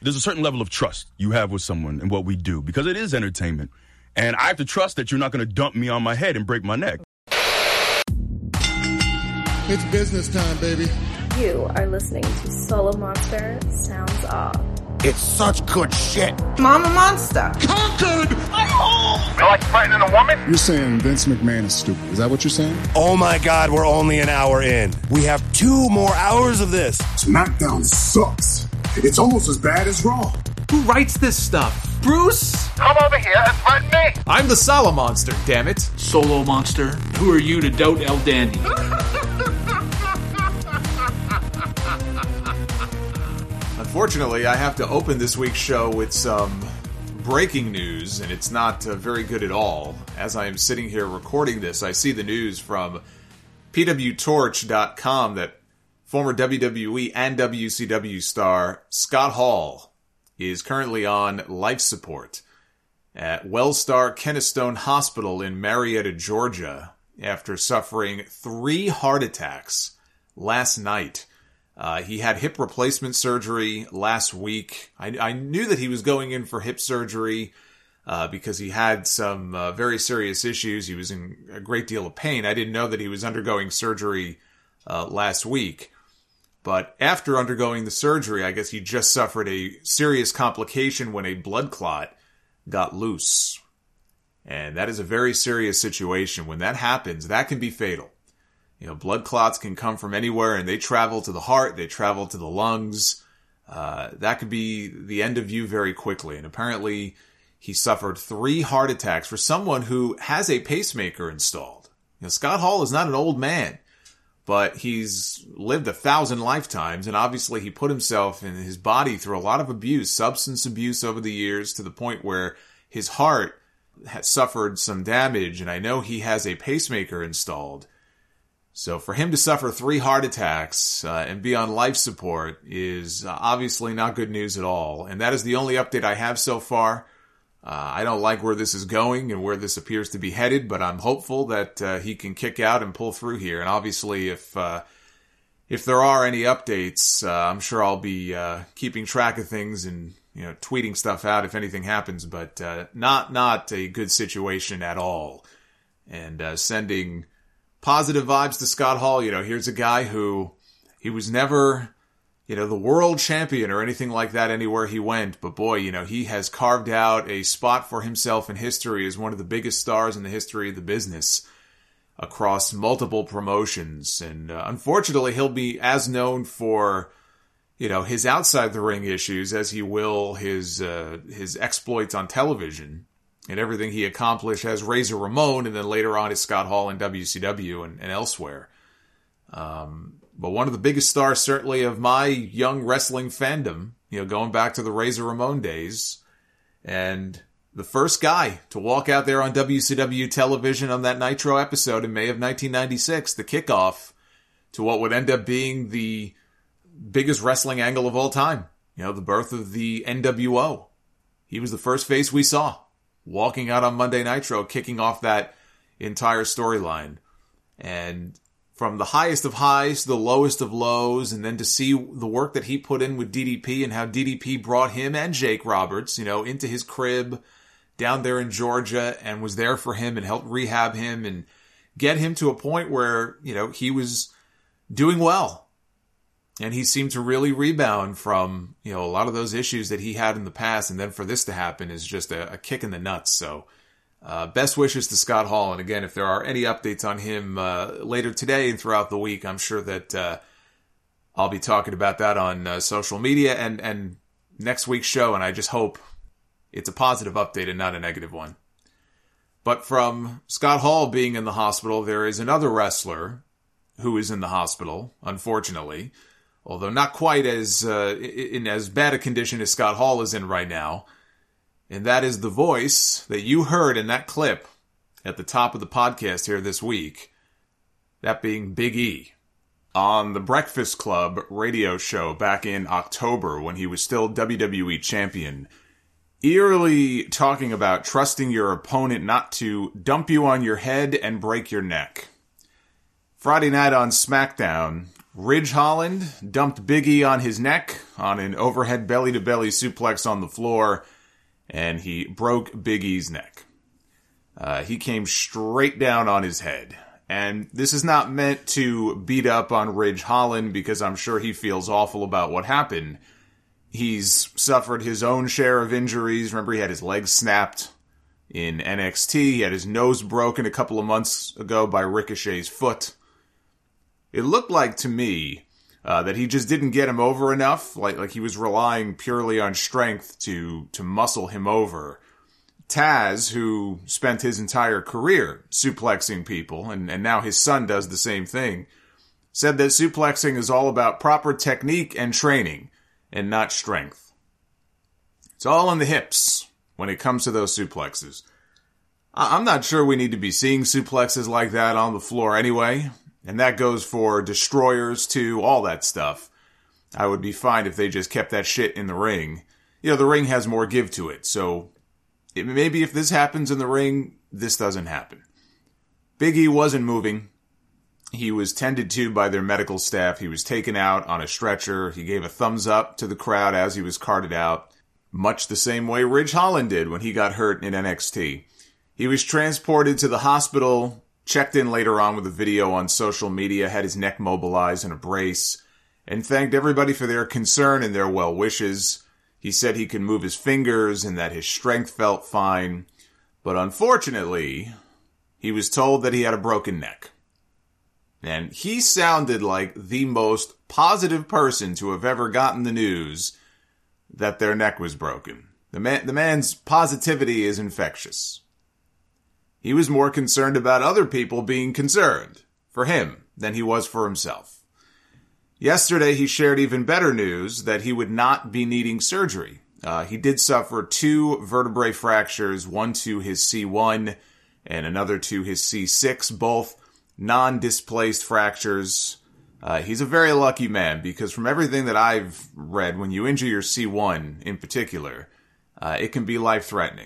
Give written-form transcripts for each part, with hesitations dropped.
There's a certain level of trust you have with someone in what we do because it is entertainment. And I have to trust that you're not going to dump me on my head and break my neck. It's business time, baby. You are listening to Solo Monster Sounds Off. It's such good shit. Mama Monster. Conquered! I'm home! You like threatening a woman? You're saying Vince McMahon is stupid. Is that what you're saying? Oh my God, we're only an hour in. We have 2 more hours of this. SmackDown sucks. It's almost as bad as Raw. Who writes this stuff? Bruce? Come over here and threaten me! I'm the Solo Monster, damn it. Solo Monster, who are you to doubt El Dandy? Unfortunately, I have to open this week's show with some breaking news, and it's not very good at all. As I am sitting here recording this, I see the news from PWTorch.com that former WWE and WCW star Scott Hall is currently on life support at Wellstar Kennestone Hospital in Marietta, Georgia, after suffering 3 heart attacks last night. He had hip replacement surgery last week. I knew that he was going in for hip surgery because he had some very serious issues. He was in a great deal of pain. I didn't know that he was undergoing surgery last week. But after undergoing the surgery, I guess he just suffered a serious complication when a blood clot got loose. And that is a very serious situation. When that happens, that can be fatal. You know, blood clots can come from anywhere, and they travel to the heart, they travel to the lungs. That could be the end of you very quickly. And apparently, he suffered 3 heart attacks for someone who has a pacemaker installed. You know, Scott Hall is not an old man, but he's lived 1,000 lifetimes, and obviously he put himself and his body through a lot of abuse, substance abuse over the years, to the point where his heart has suffered some damage, and I know he has a pacemaker installed. So for him to suffer 3 heart attacks and be on life support is obviously not good news at all. And that is the only update I have so far. I don't like where this is going and where this appears to be headed, but I'm hopeful that he can kick out and pull through here. And obviously, if there are any updates, I'm sure I'll be keeping track of things and tweeting stuff out if anything happens. But not a good situation at all. And sending positive vibes to Scott Hall. Here's a guy who, he was never, the world champion or anything like that anywhere he went. But boy, he has carved out a spot for himself in history as one of the biggest stars in the history of the business across multiple promotions. And unfortunately, he'll be as known for, his outside the ring issues as he will his exploits on television. And everything he accomplished as Razor Ramon, and then later on as Scott Hall in WCW and elsewhere. But one of the biggest stars, certainly, of my young wrestling fandom, going back to the Razor Ramon days. And the first guy to walk out there on WCW television on that Nitro episode in May of 1996, the kickoff to what would end up being the biggest wrestling angle of all time. The birth of the NWO. He was the first face we saw walking out on Monday Nitro, kicking off that entire storyline. And from the highest of highs to the lowest of lows, and then to see the work that he put in with DDP and how DDP brought him and Jake Roberts, into his crib down there in Georgia and was there for him and helped rehab him and get him to a point where, he was doing well. And he seemed to really rebound from, a lot of those issues that he had in the past. And then for this to happen is just a kick in the nuts. So best wishes to Scott Hall. And again, if there are any updates on him later today and throughout the week, I'm sure that I'll be talking about that on social media and next week's show. And I just hope it's a positive update and not a negative one. But from Scott Hall being in the hospital, there is another wrestler who is in the hospital, unfortunately. Although not quite as in as bad a condition as Scott Hall is in right now. And that is the voice that you heard in that clip at the top of the podcast here this week. That being Big E. On the Breakfast Club radio show back in October when he was still WWE champion. Eerily talking about trusting your opponent not to dump you on your head and break your neck. Friday night on SmackDown, Ridge Holland dumped Big E on his neck on an overhead belly-to-belly suplex on the floor, and he broke Big E's neck. He came straight down on his head. And this is not meant to beat up on Ridge Holland, because I'm sure he feels awful about what happened. He's suffered his own share of injuries. Remember, he had his leg snapped in NXT. He had his nose broken a couple of months ago by Ricochet's foot. It looked like to me that he just didn't get him over enough, like he was relying purely on strength to muscle him over. Taz, who spent his entire career suplexing people, and now his son does the same thing, said that suplexing is all about proper technique and training, and not strength. It's all in the hips when it comes to those suplexes. I'm not sure we need to be seeing suplexes like that on the floor anyway, and that goes for destroyers too, all that stuff. I would be fine if they just kept that shit in the ring. You know, the ring has more give to it, so maybe if this happens in the ring, this doesn't happen. Big E wasn't moving. He was tended to by their medical staff. He was taken out on a stretcher. He gave a thumbs up to the crowd as he was carted out, much the same way Ridge Holland did when he got hurt in NXT. He was transported to the hospital, checked in later on with a video on social media, had his neck mobilized in a brace, and thanked everybody for their concern and their well wishes. He said he could move his fingers and that his strength felt fine, but unfortunately, he was told that he had a broken neck. And he sounded like the most positive person to have ever gotten the news that their neck was broken. The man's positivity is infectious. He was more concerned about other people being concerned for him than he was for himself. Yesterday, he shared even better news that he would not be needing surgery. He did suffer 2 vertebrae fractures, one to his C1 and another to his C6, both non-displaced fractures. He's a very lucky man, because from everything that I've read, when you injure your C1 in particular, it can be life-threatening.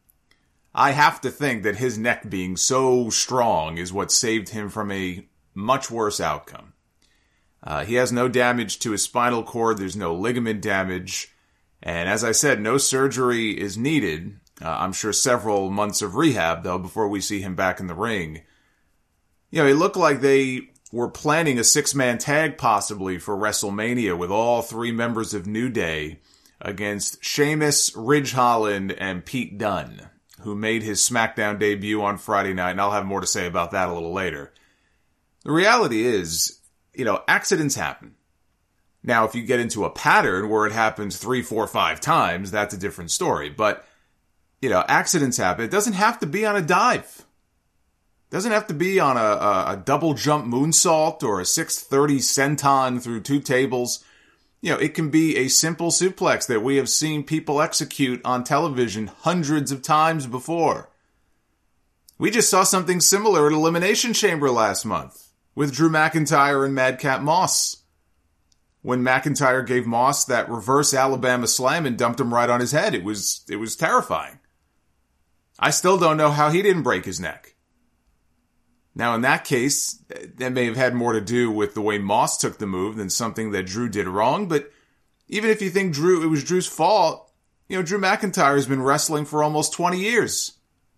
I have to think that his neck being so strong is what saved him from a much worse outcome. He has no damage to his spinal cord, there's no ligament damage, and as I said, no surgery is needed. I'm sure several months of rehab, though, before we see him back in the ring. You know, it looked like they were planning a 6-man tag possibly for WrestleMania with all 3 members of New Day against Sheamus, Ridge Holland, and Pete Dunne, who made his SmackDown debut on Friday night, and I'll have more to say about that a little later. The reality is, you know, accidents happen. Now, if you get into a pattern where it happens 3, 4, 5 times, that's a different story. But, you know, accidents happen. It doesn't have to be on a dive. It doesn't have to be on a double jump moonsault or a 630 senton through 2 tables. You know, it can be a simple suplex that we have seen people execute on television hundreds of times before. We just saw something similar at Elimination Chamber last month with Drew McIntyre and Madcap Moss, when McIntyre gave Moss that reverse Alabama slam and dumped him right on his head. It was terrifying. I still don't know how he didn't break his neck. Now, in that case, that may have had more to do with the way Moss took the move than something that Drew did wrong, but even if you think it was Drew's fault, you know, Drew McIntyre has been wrestling for almost 20 years.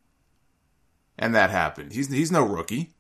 And that happened. He's no rookie.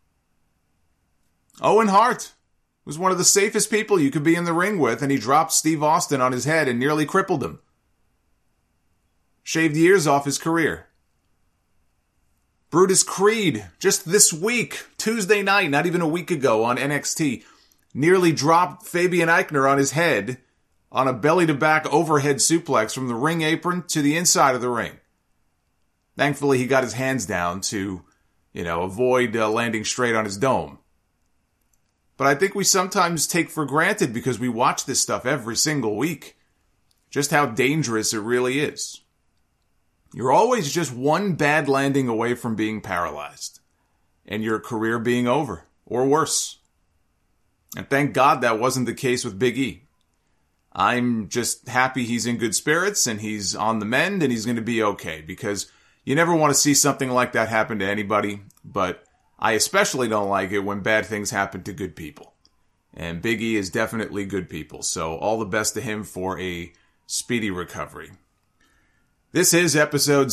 Owen Hart was one of the safest people you could be in the ring with, and he dropped Steve Austin on his head and nearly crippled him. Shaved years off his career. Brutus Creed, just this week, Tuesday night, not even a week ago on NXT, nearly dropped Fabian Eichner on his head on a belly-to-back overhead suplex from the ring apron to the inside of the ring. Thankfully, he got his hands down to, you know, avoid landing straight on his dome. But I think we sometimes take for granted, because we watch this stuff every single week, just how dangerous it really is. You're always just one bad landing away from being paralyzed, and your career being over, or worse. And thank God that wasn't the case with Big E. I'm just happy he's in good spirits, and he's on the mend, and he's going to be okay, because you never want to see something like that happen to anybody, but I especially don't like it when bad things happen to good people. And Big E is definitely good people. So all the best to him for a speedy recovery. This is episode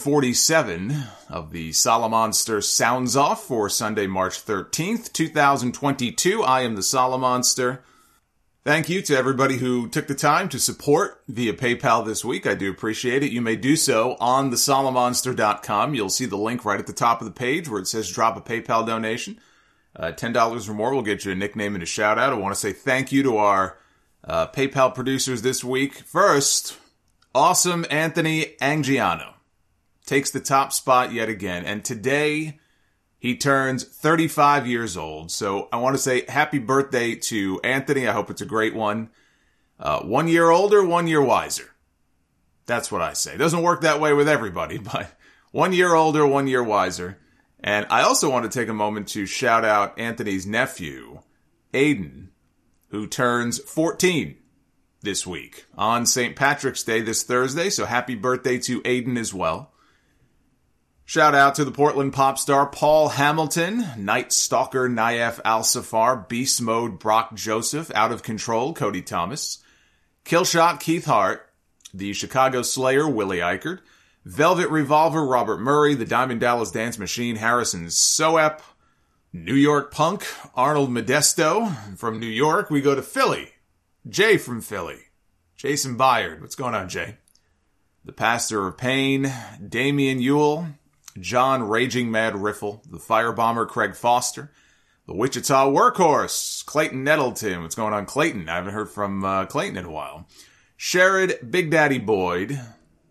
747 of the Solomonster Sounds Off for Sunday, March 13th, 2022. I am the Solomonster. Thank you to everybody who took the time to support via PayPal this week. I do appreciate it. You may do so on thesolomonster.com. You'll see the link right at the top of the page where it says drop a PayPal donation. $10 or more will get you a nickname and a shout out. I want to say thank you to our PayPal producers this week. First, awesome Anthony Angiano takes the top spot yet again. And today he turns 35 years old. So I want to say happy birthday to Anthony. I hope it's a great one. 1 year older, 1 year wiser. That's what I say. It doesn't work that way with everybody, but 1 year older, 1 year wiser. And I also want to take a moment to shout out Anthony's nephew, Aiden, who turns 14 this week on St. Patrick's Day this Thursday. So happy birthday to Aiden as well. Shout out to the Portland pop star Paul Hamilton, Night Stalker Naif Al-Safar, Beast Mode Brock Joseph, Out of Control Cody Thomas, Killshot Keith Hart, the Chicago Slayer Willie Eichert, Velvet Revolver Robert Murray, the Diamond Dallas Dance Machine Harrison Soep, New York Punk Arnold Modesto. From New York we go to Philly, Jay from Philly, Jason Byard. What's going on, Jay? The Pastor of Pain, Damian Ewell, John Raging Mad Riffle, the Firebomber Craig Foster, the Wichita Workhorse Clayton Nettleton. What's going on, Clayton? I haven't heard from Clayton in a while. Sherrod Big Daddy Boyd,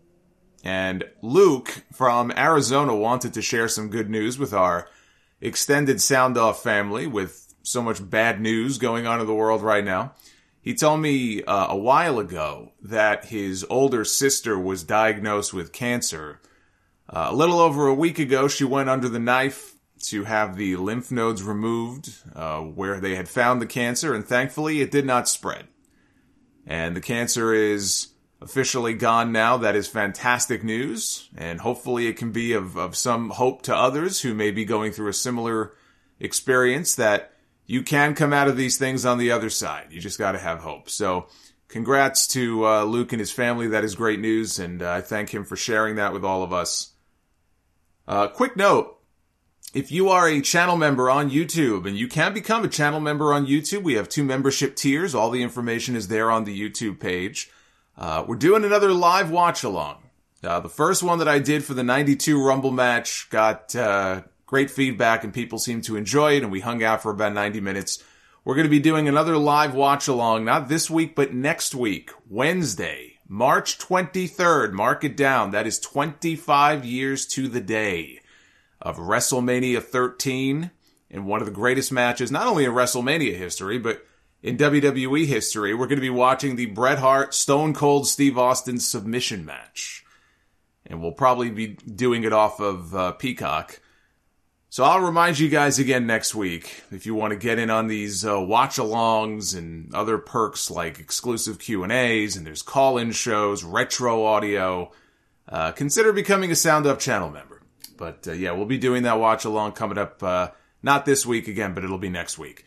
and Luke from Arizona wanted to share some good news with our extended Sound Off family with so much bad news going on in the world right now. He told me a while ago that his older sister was diagnosed with cancer. A little over a week ago, she went under the knife to have the lymph nodes removed where they had found the cancer, and thankfully it did not spread. And the cancer is officially gone now. That is fantastic news, and hopefully it can be of some hope to others who may be going through a similar experience, that you can come out of these things on the other side. You just got to have hope. So congrats to Luke and his family. That is great news, and I thank him for sharing that with all of us. Quick note, if you are a channel member on YouTube, and you can become a channel member on YouTube, we have 2 membership tiers. All the information is there on the YouTube page. We're doing another live watch-along. The first one that I did for the 92 Rumble match got great feedback, and people seemed to enjoy it, and we hung out for about 90 minutes. We're going to be doing another live watch-along, not this week, but next week, Wednesday, March 23rd. Mark it down. That is 25 years to the day of WrestleMania 13, and one of the greatest matches, not only in WrestleMania history, but in WWE history. We're going to be watching the Bret Hart Stone Cold Steve Austin submission match, and we'll probably be doing it off of Peacock. So I'll remind you guys again next week, if you want to get in on these watch-alongs and other perks like exclusive Q&As, and there's call-in shows, retro audio, consider becoming a Sound Up channel member. But yeah, we'll be doing that watch-along coming up, not this week again, but it'll be next week.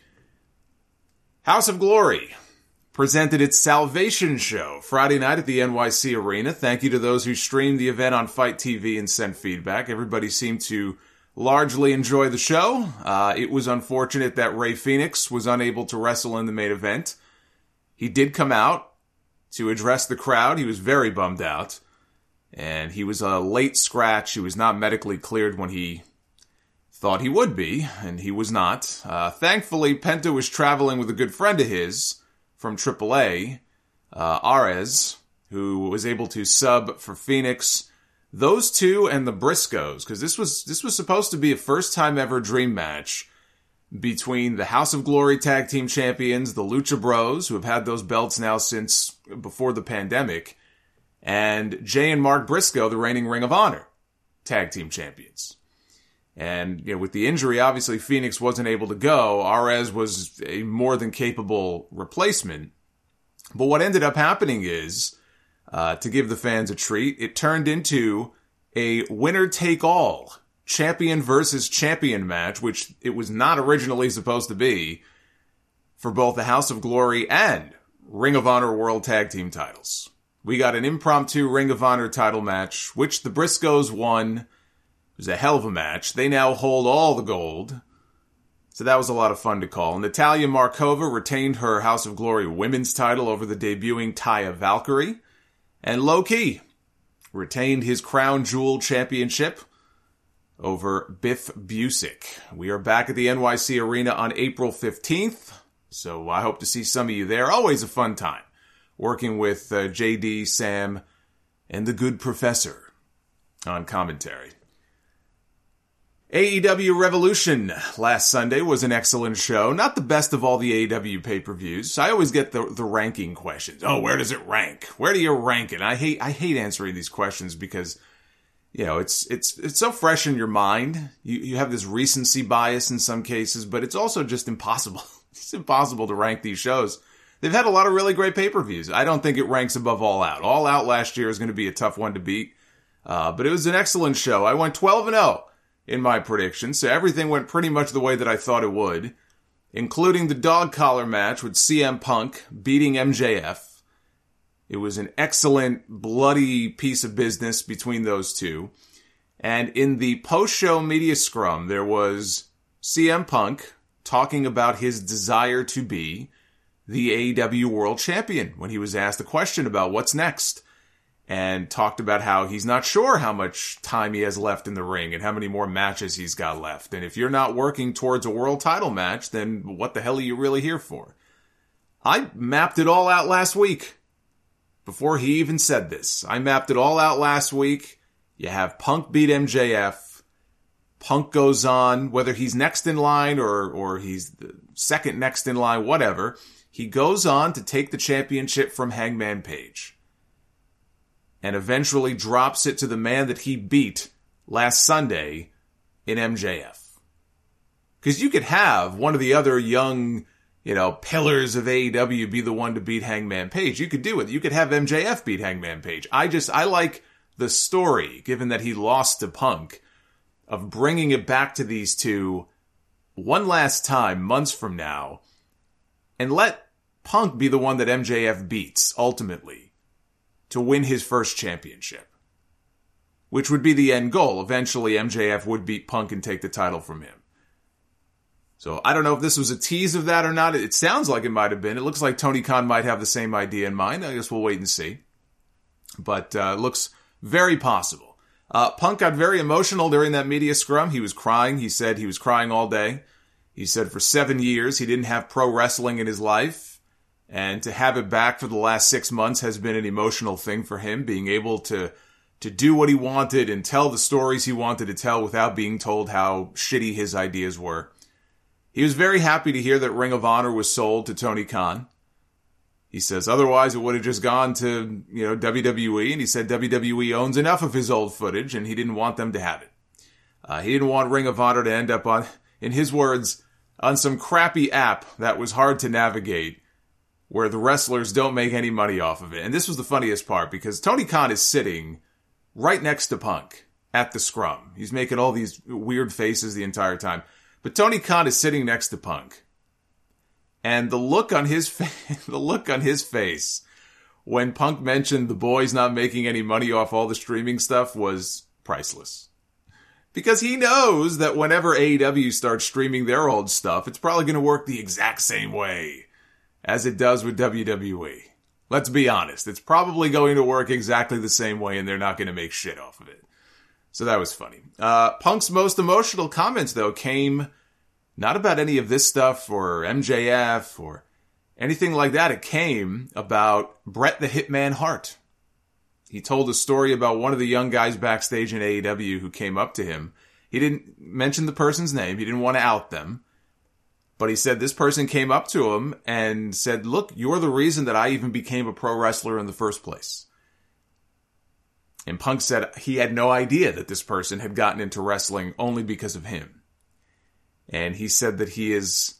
House of Glory presented its Salvation show Friday night at the NYC Arena. Thank you to those who streamed the event on Fight TV and sent feedback. Everybody seemed to largely enjoy the show. It was unfortunate that Rey Fenix was unable to wrestle in the main event. He did come out to address the crowd. He was very bummed out. And he was a late scratch. He was not medically cleared when he thought he would be, and he was not. Thankfully, Penta was traveling with a good friend of his from AAA, Ares, who was able to sub for Fenix. Those two and the Briscoes, because this was supposed to be a first-time ever dream match between the House of Glory Tag Team Champions, the Lucha Bros, who have had those belts now since before the pandemic, and Jay and Mark Briscoe, the reigning Ring of Honor Tag Team Champions. And with the injury, obviously Fenix wasn't able to go. Ares was a more than capable replacement. But what ended up happening is, to give the fans a treat, it turned into a winner-take-all champion versus champion match, which it was not originally supposed to be. for both the House of Glory and Ring of Honor World Tag Team titles. We got an impromptu Ring of Honor title match, which the Briscoes won. It was a hell of a match. They now hold all the gold. So that was a lot of fun to call. Natalia Markova retained her House of Glory women's title over the debuting Taya Valkyrie. And Low Ki retained his Crown Jewel Championship over Biff Busick. We are back at the NYC Arena on April 15th, so I hope to see some of you there. Always a fun time working with JD, Sam, and the good professor on commentary. AEW Revolution last Sunday was an excellent show. Not the best of all the AEW pay-per-views. I always get the ranking questions. Oh, where does it rank? Where do you rank it? I hate answering these questions because, you know, it's so fresh in your mind. You have this recency bias in some cases, but it's also just impossible. It's impossible to rank these shows. They've had a lot of really great pay-per-views. I don't think it ranks above All Out. All Out last year is going to be a tough one to beat. But it was an excellent show. I went 12-0. In my prediction, so everything went pretty much the way that I thought it would, including the dog collar match with CM Punk beating MJF. It was an excellent, bloody piece of business between those two. And in the post-show media scrum, there was CM Punk talking about his desire to be the AEW World Champion when he was asked a question about what's next. And talked about how he's not sure how much time he has left in the ring and how many more matches he's got left. And if you're not working towards a world title match, then what the hell are you really here for? I mapped it all out last week. Before he even said this. I mapped it all out last week. You have Punk beat MJF. Punk goes on, whether he's next in line or he's the second next in line, whatever. He goes on to take the championship from Hangman Page. And eventually drops it to the man that he beat last Sunday in MJF. Because you could have one of the other young, pillars of AEW be the one to beat Hangman Page. You could do it. You could have MJF beat Hangman Page. I like the story, given that he lost to Punk, of bringing it back to these two one last time, months from now, and let Punk be the one that MJF beats, ultimately, to win his first championship. Which would be the end goal. Eventually, MJF would beat Punk and take the title from him. So, I don't know if this was a tease of that or not. It sounds like it might have been. It looks like Tony Khan might have the same idea in mind. I guess we'll wait and see. But it looks very possible. Punk got very emotional during that media scrum. He was crying. He said he was crying all day. He said for 7 years he didn't have pro wrestling in his life. And to have it back for the last 6 months has been an emotional thing for him, being able to do what he wanted and tell the stories he wanted to tell without being told how shitty his ideas were. He was very happy to hear that Ring of Honor was sold to Tony Khan. He says otherwise it would have just gone to, WWE, and he said WWE owns enough of his old footage and he didn't want them to have it. He didn't want Ring of Honor to end up on, in his words, on some crappy app that was hard to navigate, where the wrestlers don't make any money off of it. And this was the funniest part, because Tony Khan is sitting right next to Punk at the scrum. He's making all these weird faces the entire time. But Tony Khan is sitting next to Punk. And the look on his face when Punk mentioned the boys not making any money off all the streaming stuff was priceless. Because he knows that whenever AEW starts streaming their old stuff, it's probably going to work the exact same way as it does with WWE. Let's be honest. It's probably going to work exactly the same way, and they're not going to make shit off of it. So that was funny. Punk's most emotional comments, though, came not about any of this stuff or MJF or anything like that. It came about Bret the Hitman Hart. He told a story about one of the young guys backstage in AEW who came up to him. He didn't mention the person's name. He didn't want to out them. But he said this person came up to him and said, look, you're the reason that I even became a pro wrestler in the first place. And Punk said he had no idea that this person had gotten into wrestling only because of him. And he said that he is,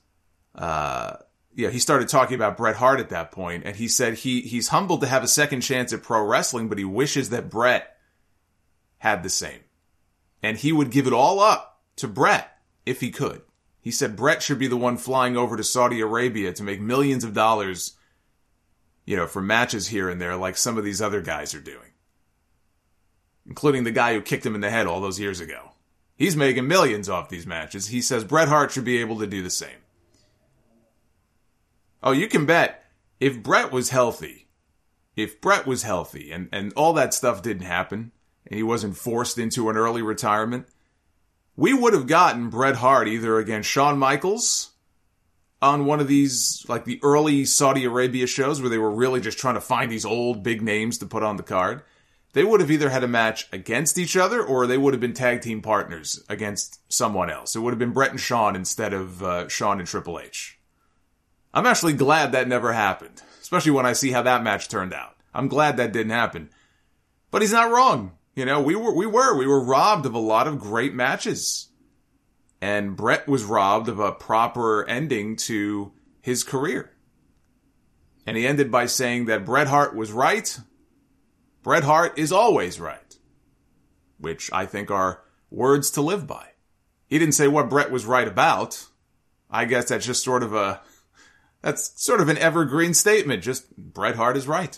he started talking about Bret Hart at that point. And he said he's humbled to have a second chance at pro wrestling, but he wishes that Bret had the same. And he would give it all up to Bret if he could. He said Bret should be the one flying over to Saudi Arabia to make millions of dollars, for matches here and there like some of these other guys are doing. Including the guy who kicked him in the head all those years ago. He's making millions off these matches. He says Bret Hart should be able to do the same. Oh, you can bet if Bret was healthy and all that stuff didn't happen, and he wasn't forced into an early retirement, we would have gotten Bret Hart either against Shawn Michaels on one of these, like the early Saudi Arabia shows where they were really just trying to find these old big names to put on the card. They would have either had a match against each other or they would have been tag team partners against someone else. It would have been Bret and Shawn instead of Shawn and Triple H. I'm actually glad that never happened, especially when I see how that match turned out. I'm glad that didn't happen. But he's not wrong. We were robbed of a lot of great matches. And Bret was robbed of a proper ending to his career. And he ended by saying that Bret Hart was right. Bret Hart is always right. Which I think are words to live by. He didn't say what Bret was right about. I guess that's just sort of an evergreen statement. Just Bret Hart is right.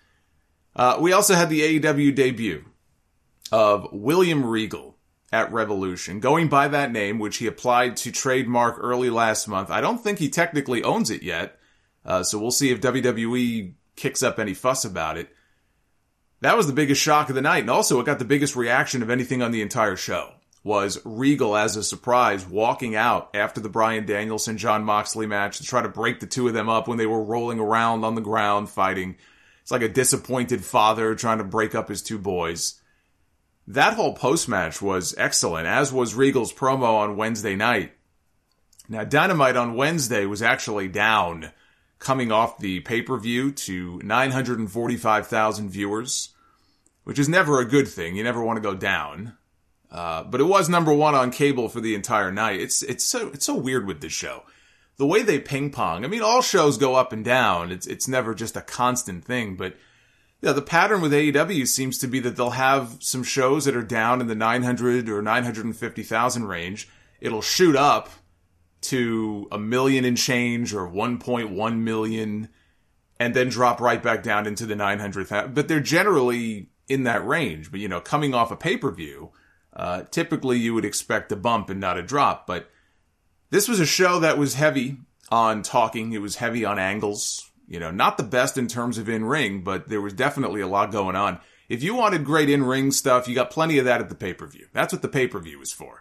We also had the AEW debut of William Regal at Revolution, going by that name, which he applied to trademark early last month. I don't think he technically owns it yet, so we'll see if WWE kicks up any fuss about it. That was the biggest shock of the night, and also it got the biggest reaction of anything on the entire show, was Regal, as a surprise, walking out after the Bryan Danielson-Jon Moxley match to try to break the two of them up when they were rolling around on the ground fighting. It's like a disappointed father trying to break up his two boys. That whole post-match was excellent, as was Regal's promo on Wednesday night. Now, Dynamite on Wednesday was actually down, coming off the pay-per-view to 945,000 viewers, which is never a good thing. You never want to go down. But it was number one on cable for the entire night. It's so weird with this show. The way they ping-pong, I mean, all shows go up and down. It's never just a constant thing, but the pattern with AEW seems to be that they'll have some shows that are down in the 900 or 950,000 range. It'll shoot up to 1 million and change or 1.1 million and then drop right back down into the 900,000. But they're generally in that range. But, coming off a pay-per-view, typically you would expect a bump and not a drop. But this was a show that was heavy on talking. It was heavy on angles. Not the best in terms of in-ring, but there was definitely a lot going on. If you wanted great in-ring stuff, you got plenty of that at the pay-per-view. That's what the pay-per-view is for.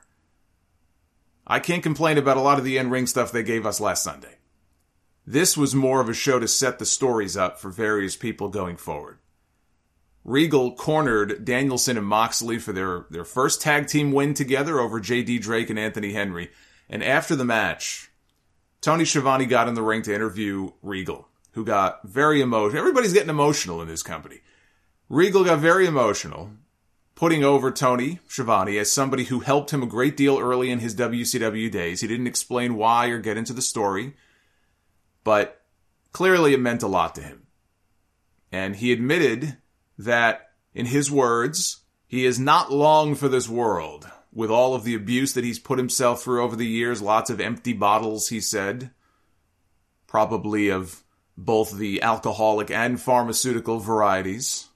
I can't complain about a lot of the in-ring stuff they gave us last Sunday. This was more of a show to set the stories up for various people going forward. Regal cornered Danielson and Moxley for their first tag team win together over J.D. Drake and Anthony Henry. And after the match, Tony Schiavone got in the ring to interview Regal, who got very emotional. Everybody's getting emotional in this company. Regal got very emotional, putting over Tony Schiavone as somebody who helped him a great deal early in his WCW days. He didn't explain why or get into the story, but clearly it meant a lot to him. And he admitted that, in his words, he is not long for this world. With all of the abuse that he's put himself through over the years, lots of empty bottles, he said, probably of both the alcoholic and pharmaceutical varieties.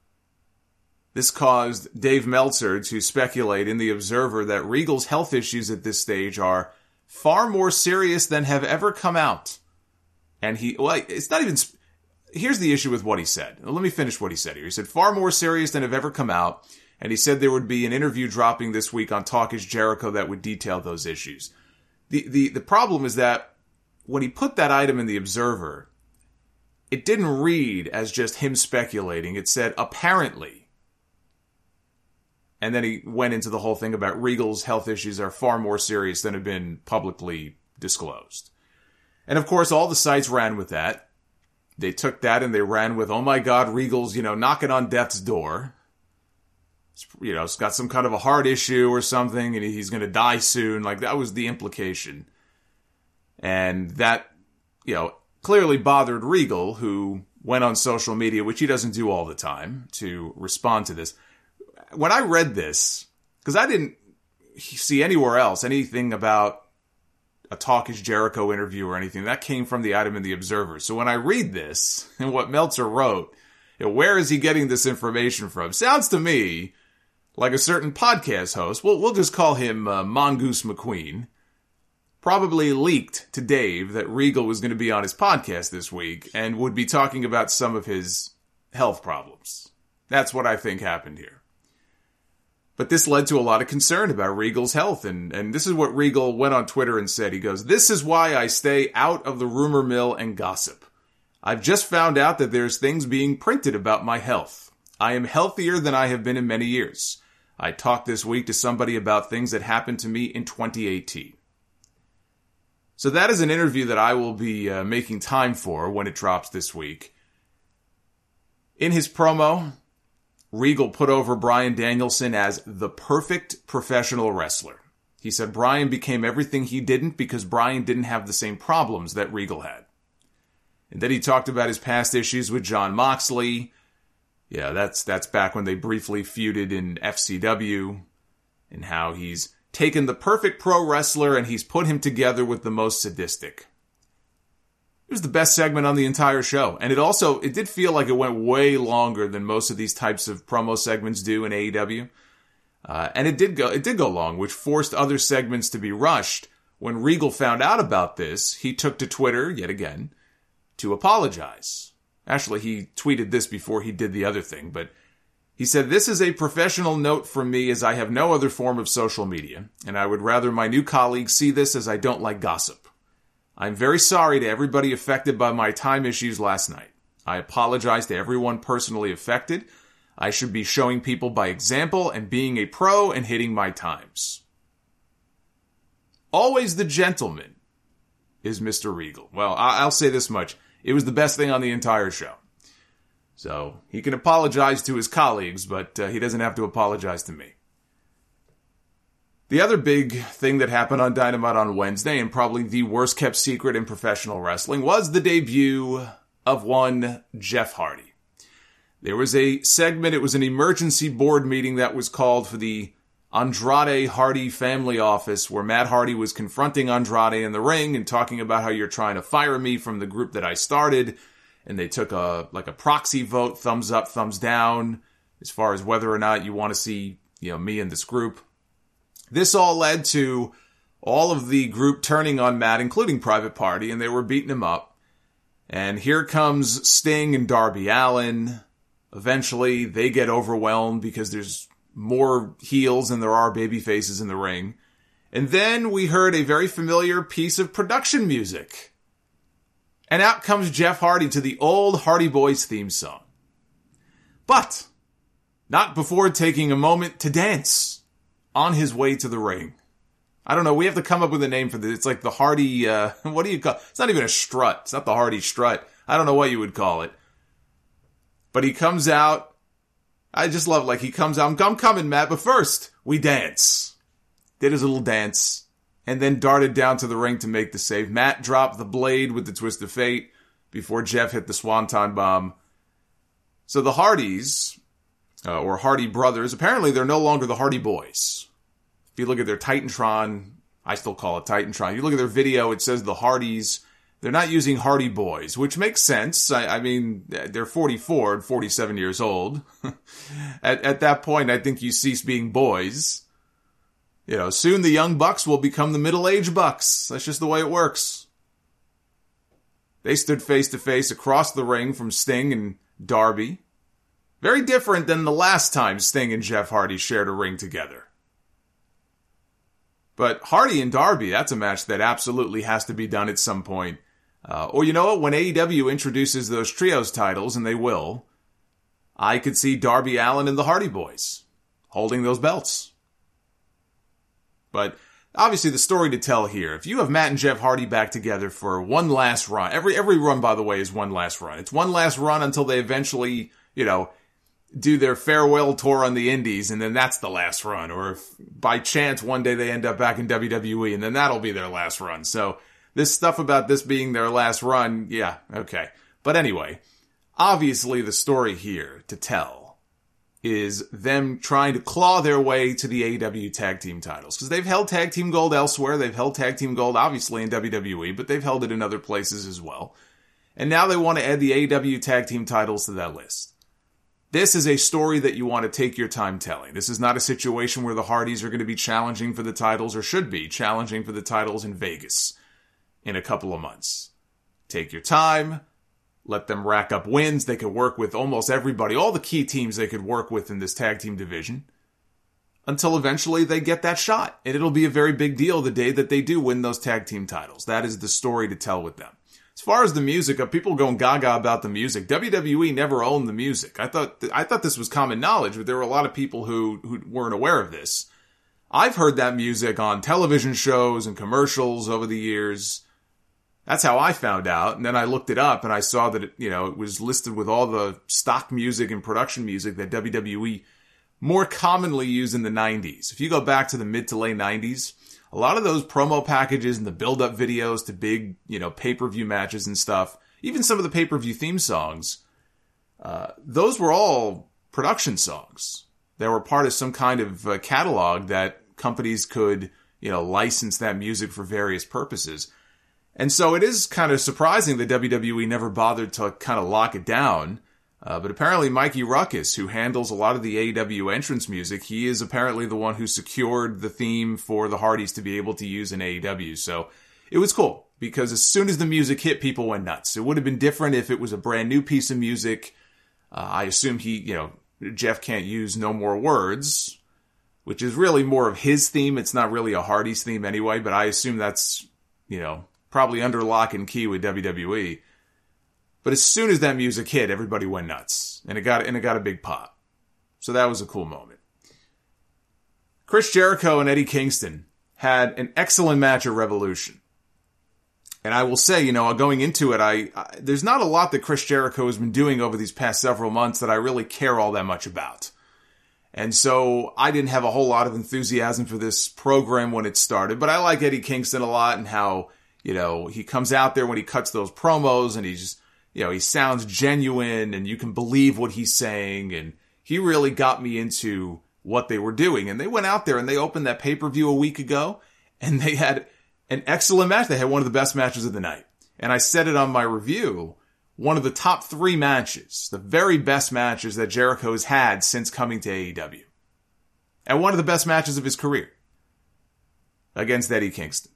This caused Dave Meltzer to speculate in The Observer that Regal's health issues at this stage are far more serious than have ever come out. And it's not even... Here's the issue with what he said. Let me finish what he said here. He said, far more serious than have ever come out. And he said there would be an interview dropping this week on Talk is Jericho that would detail those issues. The problem is that when he put that item in The Observer, it didn't read as just him speculating. It said, apparently. And then he went into the whole thing about Regal's health issues are far more serious than have been publicly disclosed. And of course, all the sites ran with that. They took that and they ran with, oh my God, Regal's, knocking on death's door. It's got some kind of a heart issue or something and he's going to die soon. Like, that was the implication. And that, clearly bothered Regal, who went on social media, which he doesn't do all the time, to respond to this. When I read this, because I didn't see anywhere else anything about a Talk is Jericho interview or anything. That came from the item in the Observer. So when I read this and what Meltzer wrote, where is he getting this information from? Sounds to me like a certain podcast host, we'll just call him Mongoose McQueen, probably leaked to Dave that Regal was going to be on his podcast this week and would be talking about some of his health problems. That's what I think happened here. But this led to a lot of concern about Regal's health, and this is what Regal went on Twitter and said. He goes, "This is why I stay out of the rumor mill and gossip. I've just found out that there's things being printed about my health. I am healthier than I have been in many years. I talked this week to somebody about things that happened to me in 2018. So that is an interview that I will be making time for when it drops this week. In his promo, Regal put over Bryan Danielson as the perfect professional wrestler. He said Bryan became everything he didn't because Bryan didn't have the same problems that Regal had. And then he talked about his past issues with Jon Moxley. Yeah, that's back when they briefly feuded in FCW, and how he's taken the perfect pro wrestler and he's put him together with the most sadistic. It was the best segment on the entire show. And it did feel like it went way longer than most of these types of promo segments do in AEW. And it did go long, which forced other segments to be rushed. When Regal found out about this, he took to Twitter, yet again, to apologize. Actually, he tweeted this before he did the other thing, but he said, "This is a professional note from me as I have no other form of social media, and I would rather my new colleagues see this as I don't like gossip. I'm very sorry to everybody affected by my time issues last night. I apologize to everyone personally affected. I should be showing people by example and being a pro and hitting my times." Always the gentleman is Mr. Regal. Well, I'll say this much. It was the best thing on the entire show. So he can apologize to his colleagues, but he doesn't have to apologize to me. The other big thing that happened on Dynamite on Wednesday, and probably the worst kept secret in professional wrestling, was the debut of one Jeff Hardy. There was a segment, it was an emergency board meeting that was called for the Andrade Hardy family office, where Matt Hardy was confronting Andrade in the ring and talking about how you're trying to fire me from the group that I started. And they took a proxy vote, thumbs up, thumbs down, as far as whether or not you want to see, me in this group. This all led to all of the group turning on Matt, including Private Party, and they were beating him up. And here comes Sting and Darby Allin. Eventually, they get overwhelmed because there's more heels than there are baby faces in the ring. And then we heard a very familiar piece of production music. And out comes Jeff Hardy to the old Hardy Boys theme song. But not before taking a moment to dance on his way to the ring. I don't know, we have to come up with a name for this. It's like the Hardy, what do you call it? It's not even a strut. It's not the Hardy strut. I don't know what you would call it. But he comes out. I just love, he comes out. I'm coming, Matt, but first, we dance. Did his little dance. And then darted down to the ring to make the save. Matt dropped the blade with the twist of fate before Jeff hit the Swanton bomb. So the Hardys, or Hardy Brothers, apparently they're no longer the Hardy Boys. If you look at their Titantron, I still call it Titantron. You look at their video, it says the Hardys. They're not using Hardy Boys, which makes sense. I mean, they're 44 and 47 years old. At that point, I think you cease being boys. Soon the young bucks will become the middle-aged bucks. That's just the way it works. They stood face to face across the ring from Sting and Darby. Very different than the last time Sting and Jeff Hardy shared a ring together. But Hardy and Darby, that's a match that absolutely has to be done at some point. Or you know what? When AEW introduces those trios titles, and they will, I could see Darby Allin and the Hardy Boys holding those belts. But obviously the story to tell here, if you have Matt and Jeff Hardy back together for one last run, every run, by the way, is one last run. It's one last run until they eventually, do their farewell tour on the Indies, and then that's the last run. Or if by chance one day they end up back in WWE, and then that'll be their last run. So this stuff about this being their last run, yeah, okay. But anyway, obviously the story here to tell is them trying to claw their way to the AEW tag team titles. Because they've held tag team gold elsewhere. They've held tag team gold, obviously, in WWE, but they've held it in other places as well. And now they want to add the AEW tag team titles to that list. This is a story that you want to take your time telling. This is not a situation where the Hardys are going to be challenging for the titles, or should be challenging for the titles in Vegas in a couple of months. Take your time. Let them rack up wins. They could work with almost everybody, all the key teams they could work with in this tag team division, until eventually they get that shot. And it'll be a very big deal the day that they do win those tag team titles. That is the story to tell with them. As far as the music, people going gaga about the music. WWE never owned the music. I thought this was common knowledge, but there were a lot of people who weren't aware of this. I've heard that music on television shows and commercials over the years. That's how I found out. And then I looked it up and I saw that it was listed with all the stock music and production music that WWE more commonly used in the 90s. If you go back to the mid to late 90s, a lot of those promo packages and the build-up videos to big, pay-per-view matches and stuff, even some of the pay-per-view theme songs, those were all production songs. They were part of some kind of catalog that companies could, license that music for various purposes. And so it is kind of surprising that WWE never bothered to kind of lock it down. But apparently Mikey Ruckus, who handles a lot of the AEW entrance music, he is apparently the one who secured the theme for the Hardys to be able to use in AEW. So it was cool, because as soon as the music hit, people went nuts. It would have been different if it was a brand new piece of music. I assume Jeff can't use No More Words, which is really more of his theme. It's not really a Hardys theme anyway, but I assume that's, probably under lock and key with WWE. But as soon as that music hit, everybody went nuts. And it got a big pop. So that was a cool moment. Chris Jericho and Eddie Kingston had an excellent match at Revolution. And I will say, going into it, there's not a lot that Chris Jericho has been doing over these past several months that I really care all that much about. And so I didn't have a whole lot of enthusiasm for this program when it started. But I like Eddie Kingston a lot, and how, he comes out there when he cuts those promos and he's, he sounds genuine and you can believe what he's saying. And he really got me into what they were doing. And they went out there and they opened that pay-per-view a week ago and they had an excellent match. They had one of the best matches of the night. And I said it on my review, one of the top 3 matches, the very best matches that Jericho has had since coming to AEW. And one of the best matches of his career against Eddie Kingston.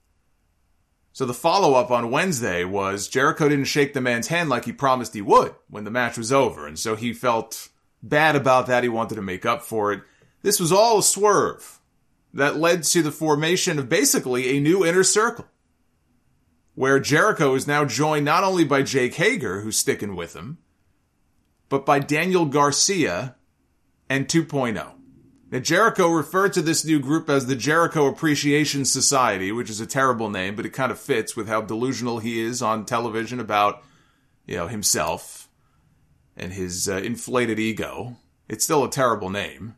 So the follow-up on Wednesday was Jericho didn't shake the man's hand like he promised he would when the match was over. And so he felt bad about that. He wanted to make up for it. This was all a swerve that led to the formation of basically a new Inner Circle, where Jericho is now joined not only by Jake Hager, who's sticking with him, but by Daniel Garcia and 2.0. Now, Jericho referred to this new group as the Jericho Appreciation Society, which is a terrible name, but it kind of fits with how delusional he is on television about, himself and his inflated ego. It's still a terrible name.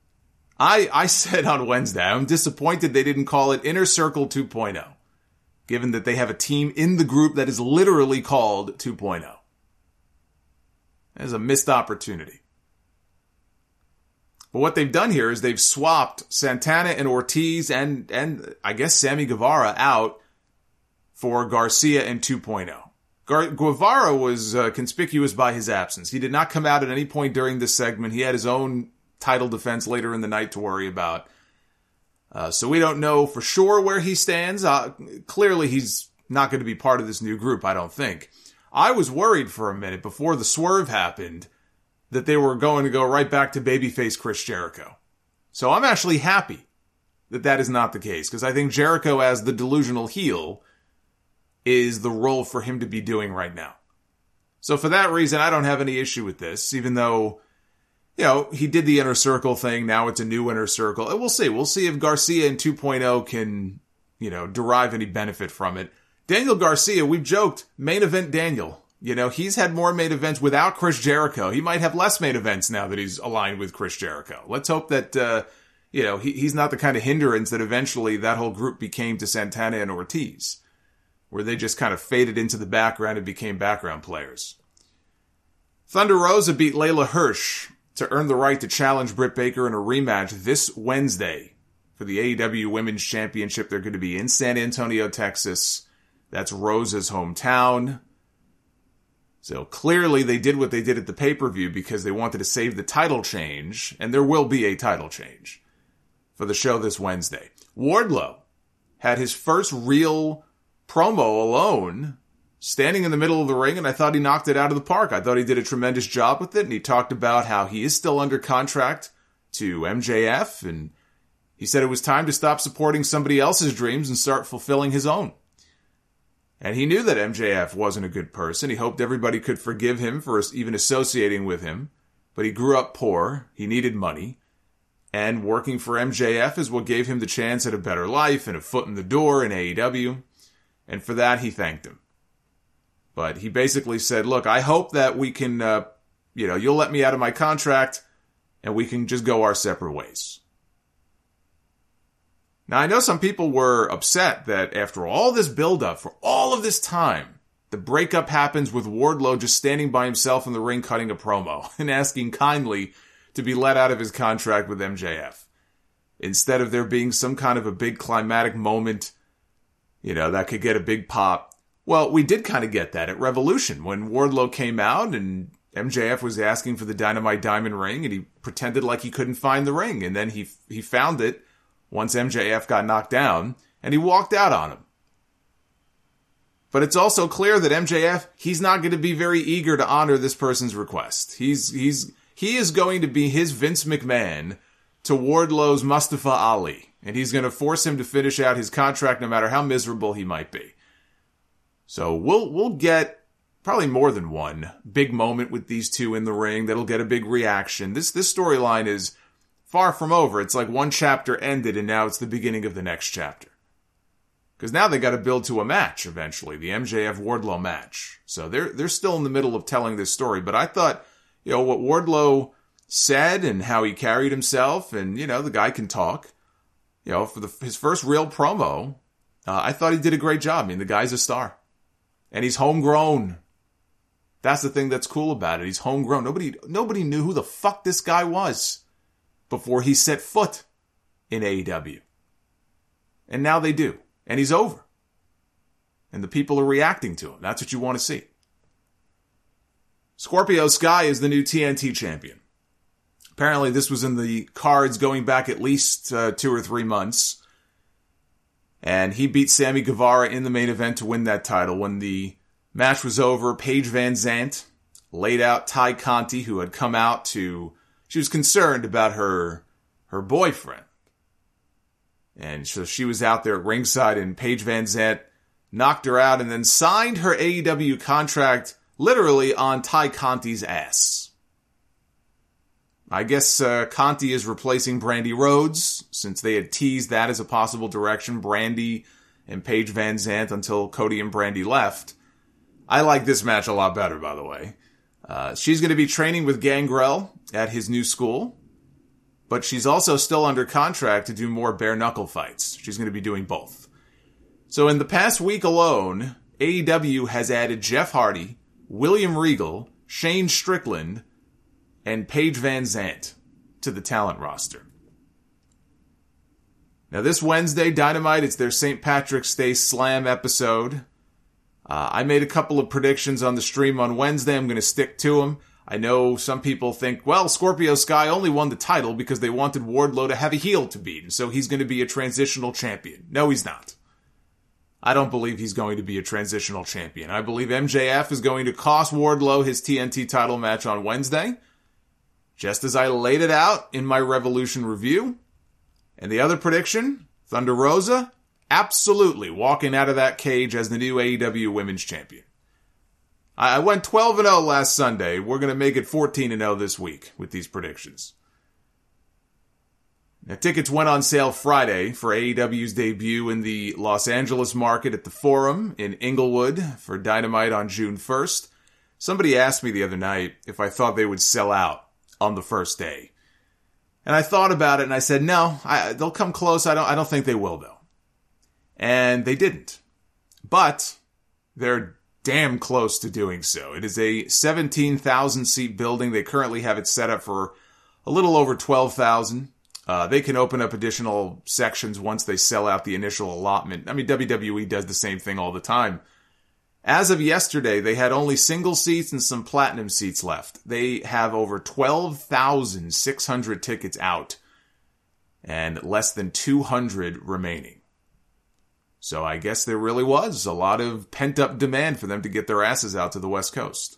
I said on Wednesday, I'm disappointed they didn't call it Inner Circle 2.0, given that they have a team in the group that is literally called 2.0. There's a missed opportunity. But what they've done here is they've swapped Santana and Ortiz and I guess Sammy Guevara out for Garcia and 2.0. Guevara was conspicuous by his absence. He did not come out at any point during this segment. He had his own title defense later in the night to worry about. So we don't know for sure where he stands. Clearly he's not going to be part of this new group, I don't think. I was worried for a minute before the swerve happened that they were going to go right back to babyface Chris Jericho. So I'm actually happy that that is not the case, because I think Jericho as the delusional heel is the role for him to be doing right now. So for that reason, I don't have any issue with this, even though, he did the Inner Circle thing. Now it's a new Inner Circle. And we'll see. We'll see if Garcia and 2.0 can, derive any benefit from it. Daniel Garcia, we've joked, main event Daniel. He's had more main events without Chris Jericho. He might have less main events now that he's aligned with Chris Jericho. Let's hope that, he's not the kind of hindrance that eventually that whole group became to Santana and Ortiz, where they just kind of faded into the background and became background players. Thunder Rosa beat Layla Hirsch to earn the right to challenge Britt Baker in a rematch this Wednesday for the AEW Women's Championship. They're going to be in San Antonio, Texas. That's Rosa's hometown. So clearly they did what they did at the pay-per-view because they wanted to save the title change, and there will be a title change for the show this Wednesday. Wardlow had his first real promo alone, standing in the middle of the ring, and I thought he knocked it out of the park. I thought he did a tremendous job with it, and he talked about how he is still under contract to MJF, and he said it was time to stop supporting somebody else's dreams and start fulfilling his own. And he knew that MJF wasn't a good person. He hoped everybody could forgive him for even associating with him, but he grew up poor, he needed money, and working for MJF is what gave him the chance at a better life and a foot in the door in AEW, and for that he thanked him. But he basically said, look, I hope that we can, you'll let me out of my contract and we can just go our separate ways. Now, I know some people were upset that after all this buildup, for all of this time, the breakup happens with Wardlow just standing by himself in the ring cutting a promo and asking kindly to be let out of his contract with MJF. Instead of there being some kind of a big climatic moment, that could get a big pop. Well, we did kind of get that at Revolution when Wardlow came out and MJF was asking for the Dynamite Diamond ring and he pretended like he couldn't find the ring. And then he found it once MJF got knocked down and he walked out on him. But it's also clear that MJF, he's not going to be very eager to honor this person's request. He is going to be his Vince McMahon to Wardlow's Mustafa Ali. And he's going to force him to finish out his contract no matter how miserable he might be. So we'll get probably more than one big moment with these two in the ring that'll get a big reaction. This storyline is far from over. It's like one chapter ended and now it's the beginning of the next chapter. Because now they got to build to a match eventually, the MJF Wardlow match. So they're still in the middle of telling this story. But I thought, what Wardlow said and how he carried himself, and the guy can talk. For his first real promo, I thought he did a great job. I mean, the guy's a star. And he's homegrown. That's the thing that's cool about it. He's homegrown. Nobody knew who the fuck this guy was before he set foot in AEW. And now they do. And he's over. And the people are reacting to him. That's what you want to see. Scorpio Sky is the new TNT champion. Apparently this was in the cards going back at least 2 or 3 months. And he beat Sammy Guevara in the main event to win that title. When the match was over, Paige Van Zandt laid out Ty Conti, who had come out she was concerned about her boyfriend. And so she was out there at ringside, and Paige Van Zandt knocked her out and then signed her AEW contract literally on Ty Conti's ass. I guess Conti is replacing Brandy Rhodes, since they had teased that as a possible direction, Brandy and Paige Van Zandt, until Cody and Brandy left. I like this match a lot better, by the way. She's going to be training with Gangrel at his new school, but she's also still under contract to do more bare-knuckle fights. She's going to be doing both. So in the past week alone, AEW has added Jeff Hardy, William Regal, Shane Strickland, and Paige Van Zandt to the talent roster. Now this Wednesday, Dynamite, it's their St. Patrick's Day Slam episode. I made a couple of predictions on the stream on Wednesday. I'm going to stick to them. I know some people think, well, Scorpio Sky only won the title because they wanted Wardlow to have a heel to beat, and so he's going to be a transitional champion. No, he's not. I don't believe he's going to be a transitional champion. I believe MJF is going to cost Wardlow his TNT title match on Wednesday, just as I laid it out in my Revolution review. And the other prediction, Thunder Rosa, absolutely walking out of that cage as the new AEW Women's Champion. I went 12-0 last Sunday. We're going to make it 14-0 this week with these predictions. Now, tickets went on sale Friday for AEW's debut in the Los Angeles market at the Forum in Inglewood for Dynamite on June 1st. Somebody asked me the other night if I thought they would sell out on the first day. And I thought about it and I said, no, they'll come close. I don't think they will, though. And they didn't. But they're damn close to doing so. It is a 17,000 seat building. They currently have it set up for a little over 12,000. They can open up additional sections once they sell out the initial allotment. I mean, WWE does the same thing all the time. As of yesterday, they had only single seats and some platinum seats left. They have over 12,600 tickets out and less than 200 remaining. So I guess there really was a lot of pent-up demand for them to get their asses out to the West Coast.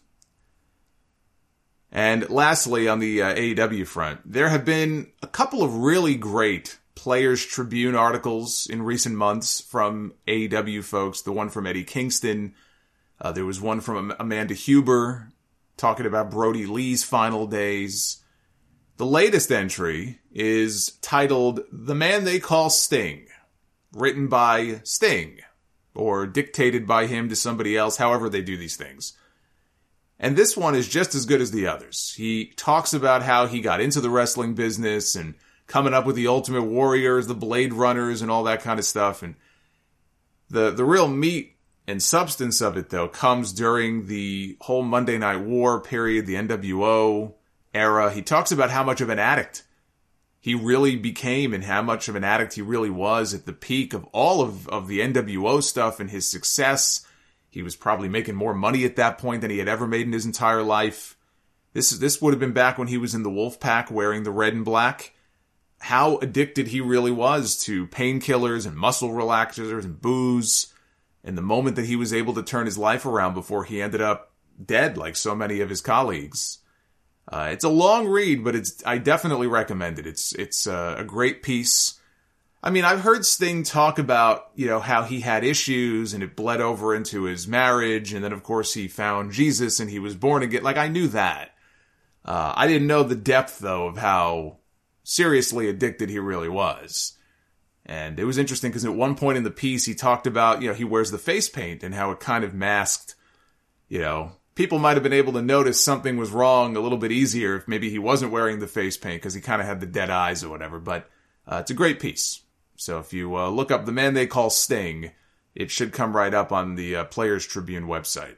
And lastly, on the AEW front, there have been a couple of really great Players Tribune articles in recent months from AEW folks. The one from Eddie Kingston. There was one from Amanda Huber talking about Brody Lee's final days. The latest entry is titled The Man They Call Sting, written by Sting, or dictated by him to somebody else, however they do these things. And this one is just as good as the others. He talks about how he got into the wrestling business and coming up with the Ultimate Warriors, the Blade Runners, and all that kind of stuff. And the real meat and substance of it, though, comes during the whole Monday Night War period, the NWO era. He talks about how much of an addict he really became and how much of an addict he really was at the peak of all of the NWO stuff and his success. He was probably making more money at that point than he had ever made in his entire life. This would have been back when he was in the Wolfpack wearing the red and black. How addicted he really was to painkillers and muscle relaxers and booze. And the moment that he was able to turn his life around before he ended up dead like so many of his colleagues. It's a long read, but I definitely recommend it. It's a great piece. I mean, I've heard Sting talk about, how he had issues and it bled over into his marriage. And then, of course, he found Jesus and he was born again. Like, I knew that. I didn't know the depth, though, of how seriously addicted he really was. And it was interesting because at one point in the piece, he talked about, he wears the face paint and how it kind of masked, people might have been able to notice something was wrong a little bit easier if maybe he wasn't wearing the face paint because he kind of had the dead eyes or whatever. But it's a great piece. So if you look up The Man They Call Sting, it should come right up on the Players Tribune website.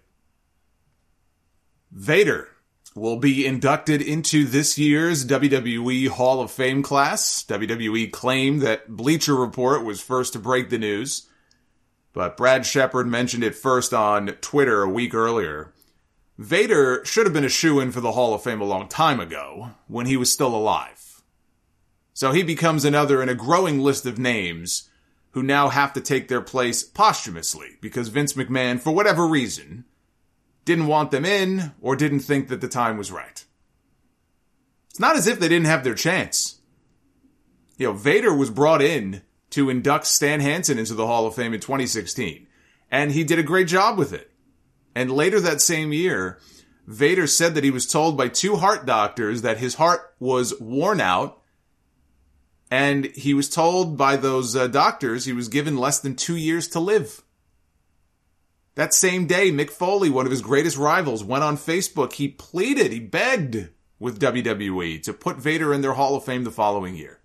Vader will be inducted into this year's WWE Hall of Fame class. WWE claimed that Bleacher Report was first to break the news, but Brad Shepard mentioned it first on Twitter a week earlier. Vader should have been a shoo-in for the Hall of Fame a long time ago, when he was still alive. So he becomes another in a growing list of names who now have to take their place posthumously because Vince McMahon, for whatever reason, didn't want them in or didn't think that the time was right. It's not as if they didn't have their chance. Vader was brought in to induct Stan Hansen into the Hall of Fame in 2016, and he did a great job with it. And later that same year, Vader said that he was told by 2 heart doctors that his heart was worn out. And he was told by those doctors he was given less than 2 years to live. That same day, Mick Foley, one of his greatest rivals, went on Facebook. He pleaded, he begged with WWE to put Vader in their Hall of Fame the following year.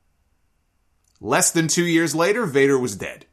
Less than 2 years later, Vader was dead.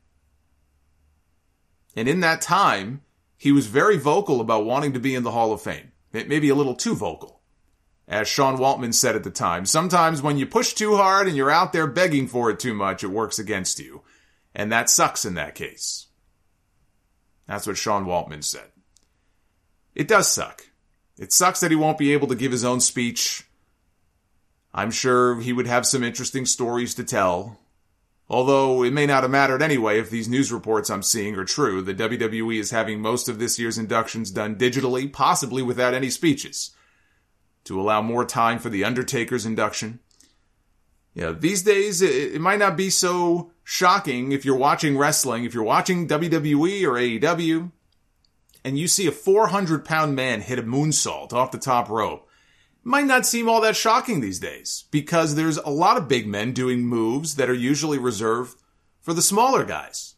And in that time, he was very vocal about wanting to be in the Hall of Fame. Maybe a little too vocal. As Sean Waltman said at the time, sometimes when you push too hard and you're out there begging for it too much, it works against you. And that sucks in that case. That's what Sean Waltman said. It does suck. It sucks that he won't be able to give his own speech. I'm sure he would have some interesting stories to tell. Although it may not have mattered anyway if these news reports I'm seeing are true. The WWE is having most of this year's inductions done digitally, possibly without any speeches, to allow more time for The Undertaker's induction. These days, it might not be so shocking if you're watching wrestling, if you're watching WWE or AEW, and you see a 400-pound man hit a moonsault off the top rope. It might not seem all that shocking these days, because there's a lot of big men doing moves that are usually reserved for the smaller guys.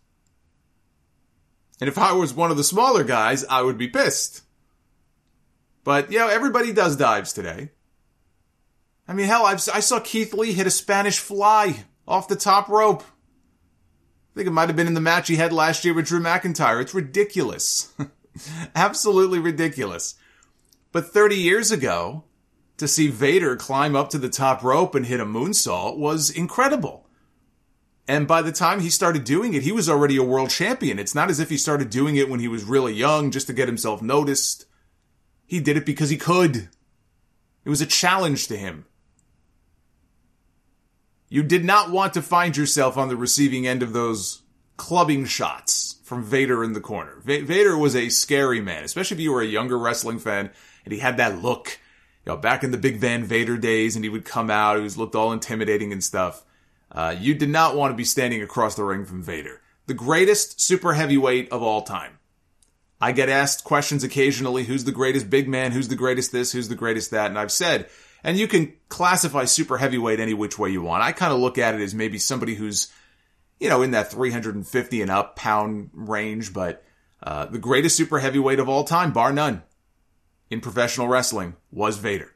And if I was one of the smaller guys, I would be pissed. But, everybody does dives today. I mean, hell, I saw Keith Lee hit a Spanish fly off the top rope. I think it might have been in the match he had last year with Drew McIntyre. It's ridiculous. Absolutely ridiculous. But 30 years ago, to see Vader climb up to the top rope and hit a moonsault was incredible. And by the time he started doing it, he was already a world champion. It's not as if he started doing it when he was really young just to get himself noticed. He did it because he could. It was a challenge to him. You did not want to find yourself on the receiving end of those clubbing shots from Vader in the corner. Vader was a scary man, especially if you were a younger wrestling fan and he had that look, back in the Big Van Vader days, and he would come out, he looked all intimidating and stuff. You did not want to be standing across the ring from Vader. The greatest super heavyweight of all time. I get asked questions occasionally, who's the greatest big man, who's the greatest this, who's the greatest that, and I've said, and you can classify super heavyweight any which way you want. I kind of look at it as maybe somebody who's, in that 350 and up pound range, but the greatest super heavyweight of all time, bar none, in professional wrestling, was Vader.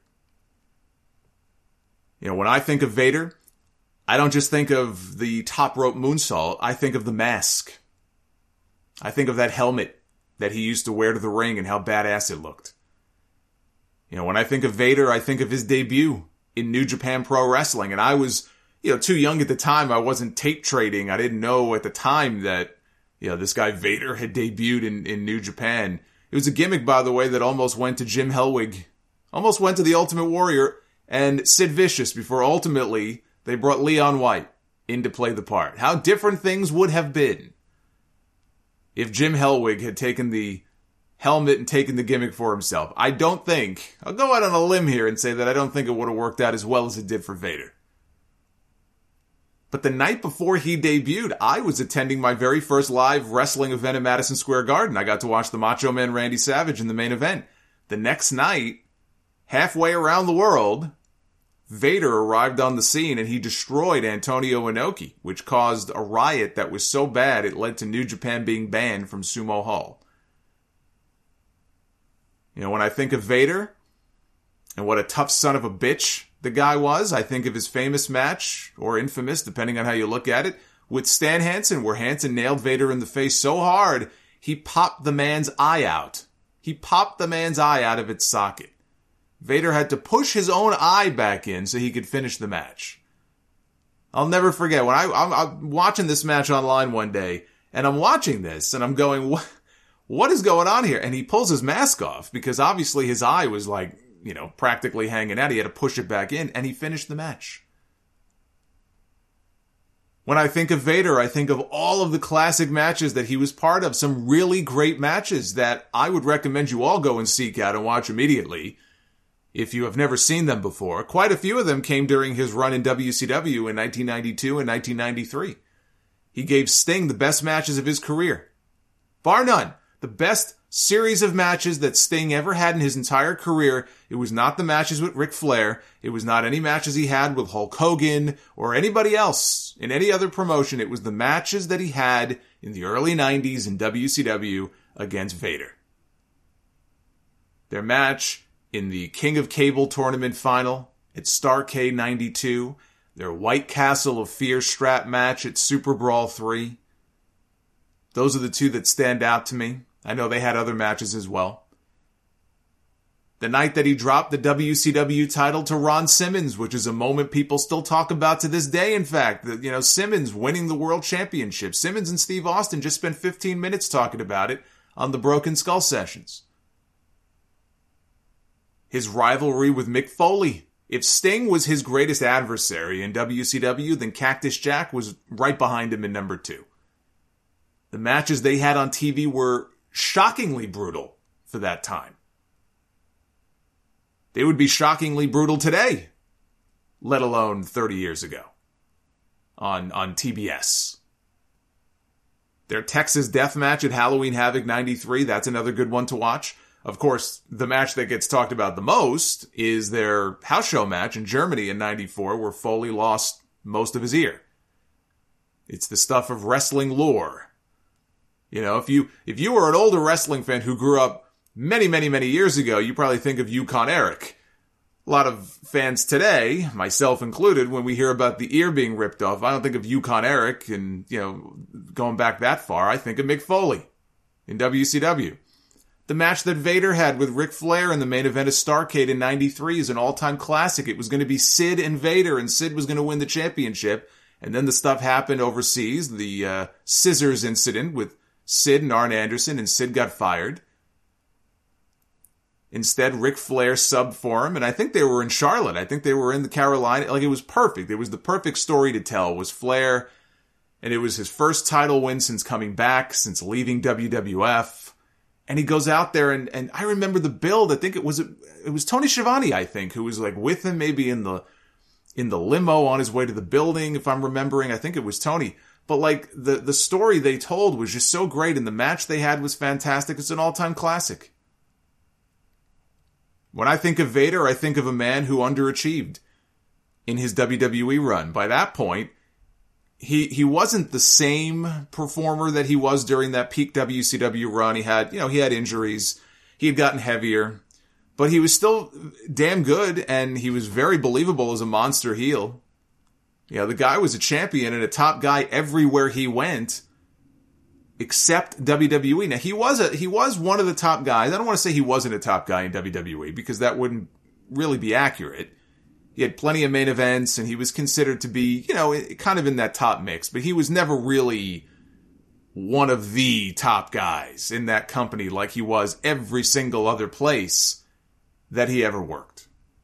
When I think of Vader, I don't just think of the top rope moonsault, I think of the mask. I think of that helmet that he used to wear to the ring and how badass it looked. When I think of Vader, I think of his debut in New Japan Pro Wrestling, and I was too young at the time. I wasn't tape trading. I didn't know at the time that, this guy Vader had debuted in New Japan. It was a gimmick, by the way, that almost went to Jim Hellwig, almost went to the Ultimate Warrior and Sid Vicious before ultimately they brought Leon White in to play the part. How different things would have been if Jim Hellwig had taken the helmet and taken the gimmick for himself. I'll go out on a limb here and say that I don't think it would have worked out as well as it did for Vader. But the night before he debuted, I was attending my very first live wrestling event at Madison Square Garden. I got to watch the Macho Man Randy Savage in the main event. The next night, halfway around the world, Vader arrived on the scene and he destroyed Antonio Inoki, which caused a riot that was so bad it led to New Japan being banned from Sumo Hall. When I think of Vader and what a tough son of a bitch the guy was, I think of his famous match, or infamous, depending on how you look at it, with Stan Hansen, where Hansen nailed Vader in the face so hard, he popped the man's eye out. He popped the man's eye out of its socket. Vader had to push his own eye back in so he could finish the match. I'll never forget, when I'm watching this match online one day, and I'm watching this, and I'm going, what is going on here? And he pulls his mask off, because obviously his eye was practically hanging out. He had to push it back in, and he finished the match. When I think of Vader, I think of all of the classic matches that he was part of, some really great matches that I would recommend you all go and seek out and watch immediately if you have never seen them before. Quite a few of them came during his run in WCW in 1992 and 1993. He gave Sting the best matches of his career. Bar none. The best series of matches that Sting ever had in his entire career. It was not the matches with Ric Flair. It was not any matches he had with Hulk Hogan or anybody else in any other promotion. It was the matches that he had in the early 90s in WCW against Vader. Their match in the King of Cable tournament final at Starrcade 92. Their White Castle of Fear strap match at Super Brawl 3. Those are the two that stand out to me. I know they had other matches as well. The night that he dropped the WCW title to Ron Simmons, which is a moment people still talk about to this day, in fact. Simmons winning the world championship. Simmons and Steve Austin just spent 15 minutes talking about it on the Broken Skull sessions. His rivalry with Mick Foley. If Sting was his greatest adversary in WCW, then Cactus Jack was right behind him in number 2. The matches they had on TV were shockingly brutal for that time. They would be shockingly brutal today, let alone 30 years ago on TBS. Their Texas Death Match at Halloween Havoc 93, that's another good one to watch. Of course, the match that gets talked about the most is their house show match in Germany in 94, where Foley lost most of his ear. It's the stuff of wrestling lore. If you were an older wrestling fan who grew up many, many, many years ago, you probably think of Yukon Eric. A lot of fans today, myself included, when we hear about the ear being ripped off, I don't think of Yukon Eric and, going back that far. I think of Mick Foley in WCW. The match that Vader had with Ric Flair in the main event of Starrcade in 93 is an all-time classic. It was going to be Sid and Vader, and Sid was going to win the championship. And then the stuff happened overseas, the scissors incident with Sid and Arn Anderson, and Sid got fired. Instead, Ric Flair subbed for him, and I think they were in Charlotte. I think they were in the Carolina. Like, it was perfect. It was the perfect story to tell. It was Flair, and it was his first title win since coming back, since leaving WWF. And he goes out there, and I remember the build. I think it was Tony Schiavone, I think, who was like with him maybe in the limo on his way to the building, if I'm remembering. I think it was Tony. But like the story they told was just so great, and the match they had was fantastic. It's an all-time classic. When I think of Vader, I think of a man who underachieved in his WWE run. By that point, he wasn't the same performer that he was during that peak WCW run. He had injuries. He had gotten heavier, but he was still damn good, and he was very believable as a monster heel. The guy was a champion and a top guy everywhere he went, except WWE. Now, he was one of the top guys. I don't want to say he wasn't a top guy in WWE, because that wouldn't really be accurate. He had plenty of main events, and he was considered to be, kind of in that top mix, but he was never really one of the top guys in that company like he was every single other place that he ever worked.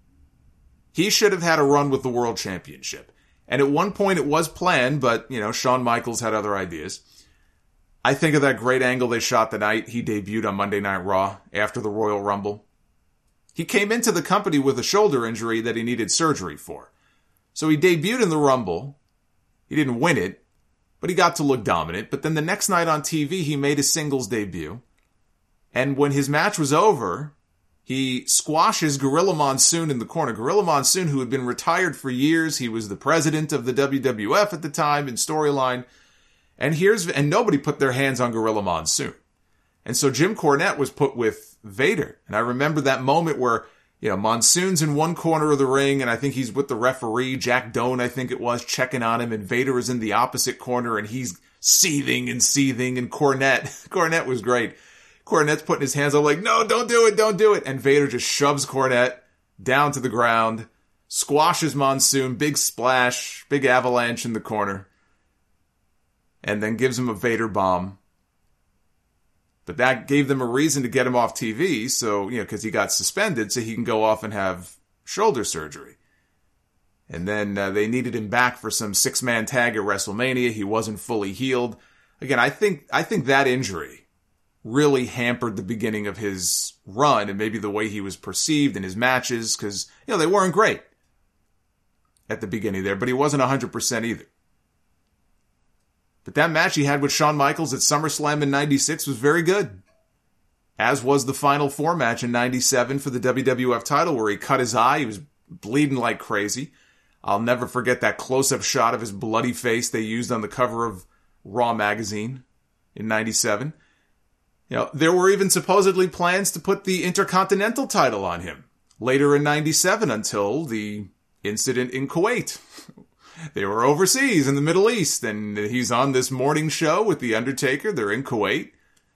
He should have had a run with the World Championship. And at one point it was planned, but, Shawn Michaels had other ideas. I think of that great angle they shot the night he debuted on Monday Night Raw after the Royal Rumble. He came into the company with a shoulder injury that he needed surgery for. So he debuted in the Rumble. He didn't win it, but he got to look dominant. But then the next night on TV, he made his singles debut. And when his match was over, he squashes Gorilla Monsoon in the corner. Gorilla Monsoon, who had been retired for years, he was the president of the WWF at the time in storyline. And nobody put their hands on Gorilla Monsoon. And so Jim Cornette was put with Vader. And I remember that moment where, Monsoon's in one corner of the ring, and I think he's with the referee, Jack Doan, I think it was, checking on him, and Vader is in the opposite corner, and he's seething, and Cornette was great. Cornette's putting his hands up like, no, don't do it. And Vader just shoves Cornette down to the ground, squashes Monsoon, big splash, big avalanche in the corner, and then gives him a Vader bomb. But that gave them a reason to get him off TV, so, because he got suspended, so he can go off and have shoulder surgery. And then they needed him back for some 6-man tag at WrestleMania. He wasn't fully healed. Again, I think that injury really hampered the beginning of his run and maybe the way he was perceived in his matches, because, they weren't great at the beginning there, but he wasn't 100% either. But that match he had with Shawn Michaels at SummerSlam in 96 was very good. As was the Final Four match in 97 for the WWF title, where he cut his eye. He was bleeding like crazy. I'll never forget that close-up shot of his bloody face they used on the cover of Raw magazine in 97. There were even supposedly plans to put the Intercontinental title on him later in 97 until the incident in Kuwait. They were overseas in the Middle East, and he's on this morning show with The Undertaker. They're in Kuwait.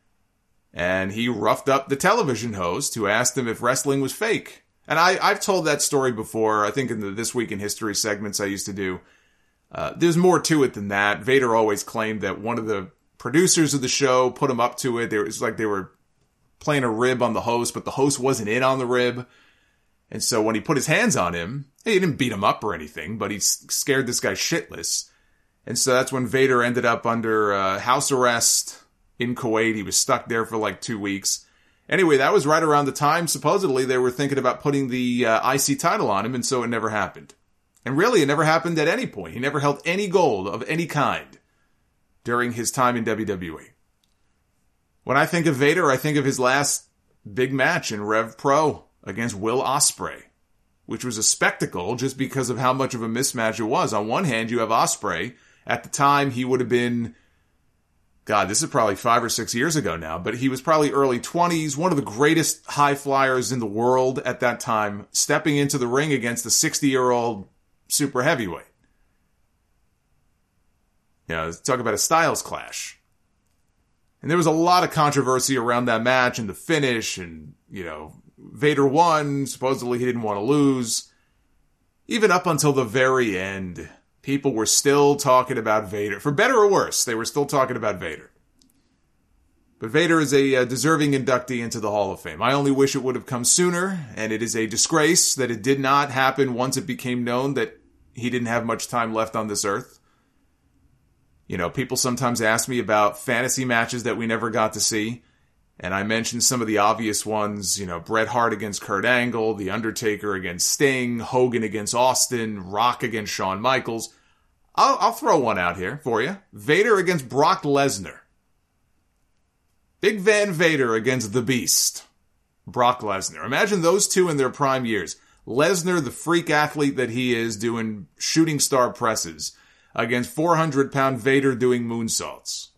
And he roughed up the television host who asked him if wrestling was fake. And I've told that story before, I think in the This Week in History segments I used to do. There's more to it than that. Vader always claimed that one of the producers of the show put him up to it. It was like they were playing a rib on the host, but the host wasn't in on the rib. And so when he put his hands on him, he didn't beat him up or anything, but he scared this guy shitless. And so that's when Vader ended up under house arrest in Kuwait. He was stuck there for like 2 weeks. Anyway, that was right around the time, supposedly, they were thinking about putting the IC title on him, and so it never happened. And really, it never happened at any point. He never held any gold of any kind during his time in WWE. When I think of Vader, I think of his last big match in Rev Pro against Will Ospreay, which was a spectacle just because of how much of a mismatch it was. On one hand, you have Ospreay. At the time, he would have been, this is probably 5 or 6 years ago now, but he was probably early 20s, one of the greatest high flyers in the world at that time, stepping into the ring against a 60-year-old super heavyweight. Talk about a styles clash. And there was a lot of controversy around that match and the finish, and, Vader won. Supposedly he didn't want to lose. Even up until the very end, people were still talking about Vader. For better or worse, they were still talking about Vader. But Vader is a deserving inductee into the Hall of Fame. I only wish it would have come sooner, and it is a disgrace that it did not happen once it became known that he didn't have much time left on this earth. People sometimes ask me about fantasy matches that we never got to see, and I mentioned some of the obvious ones, Bret Hart against Kurt Angle, The Undertaker against Sting, Hogan against Austin, Rock against Shawn Michaels. I'll throw one out here for you. Vader against Brock Lesnar. Big Van Vader against the Beast, Brock Lesnar. Imagine those two in their prime years. Lesnar, the freak athlete that he is, doing shooting star presses, against 400-pound Vader doing moonsaults.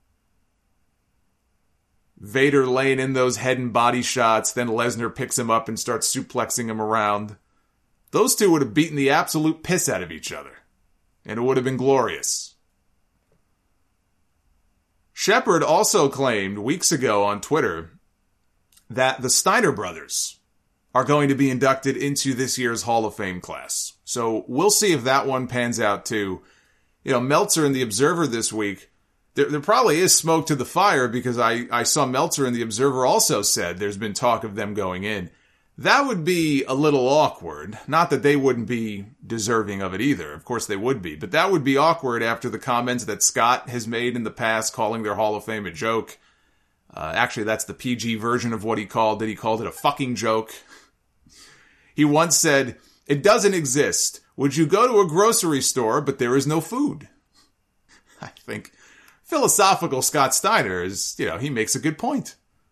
Vader laying in those head and body shots, then Lesnar picks him up and starts suplexing him around. Those two would have beaten the absolute piss out of each other, and it would have been glorious. Shepard also claimed weeks ago on Twitter that the Steiner brothers are going to be inducted into this year's Hall of Fame class. So we'll see if that one pans out too. Meltzer in The Observer this week, there probably is smoke to the fire, because I saw Meltzer in The Observer also said there's been talk of them going in. That would be a little awkward. Not that they wouldn't be deserving of it either. Of course they would be. But that would be awkward after the comments that Scott has made in the past, calling their Hall of Fame a joke. Actually, that's the PG version of what he called it. He called it a fucking joke. He once said, "It doesn't exist. Would you go to a grocery store, but there is no food?" I think philosophical Scott Steiner is, he makes a good point.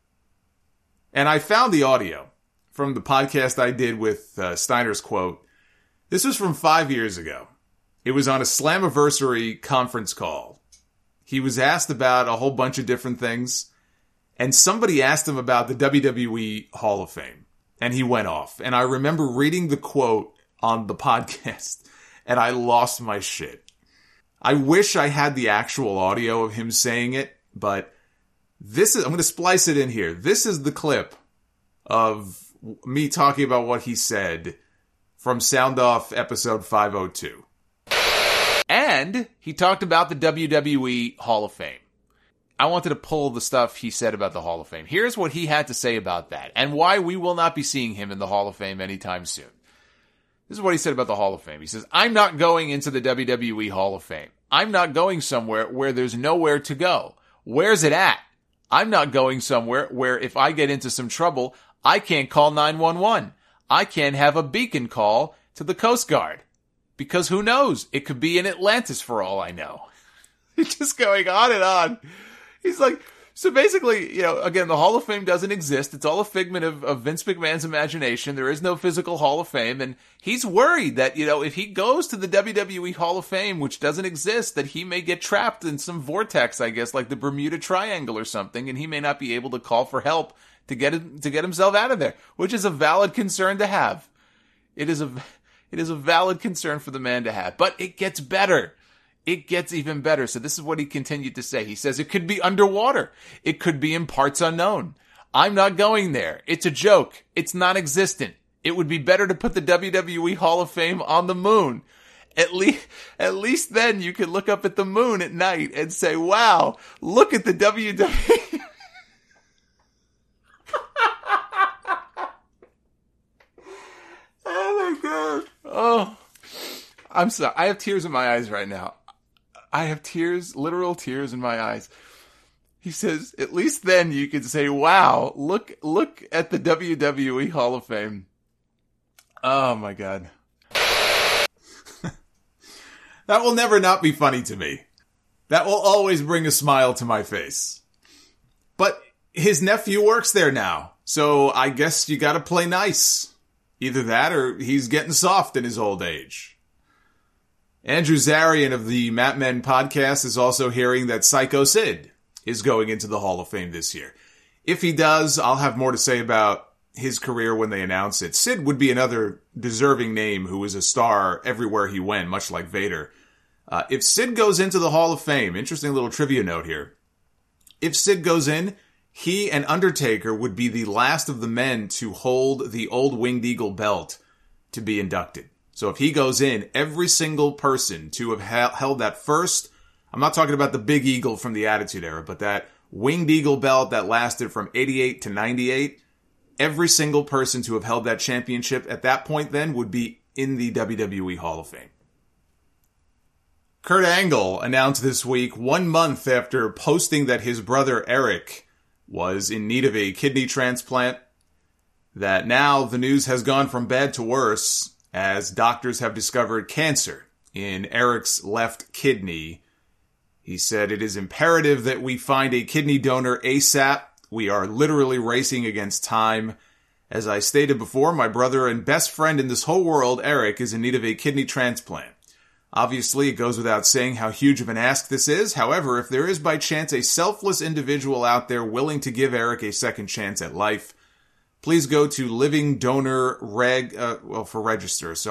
And I found the audio from the podcast I did with Steiner's quote. This was from 5 years ago. It was on a Slammiversary conference call. He was asked about a whole bunch of different things, and somebody asked him about the WWE Hall of Fame, and he went off. And I remember reading the quote on the podcast, and I lost my shit. I wish I had the actual audio of him saying it, but I'm going to splice it in here. This is the clip of me talking about what he said from Sound Off episode 502. And he talked about the WWE Hall of Fame. I wanted to pull the stuff he said about the Hall of Fame. Here's what he had to say about that, and why we will not be seeing him in the Hall of Fame anytime soon. This is what he said about the Hall of Fame. He says, "I'm not going into the WWE Hall of Fame. I'm not going somewhere where there's nowhere to go. Where's it at? I'm not going somewhere where if I get into some trouble, I can't call 911. I can't have a beacon call to the Coast Guard. Because who knows? It could be in Atlantis for all I know." He's just going on and on. He's like, so basically, again, the Hall of Fame doesn't exist. It's all a figment of Vince McMahon's imagination. There is no physical Hall of Fame. And he's worried that, if he goes to the WWE Hall of Fame, which doesn't exist, that he may get trapped in some vortex, I guess, like the Bermuda Triangle or something, and he may not be able to call for help to get himself out of there, which is a valid concern to have. It is a valid concern for the man to have. But it gets better. It gets even better. So this is what he continued to say. He says, "It could be underwater. It could be in parts unknown. I'm not going there. It's a joke. It's non-existent. It would be better to put the WWE Hall of Fame on the moon. At least then you can look up at the moon at night and say, wow, look at the WWE." Oh my God. Oh, I'm sorry. I have tears in my eyes right now. I have tears, literal tears in my eyes. He says, at least then you can say, wow, look at the WWE Hall of Fame. Oh my God. That will never not be funny to me. That will always bring a smile to my face. But his nephew works there now, so I guess you gotta play nice. Either that or he's getting soft in his old age. Andrew Zarian of the Mat Men podcast is also hearing that Psycho Sid is going into the Hall of Fame this year. If he does, I'll have more to say about his career when they announce it. Sid would be another deserving name who was a star everywhere he went, much like Vader. If Sid goes into the Hall of Fame, interesting little trivia note here. If Sid goes in, he and Undertaker would be the last of the men to hold the old Winged Eagle belt to be inducted. So if he goes in, every single person to have held that first, I'm not talking about the Big Eagle from the Attitude Era, but that Winged Eagle belt that lasted from 88 to 98, every single person to have held that championship at that point then would be in the WWE Hall of Fame. Kurt Angle announced this week, 1 month after posting that his brother Eric was in need of a kidney transplant, that now the news has gone from bad to worse as doctors have discovered cancer in Eric's left kidney. He said, "It is imperative that we find a kidney donor ASAP. We are literally racing against time. As I stated before, my brother and best friend in this whole world, Eric, is in need of a kidney transplant. Obviously, it goes without saying how huge of an ask this is. However, if there is by chance a selfless individual out there willing to give Eric a second chance at life, please go to Living Donor for register, so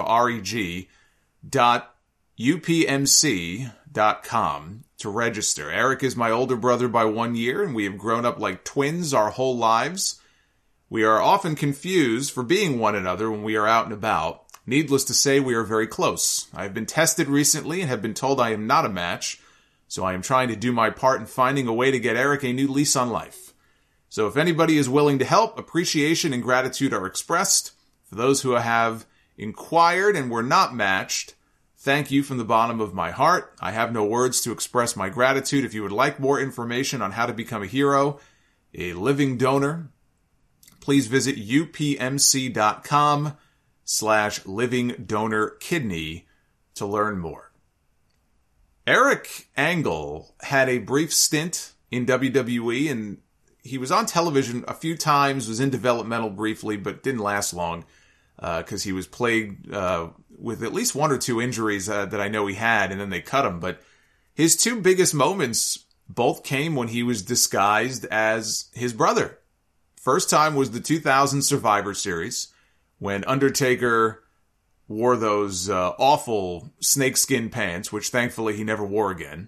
reg.upmc.com to register. Eric is my older brother by 1 year, and we have grown up like twins our whole lives. We are often confused for being one another when we are out and about. Needless to say, we are very close. I have been tested recently and have been told I am not a match, so I am trying to do my part in finding a way to get Eric a new lease on life. So if anybody is willing to help, appreciation and gratitude are expressed. For those who have inquired and were not matched, thank you from the bottom of my heart. I have no words to express my gratitude. If you would like more information on how to become a hero, a living donor, please visit upmc.com/livingdonorkidney to learn more. Eric Angle had a brief stint in WWE, and he was on television a few times, was in developmental briefly, but didn't last long because he was plagued with at least one or two injuries that I know he had, and then they cut him. But his two biggest moments both came when he was disguised as his brother. First time was the 2000 Survivor Series, when Undertaker wore those awful snakeskin pants, which thankfully he never wore again.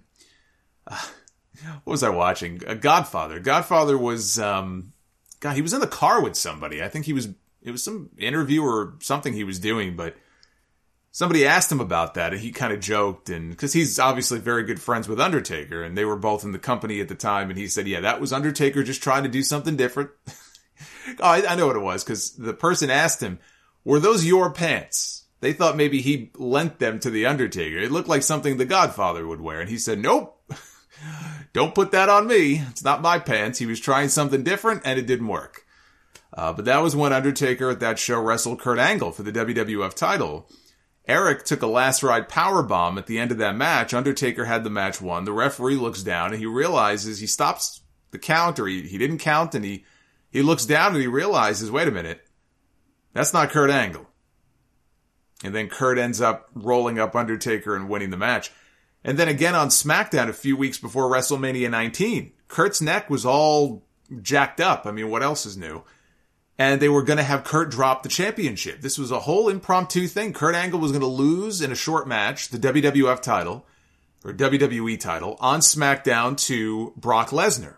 What was I watching? Godfather. Godfather was, he was in the car with somebody. I think it was some interview or something he was doing, but somebody asked him about that, and he kind of joked, and because he's obviously very good friends with Undertaker, and they were both in the company at the time, and he said, yeah, that was Undertaker just trying to do something different. Oh, I know what it was, because the person asked him, were those your pants? They thought maybe he lent them to the Undertaker. It looked like something the Godfather would wear, and he said, nope. Don't put that on me. It's not my pants. He was trying something different, and it didn't work. But that was when Undertaker at that show wrestled Kurt Angle for the WWF title. Eric took a last ride powerbomb at the end of that match. Undertaker had the match won. The referee looks down, and he realizes, he stops the count, or he didn't count, and he looks down and he realizes, wait a minute, that's not Kurt Angle. And then Kurt ends up rolling up Undertaker and winning the match. And then again on SmackDown a few weeks before WrestleMania 19, Kurt's neck was all jacked up. I mean, what else is new? And they were going to have Kurt drop the championship. This was a whole impromptu thing. Kurt Angle was going to lose in a short match, the WWF title, or WWE title, on SmackDown to Brock Lesnar.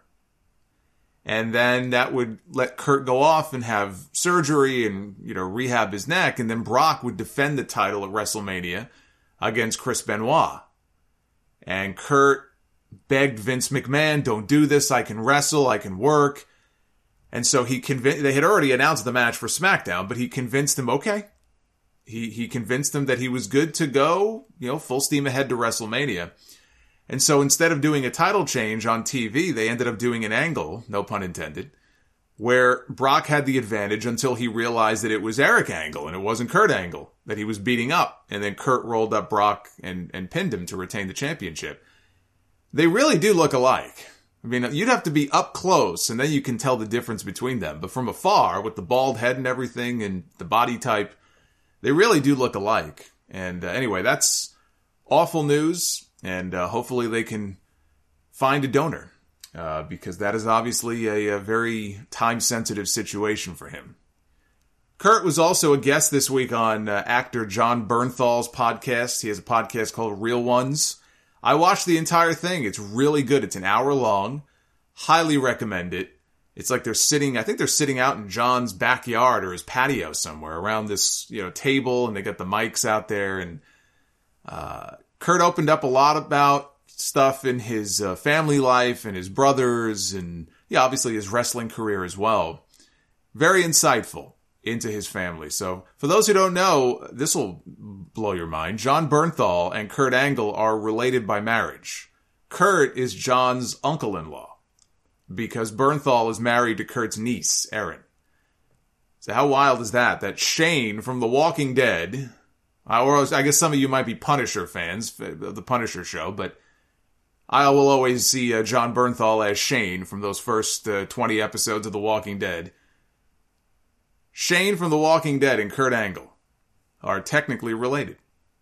And then that would let Kurt go off and have surgery and, rehab his neck. And then Brock would defend the title at WrestleMania against Chris Benoit. And Kurt begged Vince McMahon, don't do this. I can wrestle. I can work. And so they had already announced the match for SmackDown, but he convinced him, okay. He convinced him that he was good to go, full steam ahead to WrestleMania. And so instead of doing a title change on TV, they ended up doing an angle, no pun intended, where Brock had the advantage until he realized that it was Eric Angle and it wasn't Kurt Angle that he was beating up. And then Kurt rolled up Brock and pinned him to retain the championship. They really do look alike. I mean, you'd have to be up close and then you can tell the difference between them. But from afar, with the bald head and everything and the body type, they really do look alike. And anyway, that's awful news. And hopefully they can find a donor, because that is obviously a very time-sensitive situation for him. Kurt was also a guest this week on actor Jon Bernthal's podcast. He has a podcast called Real Ones. I watched the entire thing. It's really good. It's an hour long. Highly recommend it. It's like they're sitting out in John's backyard or his patio somewhere around this, table, and they got the mics out there. And Kurt opened up a lot about stuff in his family life and his brothers and, obviously his wrestling career as well. Very insightful into his family. So for those who don't know, this will blow your mind. John Bernthal and Kurt Angle are related by marriage. Kurt is John's uncle-in-law because Bernthal is married to Kurt's niece, Erin. So how wild is that? That Shane from The Walking Dead, or I guess some of you might be Punisher fans of the Punisher show, but I will always see John Bernthal as Shane from those first 20 episodes of The Walking Dead. Shane from The Walking Dead and Kurt Angle are technically related.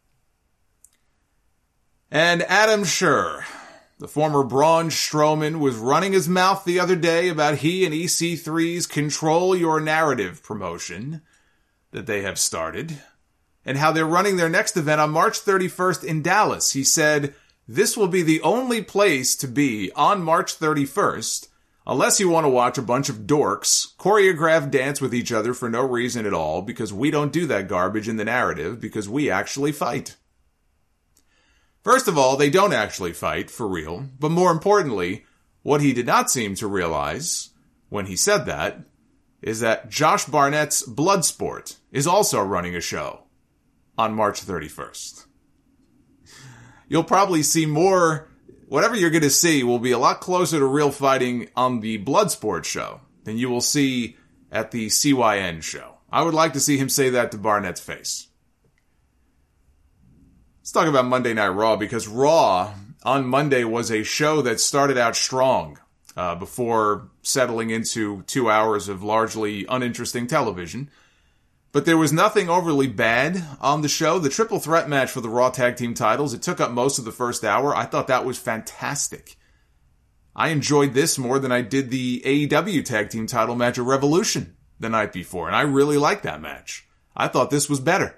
And Adam Scherr, the former Braun Strowman, was running his mouth the other day about he and EC3's Control Your Narrative promotion that they have started, and how they're running their next event on March 31st in Dallas. He said, "This will be the only place to be on March 31st, unless you want to watch a bunch of dorks choreograph dance with each other for no reason at all, because we don't do that garbage in the narrative, because we actually fight." First of all, they don't actually fight, for real. But more importantly, what he did not seem to realize when he said that is that Josh Barnett's Bloodsport is also running a show on March 31st. You'll probably see more. Whatever you're going to see will be a lot closer to real fighting on the Bloodsport show than you will see at the CYN show. I would like to see him say that to Barnett's face. Let's talk about Monday Night Raw, because Raw on Monday was a show that started out strong before settling into 2 hours of largely uninteresting television. But there was nothing overly bad on the show. The triple threat match for the Raw Tag Team titles, it took up most of the first hour. I thought that was fantastic. I enjoyed this more than I did the AEW Tag Team title match at Revolution the night before, and I really liked that match. I thought this was better.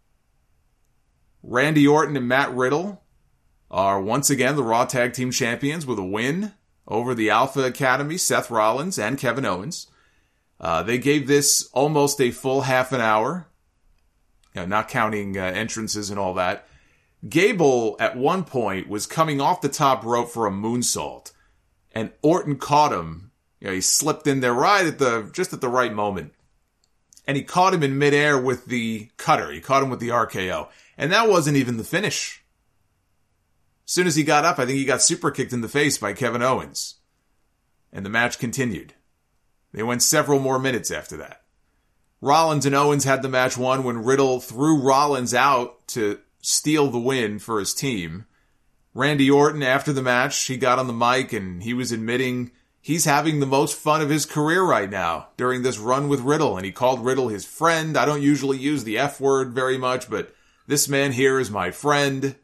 Randy Orton and Matt Riddle are once again the Raw Tag Team champions with a win over the Alpha Academy, Seth Rollins and Kevin Owens. They gave this almost a full half an hour, not counting entrances and all that. Gable, at one point, was coming off the top rope for a moonsault, and Orton caught him. He slipped in there just at the right moment. And he caught him in midair with the cutter. He caught him with the RKO. And that wasn't even the finish. As soon as he got up, I think he got super kicked in the face by Kevin Owens. And the match continued. They went several more minutes after that. Rollins and Owens had the match won when Riddle threw Rollins out to steal the win for his team. Randy Orton, after the match, he got on the mic and he was admitting he's having the most fun of his career right now during this run with Riddle. And he called Riddle his friend. I don't usually use the F word very much, but this man here is my friend.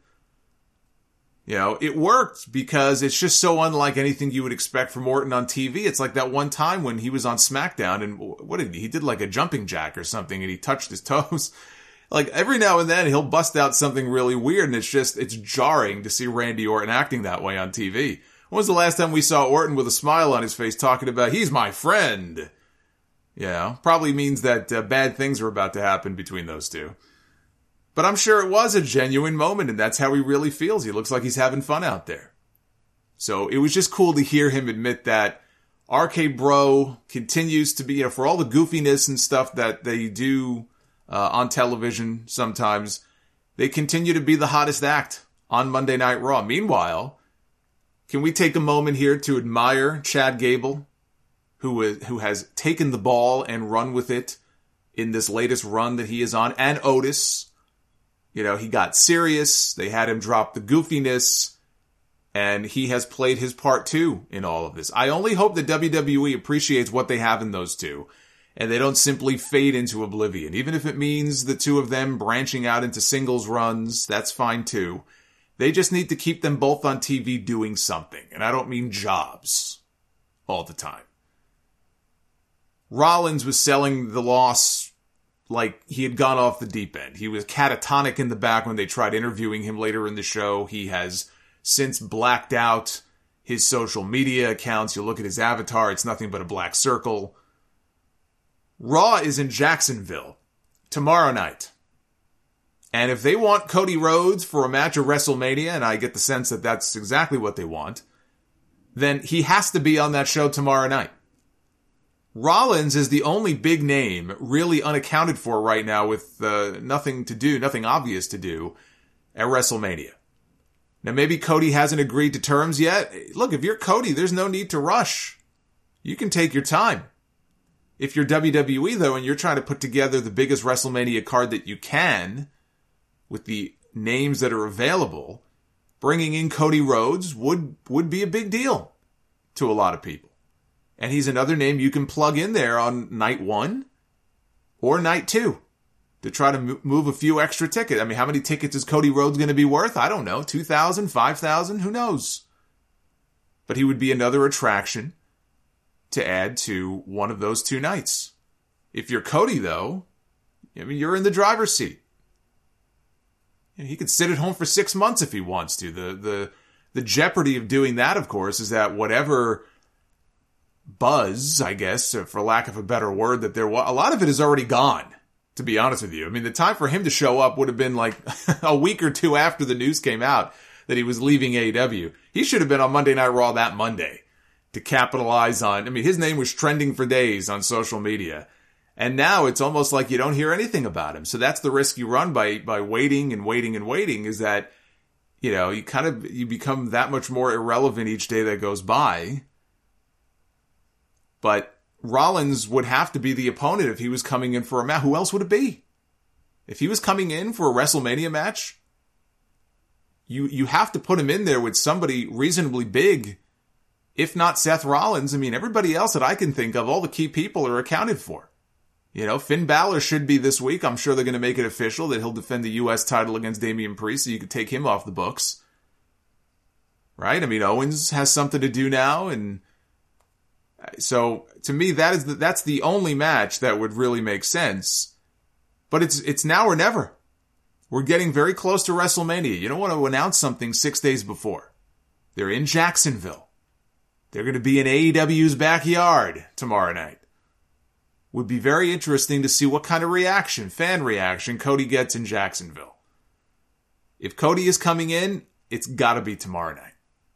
It worked because it's just so unlike anything you would expect from Orton on TV. It's like that one time when he was on SmackDown and he did like a jumping jack or something and he touched his toes. Like every now and then he'll bust out something really weird and it's jarring to see Randy Orton acting that way on TV. When was the last time we saw Orton with a smile on his face talking about, he's my friend? Probably means that bad things are about to happen between those two. But I'm sure it was a genuine moment, and that's how he really feels. He looks like he's having fun out there. So it was just cool to hear him admit that RK Bro continues to be, for all the goofiness and stuff that they do on television sometimes, they continue to be the hottest act on Monday Night Raw. Meanwhile, can we take a moment here to admire Chad Gable, who has taken the ball and run with it in this latest run that he is on, and Otis. He got serious. They had him drop the goofiness. And he has played his part too in all of this. I only hope that WWE appreciates what they have in those two. And they don't simply fade into oblivion. Even if it means the two of them branching out into singles runs, that's fine too. They just need to keep them both on TV doing something. And I don't mean jobs all the time. Rollins was selling the loss like he had gone off the deep end. He was catatonic in the back when they tried interviewing him later in the show. He has since blacked out. his social media accounts. You look at his avatar, it's nothing but a black circle. Raw is in Jacksonville tomorrow night. And if they want Cody Rhodes for a match at WrestleMania, and I get the sense that that's exactly what they want, then he has to be on that show tomorrow night. Rollins is the only big name really unaccounted for right now with nothing obvious to do at WrestleMania. Now maybe Cody hasn't agreed to terms yet. Look, if you're Cody, there's no need to rush. You can take your time. If you're WWE though, and you're trying to put together the biggest WrestleMania card that you can, with the names that are available, bringing in Cody Rhodes would be a big deal to a lot of people. And he's another name you can plug in there on night 1 or night 2 to try to move a few extra tickets. I mean, how many tickets is Cody Rhodes going to be worth? I don't know. 2,000, 5,000, who knows? But he would be another attraction to add to one of those 2 nights. If you're Cody, though, I mean, you're in the driver's seat. And he could sit at home for 6 months if he wants to. The jeopardy of doing that, of course, is that whatever buzz, I guess, for lack of a better word, that there was, a lot of it is already gone, to be honest with you. I mean, the time for him to show up would have been like a week or 2 after the news came out that he was leaving AEW. He should have been on Monday Night Raw that Monday to capitalize on, I mean, his name was trending for days on social media. And now it's almost like you don't hear anything about him. So that's the risk you run by waiting and waiting and waiting, is that, you know, you become that much more irrelevant each day that goes by. But Rollins would have to be the opponent if he was coming in for a match. Who else would it be? If he was coming in for a WrestleMania match, you have to put him in there with somebody reasonably big, if not Seth Rollins. I mean, everybody else that I can think of, all the key people are accounted for. You know, Finn Balor should be this week. I'm sure they're going to make it official that he'll defend the U.S. title against Damian Priest, so you could take him off the books. Right? I mean, Owens has something to do now, and so to me, that's the only match that would really make sense. But it's now or never. We're getting very close to WrestleMania. You don't want to announce something 6 days before. They're in Jacksonville. They're going to be in AEW's backyard tomorrow night. Would be very interesting to see what kind of fan reaction, Cody gets in Jacksonville. If Cody is coming in, it's got to be tomorrow night.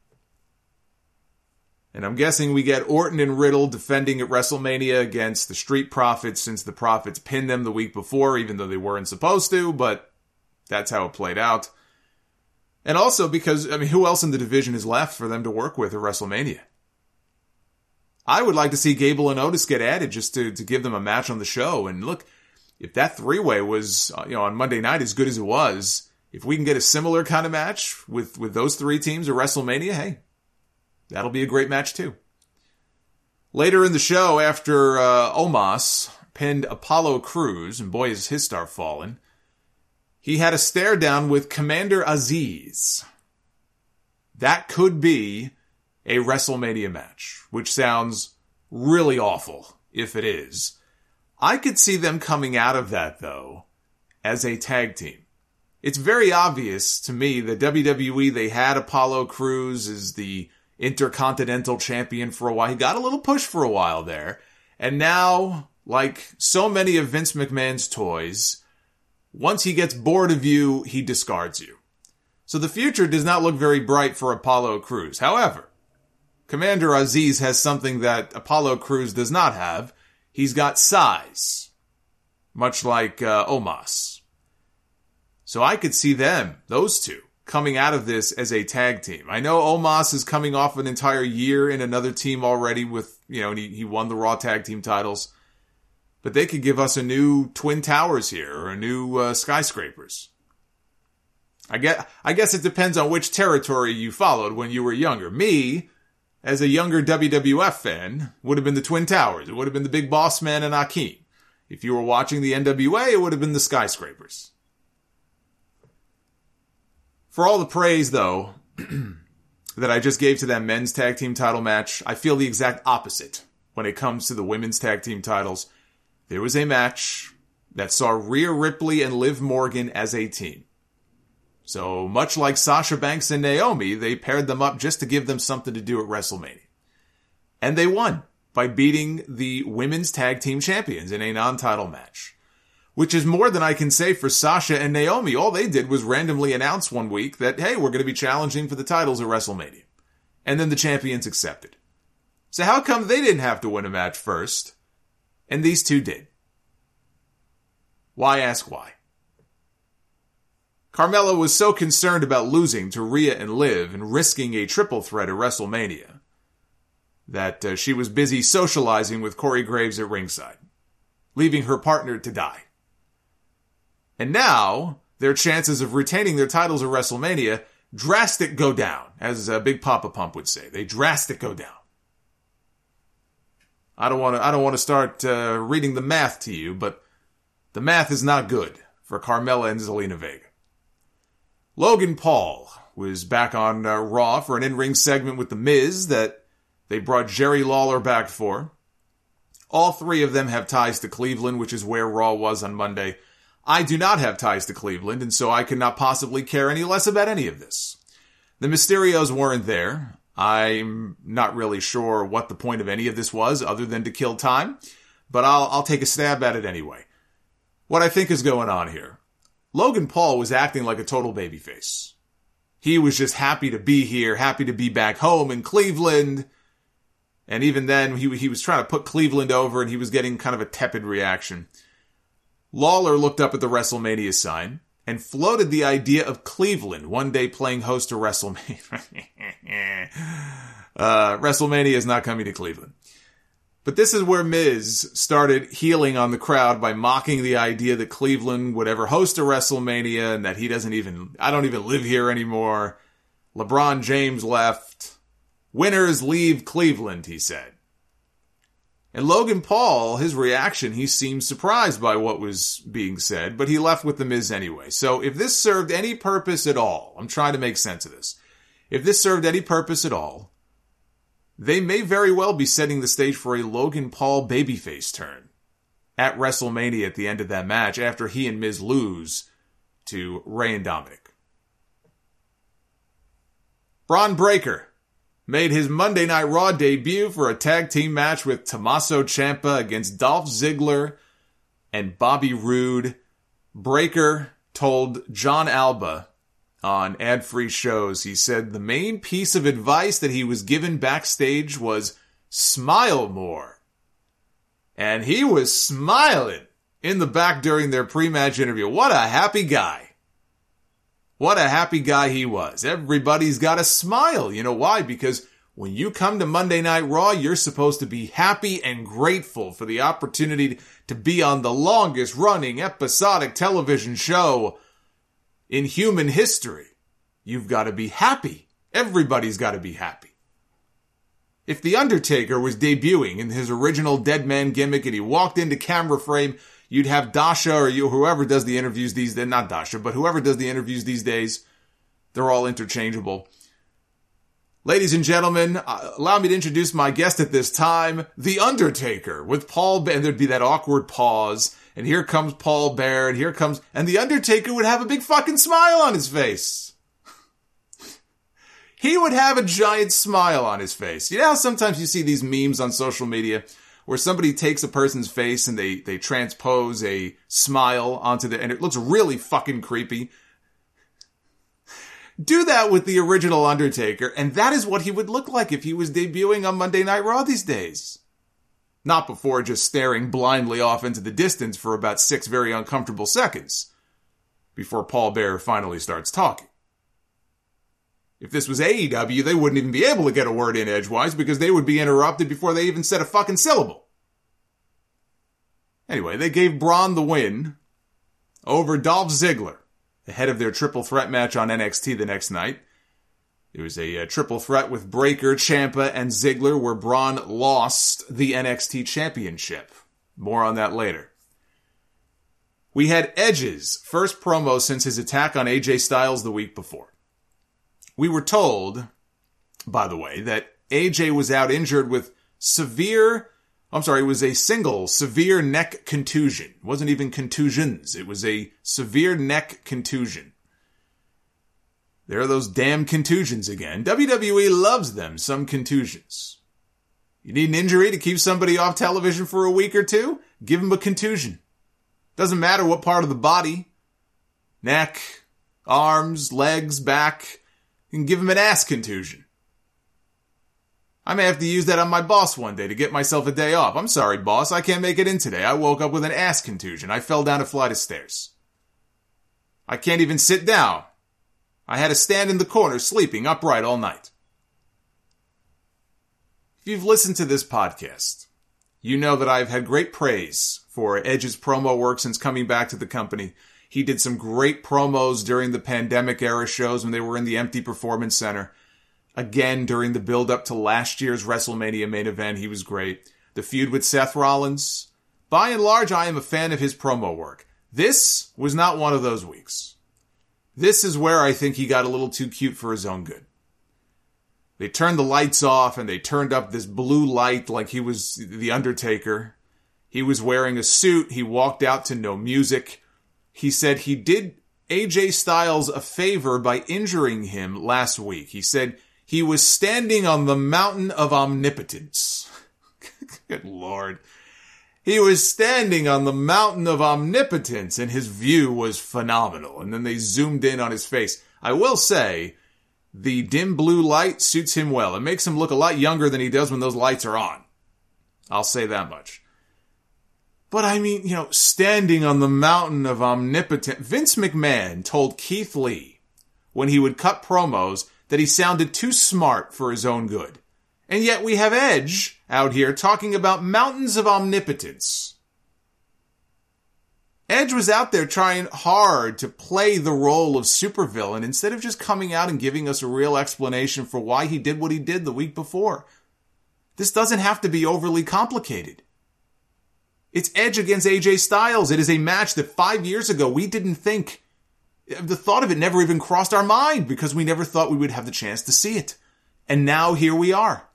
And I'm guessing we get Orton and Riddle defending at WrestleMania against the Street Profits, since the Profits pinned them the week before, even though they weren't supposed to, but that's how it played out. And also because, I mean, who else in the division is left for them to work with at WrestleMania? I would like to see Gable and Otis get added just to give them a match on the show. And look, if that 3-way was, on Monday night as good as it was, if we can get a similar kind of match with those 3 teams at WrestleMania, hey, that'll be a great match too. Later in the show, after Omos pinned Apollo Crews, and boy is his star fallen, he had a stare down with Commander Aziz. That could be a WrestleMania match, which sounds really awful if it is. I could see them coming out of that, though, as a tag team. It's very obvious to me that WWE, they had Apollo Crews as the Intercontinental Champion for a while. He got a little push for a while there. And now, like so many of Vince McMahon's toys, once he gets bored of you, he discards you. So the future does not look very bright for Apollo Crews. However, Commander Aziz has something that Apollo Crews does not have. He's got size, much like Omos. So I could see them, those two, coming out of this as a tag team. I know Omos is coming off an entire year in another team already with, and he won the Raw Tag Team titles. But they could give us a new Twin Towers here, or a new Skyscrapers. I guess it depends on which territory you followed when you were younger. Me, as a younger WWF fan, would have been the Twin Towers. It would have been the Big Boss Man and Akeem. If you were watching the NWA, it would have been the Skyscrapers. For all the praise, though, that I just gave to that men's tag team title match, I feel the exact opposite when it comes to the women's tag team titles. There was a match that saw Rhea Ripley and Liv Morgan as a team. So much like Sasha Banks and Naomi, they paired them up just to give them something to do at WrestleMania. And they won by beating the women's tag team champions in a non-title match. Which is more than I can say for Sasha and Naomi. All they did was randomly announce one week that, hey, we're going to be challenging for the titles at WrestleMania. And then the champions accepted. So how come they didn't have to win a match first, and these two did? Why ask why? Carmella was so concerned about losing to Rhea and Liv and risking a triple threat at WrestleMania that she was busy socializing with Corey Graves at ringside, leaving her partner to die. And now, their chances of retaining their titles at WrestleMania drastic go down, as Big Papa Pump would say. They drastic go down. I don't want to start reading the math to you, but the math is not good for Carmella and Zelina Vega. Logan Paul was back on Raw for an in-ring segment with The Miz that they brought Jerry Lawler back for. All three of them have ties to Cleveland, which is where Raw was on Monday. I do not have ties to Cleveland, and so I could not possibly care any less about any of this. The Mysterios weren't there. I'm not really sure what the point of any of this was, other than to kill time, but I'll take a stab at it anyway. What I think is going on here. Logan Paul was acting like a total babyface. He was just happy to be here, happy to be back home in Cleveland. And even then, he was trying to put Cleveland over, and he was getting kind of a tepid reaction. Lawler looked up at the WrestleMania sign and floated the idea of Cleveland one day playing host to WrestleMania. WrestleMania is not coming to Cleveland. But this is where Miz started healing on the crowd by mocking the idea that Cleveland would ever host a WrestleMania and that I don't even live here anymore. LeBron James left. Winners leave Cleveland, he said. And Logan Paul, his reaction, he seemed surprised by what was being said, but he left with The Miz anyway. So if this served any purpose at all, I'm trying to make sense of this. If this served any purpose at all, they may very well be setting the stage for a Logan Paul babyface turn at WrestleMania at the end of that match after he and Miz lose to Rey and Dominic. Bron Breakker made his Monday Night Raw debut for a tag team match with Tommaso Ciampa against Dolph Ziggler and Bobby Roode. Breakker told John Alba on ad-free shows, he said the main piece of advice that he was given backstage was smile more. And he was smiling in the back during their pre-match interview. What a happy guy. What a happy guy he was. Everybody's got a smile. You know why? Because when you come to Monday Night Raw, you're supposed to be happy and grateful for the opportunity to be on the longest running episodic television show in human history. You've got to be happy. Everybody's got to be happy. If The Undertaker was debuting in his original dead man gimmick and he walked into camera frame, you'd have Dasha or whoever does the interviews these days, not Dasha, but whoever does the interviews these days, they're all interchangeable. Ladies and gentlemen, allow me to introduce my guest at this time, The Undertaker, with Paul Bear. And there'd be that awkward pause, and here comes Paul Bear, and The Undertaker would have a big fucking smile on his face. He would have a giant smile on his face. You know how sometimes you see these memes on social media where somebody takes a person's face and they transpose a smile onto and it looks really fucking creepy. Do that with the original Undertaker, and that is what he would look like if he was debuting on Monday Night Raw these days. Not before just staring blindly off into the distance for about 6 very uncomfortable seconds before Paul Bear finally starts talking. If this was AEW, they wouldn't even be able to get a word in edgewise because they would be interrupted before they even said a fucking syllable. Anyway, they gave Braun the win over Dolph Ziggler ahead of their triple threat match on NXT the next night. It was a triple threat with Breakker, Ciampa, and Ziggler where Braun lost the NXT championship. More on that later. We had Edge's first promo since his attack on AJ Styles the week before. We were told, by the way, that AJ was out injured with it was a single severe neck contusion. It wasn't even contusions. It was a severe neck contusion. There are those damn contusions again. WWE loves them, some contusions. You need an injury to keep somebody off television for a week or two? Give them a contusion. Doesn't matter what part of the body. Neck, arms, legs, back. You can give them an ass contusion. I may have to use that on my boss one day to get myself a day off. I'm sorry, boss. I can't make it in today. I woke up with an ass contusion. I fell down a flight of stairs. I can't even sit down. I had to stand in the corner sleeping upright all night. If you've listened to this podcast, you know that I've had great praise for Edge's promo work since coming back to the company. He did some great promos during the pandemic era shows when they were in the Empty Performance Center. Again, during the build-up to last year's WrestleMania main event, he was great. The feud with Seth Rollins. By and large, I am a fan of his promo work. This was not one of those weeks. This is where I think he got a little too cute for his own good. They turned the lights off and they turned up this blue light like he was The Undertaker. He was wearing a suit. He walked out to no music. He said he did AJ Styles a favor by injuring him last week. He said he was standing on the mountain of omnipotence. Good Lord. He was standing on the mountain of omnipotence and his view was phenomenal. And then they zoomed in on his face. I will say, the dim blue light suits him well. It makes him look a lot younger than he does when those lights are on. I'll say that much. But I mean, standing on the mountain of omnipotence. Vince McMahon told Keith Lee when he would cut promos that he sounded too smart for his own good. And yet we have Edge out here talking about mountains of omnipotence. Edge was out there trying hard to play the role of supervillain instead of just coming out and giving us a real explanation for why he did what he did the week before. This doesn't have to be overly complicated. It's Edge against AJ Styles. It is a match that 5 years ago we didn't think. The thought of it never even crossed our mind because we never thought we would have the chance to see it. And now here we are.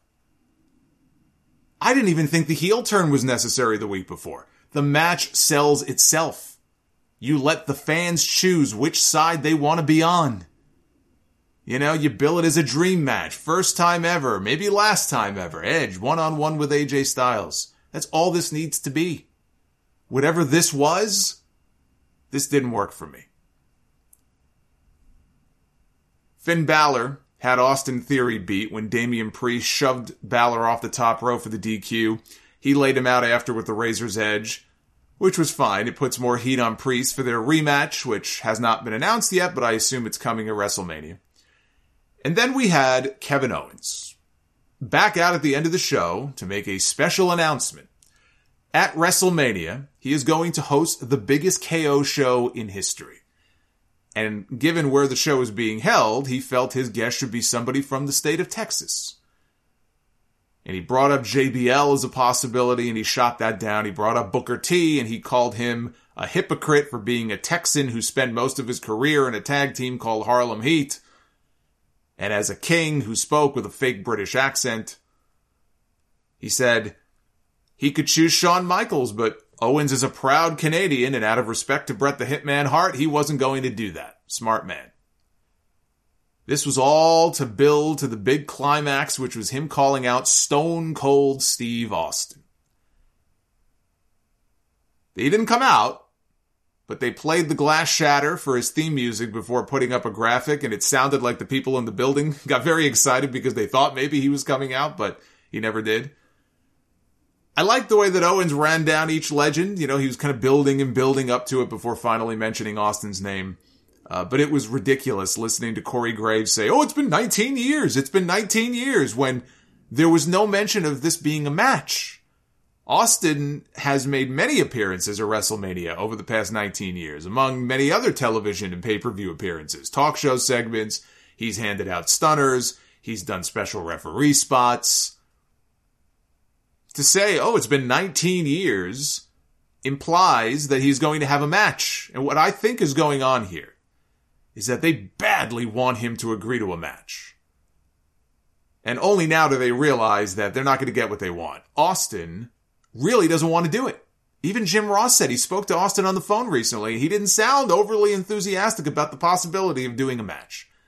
I didn't even think the heel turn was necessary the week before. The match sells itself. You let the fans choose which side they want to be on. You bill it as a dream match. First time ever, maybe last time ever. Edge, one-on-one with AJ Styles. That's all this needs to be. Whatever this was, this didn't work for me. Finn Balor had Austin Theory beat when Damian Priest shoved Balor off the top rope for the DQ. He laid him out after with the Razor's Edge, which was fine. It puts more heat on Priest for their rematch, which has not been announced yet, but I assume it's coming at WrestleMania. And then we had Kevin Owens back out at the end of the show to make a special announcement. At WrestleMania, he is going to host the biggest KO show in history. And given where the show is being held, he felt his guest should be somebody from the state of Texas. And he brought up JBL as a possibility, and he shot that down. He brought up Booker T, and he called him a hypocrite for being a Texan who spent most of his career in a tag team called Harlem Heat, and as a king who spoke with a fake British accent. He said he could choose Shawn Michaels, but Owens is a proud Canadian, and out of respect to Bret the Hitman Hart, he wasn't going to do that. Smart man. This was all to build to the big climax, which was him calling out Stone Cold Steve Austin. He didn't come out, but they played the glass shatter for his theme music before putting up a graphic, and it sounded like the people in the building got very excited because they thought maybe he was coming out, but he never did. I like the way that Owens ran down each legend. He was kind of building and building up to it before finally mentioning Austin's name. But it was ridiculous listening to Corey Graves say, it's been 19 years. It's been 19 years when there was no mention of this being a match. Austin has made many appearances at WrestleMania over the past 19 years, among many other television and pay-per-view appearances, talk show segments. He's handed out stunners. He's done special referee spots. To say, it's been 19 years implies that he's going to have a match. And what I think is going on here is that they badly want him to agree to a match. And only now do they realize that they're not going to get what they want. Austin really doesn't want to do it. Even Jim Ross said he spoke to Austin on the phone recently. He didn't sound overly enthusiastic about the possibility of doing a match.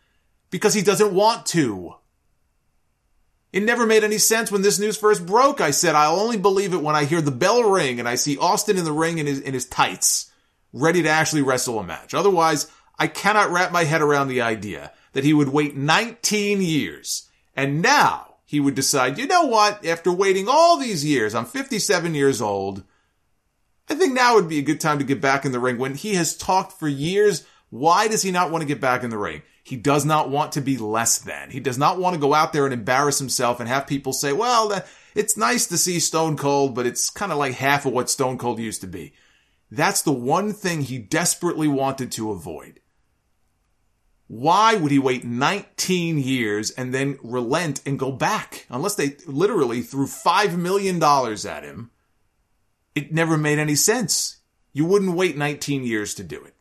because he doesn't want to. It never made any sense when this news first broke. I said, I'll only believe it when I hear the bell ring and I see Austin in the ring in his tights, ready to actually wrestle a match. Otherwise, I cannot wrap my head around the idea that he would wait 19 years and now he would decide, you know what, after waiting all these years, I'm 57 years old, I think now would be a good time to get back in the ring. When he has talked for years, why does he not want to get back in the ring? He does not want to be less than. He does not want to go out there and embarrass himself and have people say, well, it's nice to see Stone Cold, but it's kind of like half of what Stone Cold used to be. That's the one thing he desperately wanted to avoid. Why would he wait 19 years and then relent and go back? Unless they literally threw $5 million at him. It never made any sense. You wouldn't wait 19 years to do it.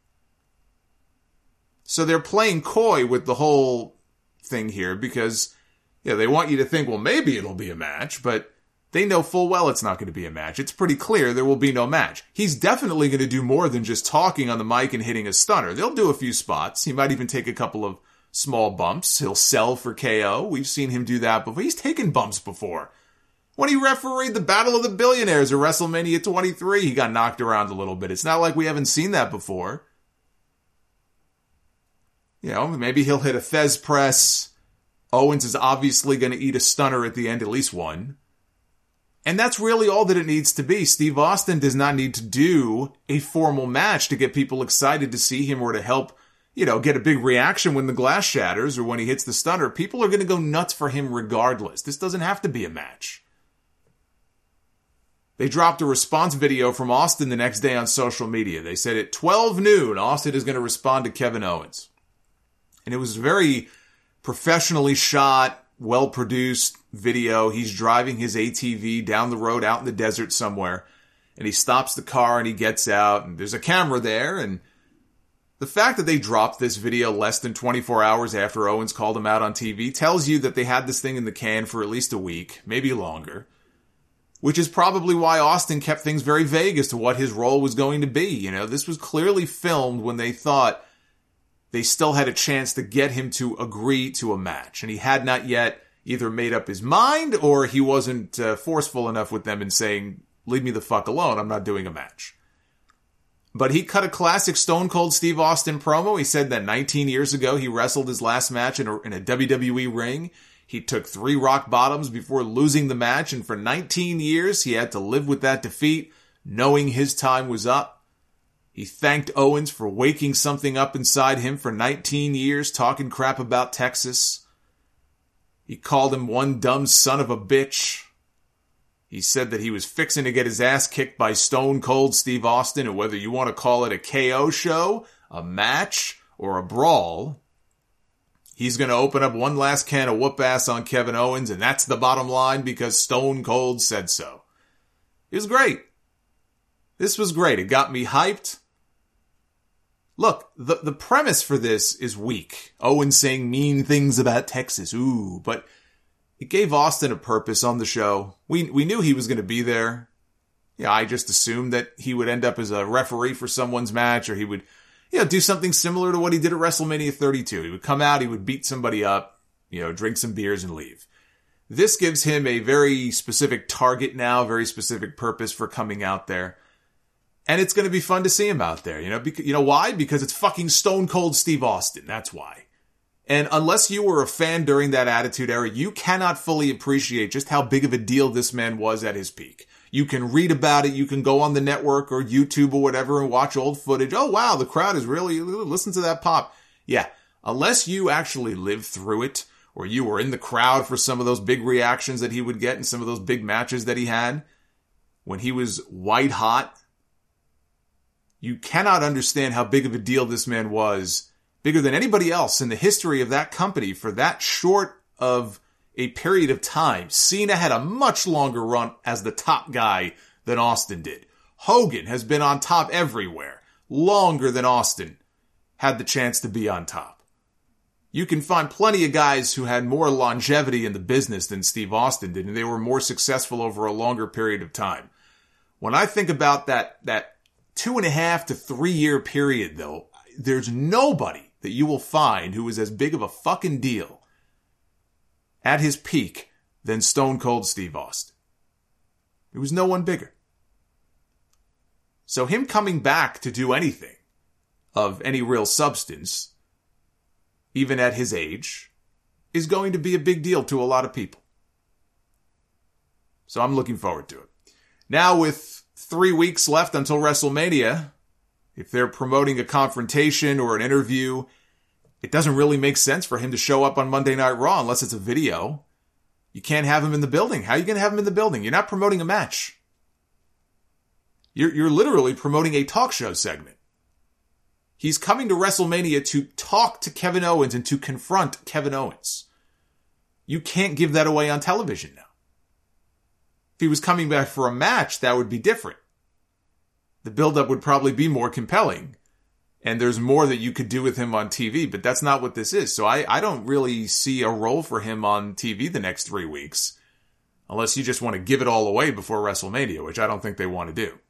So they're playing coy with the whole thing here because, they want you to think, well, maybe it'll be a match, but they know full well it's not going to be a match. It's pretty clear there will be no match. He's definitely going to do more than just talking on the mic and hitting a stunner. They'll do a few spots. He might even take a couple of small bumps. He'll sell for KO. We've seen him do that before. He's taken bumps before. When he refereed the Battle of the Billionaires at WrestleMania 23, he got knocked around a little bit. It's not like we haven't seen that before. Maybe he'll hit a Fez press. Owens is obviously going to eat a stunner at the end, at least one. And that's really all that it needs to be. Steve Austin does not need to do a formal match to get people excited to see him or to help, get a big reaction when the glass shatters or when he hits the stunner. People are going to go nuts for him regardless. This doesn't have to be a match. They dropped a response video from Austin the next day on social media. They said at 12 noon, Austin is going to respond to Kevin Owens. And it was a very professionally shot, well-produced video. He's driving his ATV down the road out in the desert somewhere. And he stops the car and he gets out. And there's a camera there. And the fact that they dropped this video less than 24 hours after Owens called him out on TV tells you that they had this thing in the can for at least a week, maybe longer. Which is probably why Austin kept things very vague as to what his role was going to be. This was clearly filmed when they thought they still had a chance to get him to agree to a match. And he had not yet either made up his mind or he wasn't forceful enough with them in saying, leave me the fuck alone, I'm not doing a match. But he cut a classic Stone Cold Steve Austin promo. He said that 19 years ago he wrestled his last match in a WWE ring. He took 3 rock bottoms before losing the match, and for 19 years he had to live with that defeat, knowing his time was up. He thanked Owens for waking something up inside him for 19 years, talking crap about Texas. He called him one dumb son of a bitch. He said that he was fixing to get his ass kicked by Stone Cold Steve Austin, and whether you want to call it a KO show, a match, or a brawl, he's going to open up one last can of whoop ass on Kevin Owens, and that's the bottom line because Stone Cold said so. It was great. This was great. It got me hyped. Look, the premise for this is weak. Owens saying mean things about Texas. Ooh, but it gave Austin a purpose on the show. We knew he was going to be there. I just assumed that he would end up as a referee for someone's match, or he would, do something similar to what he did at WrestleMania 32. He would come out, he would beat somebody up, drink some beers and leave. This gives him a very specific target now, very specific purpose for coming out there. And it's going to be fun to see him out there, why? Because it's fucking Stone Cold Steve Austin. That's why. And unless you were a fan during that Attitude Era, you cannot fully appreciate just how big of a deal this man was at his peak. You can read about it. You can go on the network or YouTube or whatever and watch old footage. Oh, wow, the crowd is really, listen to that pop. Yeah, unless you actually lived through it or you were in the crowd for some of those big reactions that he would get in some of those big matches that he had when he was white hot, you cannot understand how big of a deal this man was, bigger than anybody else in the history of that company for that short of a period of time. Cena had a much longer run as the top guy than Austin did. Hogan has been on top everywhere, longer than Austin had the chance to be on top. You can find plenty of guys who had more longevity in the business than Steve Austin did, and they were more successful over a longer period of time. When I think about that 2.5 to 3 year period, though, there's nobody that you will find who is as big of a fucking deal at his peak than Stone Cold Steve Austin. There was no one bigger. So him coming back to do anything of any real substance, even at his age, is going to be a big deal to a lot of people. So I'm looking forward to it. Now with 3 weeks left until WrestleMania, if they're promoting a confrontation or an interview, it doesn't really make sense for him to show up on Monday Night Raw unless it's a video. You can't have him in the building. How are you going to have him in the building? You're not promoting a match. You're literally promoting a talk show segment. He's coming to WrestleMania to talk to Kevin Owens and to confront Kevin Owens. You can't give that away on television now. If he was coming back for a match, that would be different. The build-up would probably be more compelling. And there's more that you could do with him on TV, but that's not what this is. So I don't really see a role for him on TV the next 3 weeks. Unless you just want to give it all away before WrestleMania, which I don't think they want to do.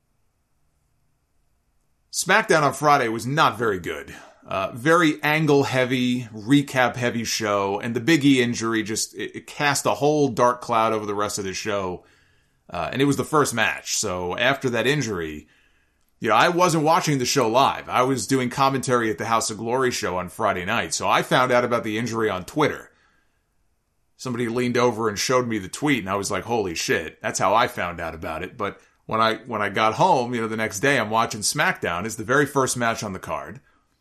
SmackDown on Friday was not very good. Very angle-heavy, recap-heavy show, and the Big E injury just it cast a whole dark cloud over the rest of the show. And it was the first match, so after that injury, I wasn't watching the show live. I was doing commentary at the House of Glory show on Friday night, so I found out about the injury on Twitter. Somebody leaned over and showed me the tweet, and I was like, holy shit, that's how I found out about it. But when I got home, the next day, I'm watching SmackDown. It's the very first match on the card.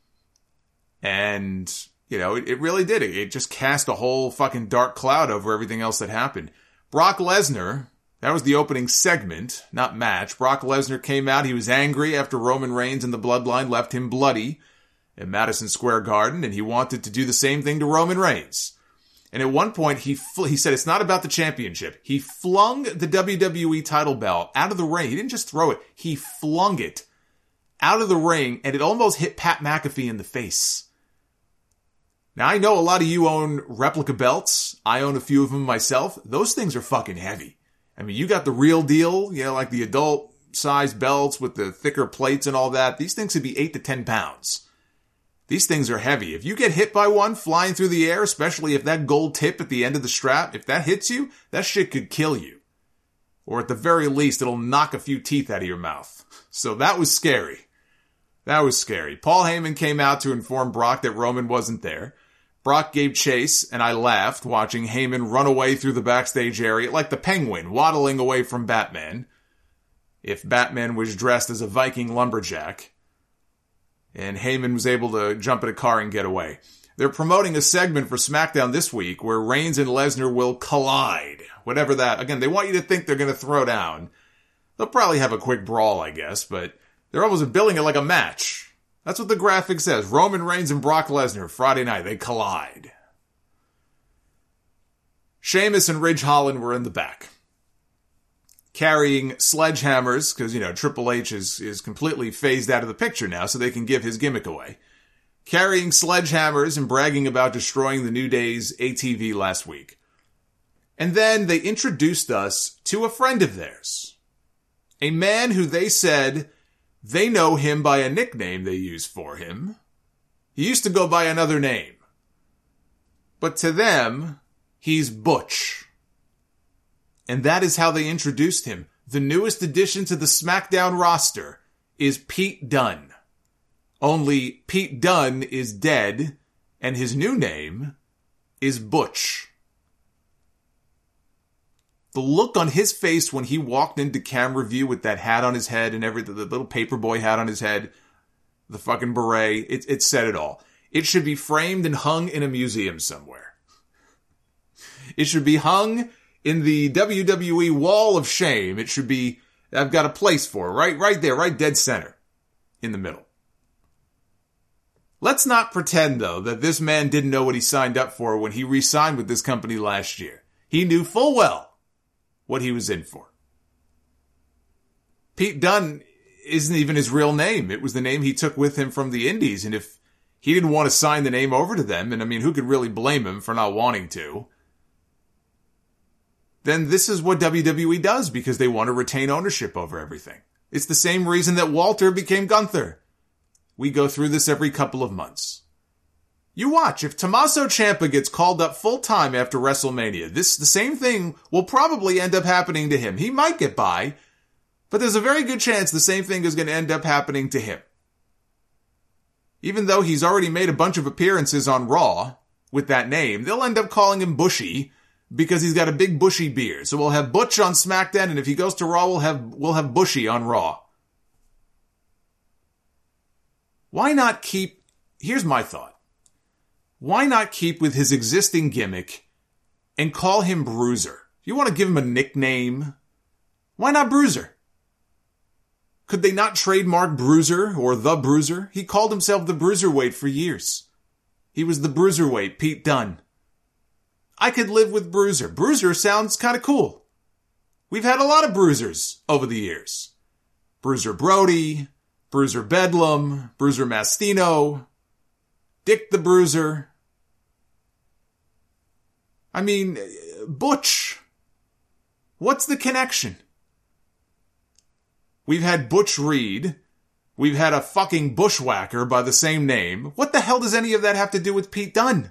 And, it really did. It just cast a whole fucking dark cloud over everything else that happened. Brock Lesnar, that was the opening segment, not match. Brock Lesnar came out. He was angry after Roman Reigns and the Bloodline left him bloody at Madison Square Garden, and he wanted to do the same thing to Roman Reigns. And at one point, he said it's not about the championship. He flung the WWE title belt out of the ring. He didn't just throw it. He flung it out of the ring, and it almost hit Pat McAfee in the face. Now, I know a lot of you own replica belts. I own a few of them myself. Those things are fucking heavy. I mean, you got the real deal, like the adult-sized belts with the thicker plates and all that. These things could be 8 to 10 pounds. These things are heavy. If you get hit by one flying through the air, especially if that gold tip at the end of the strap, if that hits you, that shit could kill you. Or at the very least, it'll knock a few teeth out of your mouth. So that was scary. That was scary. Paul Heyman came out to inform Brock that Roman wasn't there. Brock gave chase, and I laughed watching Heyman run away through the backstage area like the Penguin, waddling away from Batman. If Batman was dressed as a Viking lumberjack. And Heyman was able to jump in a car and get away. They're promoting a segment for SmackDown this week where Reigns and Lesnar will collide. Whatever that. Again, they want you to think they're going to throw down. They'll probably have a quick brawl, I guess, but they're almost billing it like a match. That's what the graphic says. Roman Reigns and Brock Lesnar, Friday night, they collide. Sheamus and Ridge Holland were in the back, carrying sledgehammers, because, Triple H is completely phased out of the picture now, so they can give his gimmick away. Carrying sledgehammers and bragging about destroying the New Day's ATV last week. And then they introduced us to a friend of theirs. A man who they said they know him by a nickname they use for him. He used to go by another name. But to them, he's Butch. And that is how they introduced him. The newest addition to the SmackDown roster is Pete Dunne. Only Pete Dunne is dead, and his new name is Butch. The look on his face when he walked into camera view with that hat on his head and everything, the little paperboy hat on his head, the fucking beret, it said it all. It should be framed and hung in a museum somewhere. It should be hung in the WWE Wall of Shame. It should be, I've got a place for it, right there, right dead center, in the middle. Let's not pretend, though, that this man didn't know what he signed up for when he re-signed with this company last year. He knew full well what he was in for. Pete Dunne isn't even his real name. It was the name he took with him from the Indies, and if he didn't want to sign the name over to them, and who could really blame him for not wanting to, then this is what WWE does because they want to retain ownership over everything. It's the same reason that Walter became Gunther. We go through this every couple of months. You watch. If Tommaso Ciampa gets called up full-time after WrestleMania, the same thing will probably end up happening to him. He might get by, but there's a very good chance the same thing is going to end up happening to him. Even though he's already made a bunch of appearances on Raw with that name, they'll end up calling him Bushy because he's got a big bushy beard. So we'll have Butch on SmackDown, and if he goes to Raw, we'll have Bushy on Raw. Why not keep... Here's my thought. Why not keep with his existing gimmick and call him Bruiser? You want to give him a nickname? Why not Bruiser? Could they not trademark Bruiser or The Bruiser? He called himself the Bruiserweight for years. He was the Bruiserweight, Pete Dunne. I could live with Bruiser. Bruiser sounds kind of cool. We've had a lot of Bruisers over the years. Bruiser Brody, Bruiser Bedlam, Bruiser Mastino, Dick the Bruiser. I mean, Butch. What's the connection? We've had Butch Reed. We've had a fucking bushwhacker by the same name. What the hell does any of that have to do with Pete Dunne?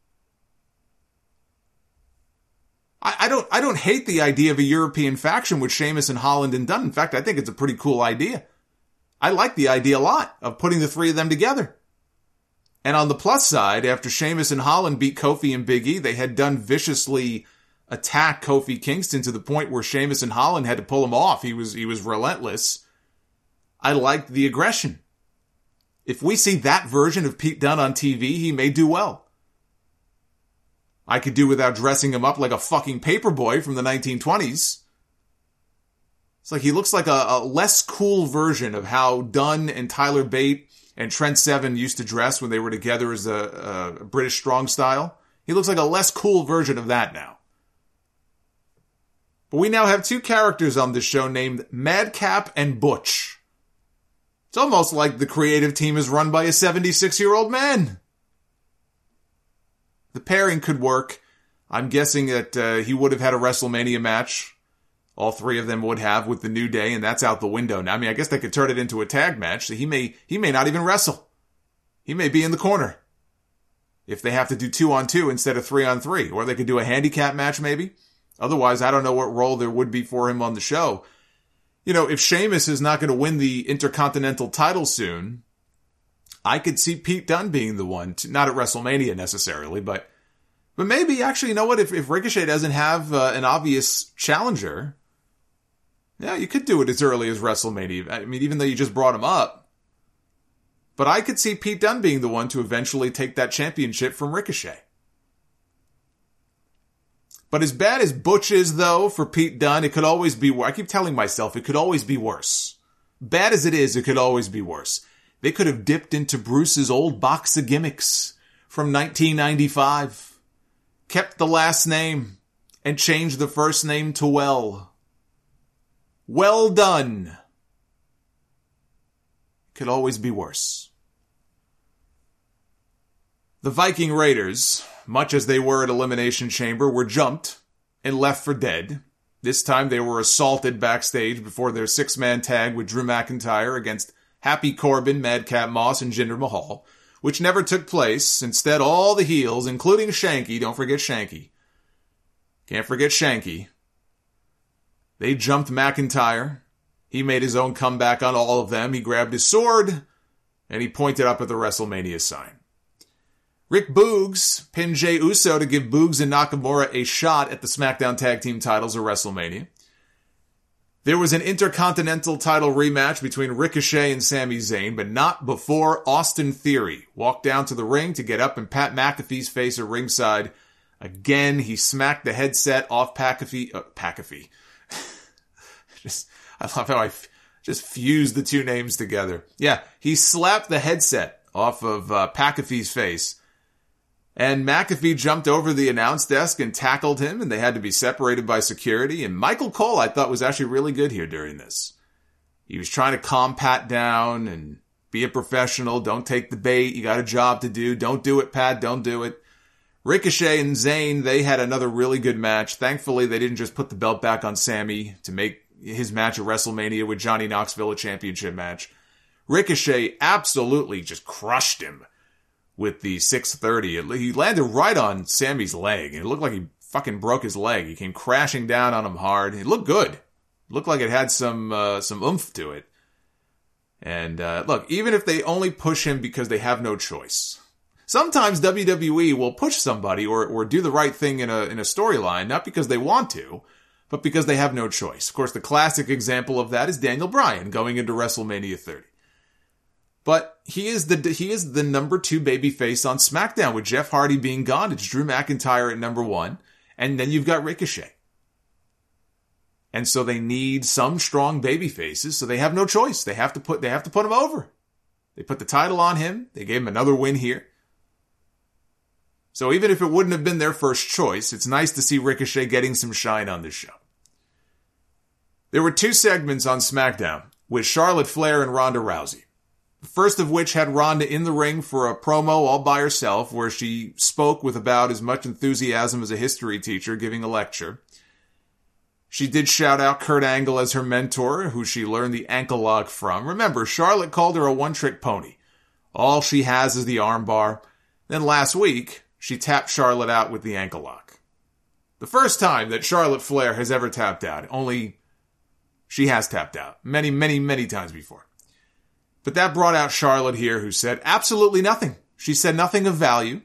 I don't hate the idea of a European faction with Sheamus and Holland and Dunne. In fact, I think it's a pretty cool idea. I like the idea a lot of putting the three of them together. And on the plus side, after Sheamus and Holland beat Kofi and Big E, they had Dunne viciously attack Kofi Kingston to the point where Sheamus and Holland had to pull him off. He was relentless. I liked the aggression. If we see that version of Pete Dunne on TV, he may do well. I could do without dressing him up like a fucking paperboy from the 1920s. It's like he looks like a less cool version of how Dunne and Tyler Bate and Trent Seven used to dress when they were together as a British strong style. He looks like a less cool version of that now. But we now have two characters on this show named Madcap and Butch. It's almost like the creative team is run by a 76-year-old man. The pairing could work. I'm guessing that he would have had a WrestleMania match. All three of them would have with the New Day, and that's out the window now. I mean, I guess they could turn it into a tag match. So he may not even wrestle. He may be in the corner. If they have to do 2-on-2 instead of 3-on-3. Or they could do a handicap match maybe. Otherwise, I don't know what role there would be for him on the show. You know, if Sheamus is not going to win the Intercontinental title soon, I could see Pete Dunne being the one. Not at WrestleMania necessarily, but maybe, actually, you know what? If Ricochet doesn't have an obvious challenger, yeah, you could do it as early as WrestleMania. I mean, even though you just brought him up. But I could see Pete Dunne being the one to eventually take that championship from Ricochet. But as bad as Butch is, though, for Pete Dunne, it could always be worse. I keep telling myself it could always be worse. Bad as it is, it could always be worse. They could have dipped into Bruce's old box of gimmicks from 1995. Kept the last name and changed the first name to Well. Well done. Could always be worse. The Viking Raiders, much as they were at Elimination Chamber, were jumped and left for dead. This time they were assaulted backstage before their six-man tag with Drew McIntyre against Happy Corbin, Madcap Moss, and Jinder Mahal, which never took place. Instead, all the heels, including Shanky, don't forget Shanky. Can't forget Shanky. They jumped McIntyre. He made his own comeback on all of them. He grabbed his sword, and he pointed up at the WrestleMania sign. Rick Boogs pinned Jey Uso to give Boogs and Nakamura a shot at the SmackDown Tag Team titles at WrestleMania. There was an Intercontinental title rematch between Ricochet and Sami Zayn, but not before Austin Theory walked down to the ring to get up in Pat McAfee's face at ringside. Again, he smacked the headset off McAfee. I love how I just fused the two names together. Yeah, he slapped the headset off of McAfee's face. And McAfee jumped over the announce desk and tackled him, and they had to be separated by security. And Michael Cole, I thought, was actually really good here during this. He was trying to calm Pat down and be a professional. Don't take the bait. You got a job to do. Don't do it, Pat. Don't do it. Ricochet and Zayn, they had another really good match. Thankfully, they didn't just put the belt back on Sami to make his match at WrestleMania with Johnny Knoxville a championship match. Ricochet absolutely just crushed him with the 630. He landed right on Sammy's leg. It looked like he fucking broke his leg. He came crashing down on him hard. It looked good. It looked like it had some oomph to it. And look, even if they only push him because they have no choice. Sometimes WWE will push somebody or do the right thing in a storyline, not because they want to, but because they have no choice. Of course, the classic example of that is Daniel Bryan going into WrestleMania 30. But he is the number 2 babyface on SmackDown, with Jeff Hardy being gone. It's Drew McIntyre at number 1, and then you've got Ricochet. And so they need some strong baby faces, so they have no choice. They have to put him over. They put the title on him. They gave him another win here. So even if it wouldn't have been their first choice, it's nice to see Ricochet getting some shine on this show. There were 2 segments on SmackDown with Charlotte Flair and Ronda Rousey. The first of which had Ronda in the ring for a promo all by herself, where she spoke with about as much enthusiasm as a history teacher giving a lecture. She did shout out Kurt Angle as her mentor, who she learned the ankle lock from. Remember, Charlotte called her a one-trick pony. All she has is the armbar. Then last week, she tapped Charlotte out with the ankle lock. The first time that Charlotte Flair has ever tapped out. Only she has tapped out many, many, many times before. But that brought out Charlotte here, who said absolutely nothing. She said nothing of value.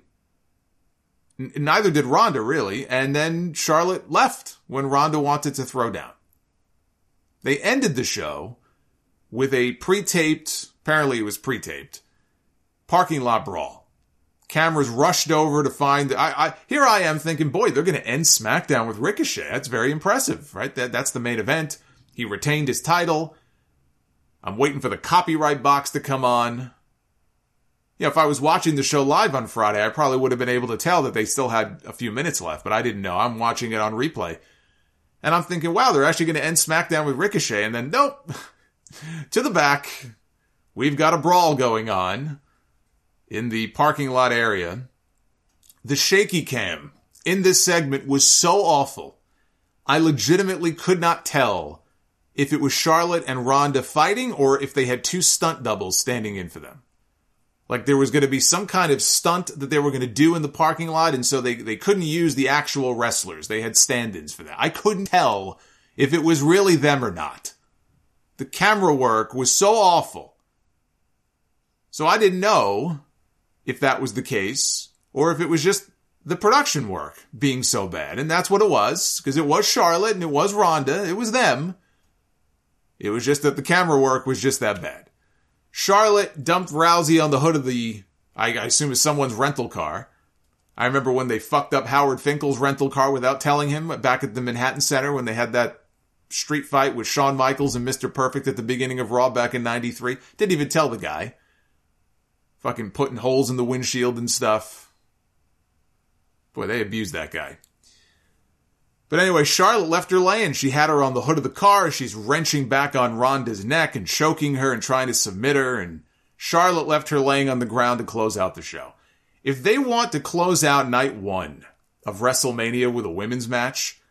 Neither did Ronda, really. And then Charlotte left when Ronda wanted to throw down. They ended the show with a apparently it was pre-taped, parking lot brawl. Cameras rushed over to find... Here I am thinking, boy, they're going to end SmackDown with Ricochet. That's very impressive, right? That's the main event. He retained his title. I'm waiting for the copyright box to come on. You know, if I was watching the show live on Friday, I probably would have been able to tell that they still had a few minutes left, but I didn't know. I'm watching it on replay. And I'm thinking, wow, they're actually going to end SmackDown with Ricochet. And then, nope. To the back, we've got a brawl going on in the parking lot area. The shaky cam in this segment was so awful. I legitimately could not tell if it was Charlotte and Ronda fighting or if they had 2 stunt doubles standing in for them. Like there was going to be some kind of stunt that they were going to do in the parking lot, and so they couldn't use the actual wrestlers. They had stand-ins for that. I couldn't tell if it was really them or not. The camera work was so awful. So I didn't know if that was the case, or if it was just the production work being so bad. And that's what it was, because it was Charlotte and it was Ronda. It was them. It was just that the camera work was just that bad. Charlotte dumped Rousey on the hood of the, I assume it's someone's rental car. I remember when they fucked up Howard Finkel's rental car without telling him back at the Manhattan Center when they had that street fight with Shawn Michaels and Mr. Perfect at the beginning of Raw back in 93. Didn't even tell the guy. Fucking putting holes in the windshield and stuff. Boy, they abused that guy. But anyway, Charlotte left her laying. She had her on the hood of the car. She's wrenching back on Ronda's neck and choking her and trying to submit her. And Charlotte left her laying on the ground to close out the show. If they want to close out night 1 of WrestleMania with a women's match,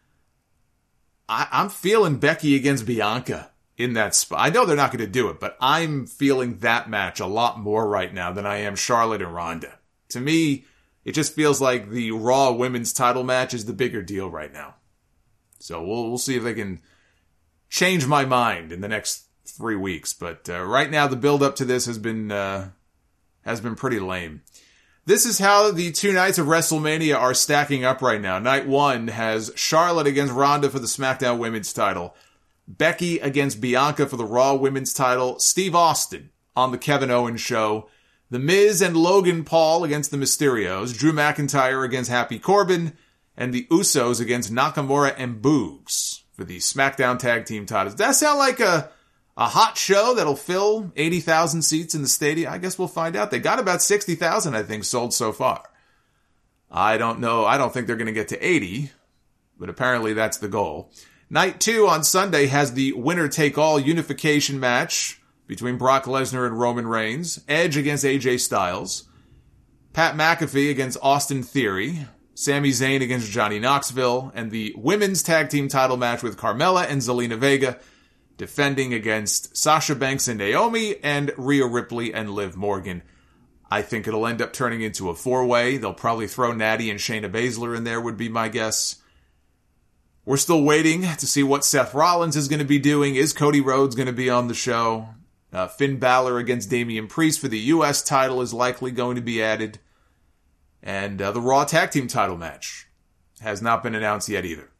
I'm feeling Becky against Bianca in that spot. I know they're not going to do it, but I'm feeling that match a lot more right now than I am Charlotte and Ronda. To me, it just feels like the Raw women's title match is the bigger deal right now. So we'll see if they can change my mind in the next 3 weeks. But right now, the build up to this has been pretty lame. This is how the 2 nights of WrestleMania are stacking up right now. Night 1 has Charlotte against Ronda for the SmackDown Women's title, Becky against Bianca for the Raw Women's title, Steve Austin on the Kevin Owens Show, The Miz and Logan Paul against the Mysterios, Drew McIntyre against Happy Corbin, and the Usos against Nakamura and Boogs for the SmackDown Tag Team titles. Does that sound like a hot show that'll fill 80,000 seats in the stadium? I guess we'll find out. They got about 60,000, I think, sold so far. I don't know. I don't think they're going to get to 80, but apparently that's the goal. Night 2 on Sunday has the winner-take-all unification match between Brock Lesnar and Roman Reigns, Edge against AJ Styles, Pat McAfee against Austin Theory, Sami Zayn against Johnny Knoxville, and the women's tag team title match with Carmella and Zelina Vega defending against Sasha Banks and Naomi and Rhea Ripley and Liv Morgan. I think it'll end up turning into a 4-way. They'll probably throw Natty and Shayna Baszler in there, would be my guess. We're still waiting to see what Seth Rollins is going to be doing. Is Cody Rhodes going to be on the show? Finn Balor against Damian Priest for the U.S. title is likely going to be added. And the Raw Tag Team title match has not been announced yet either.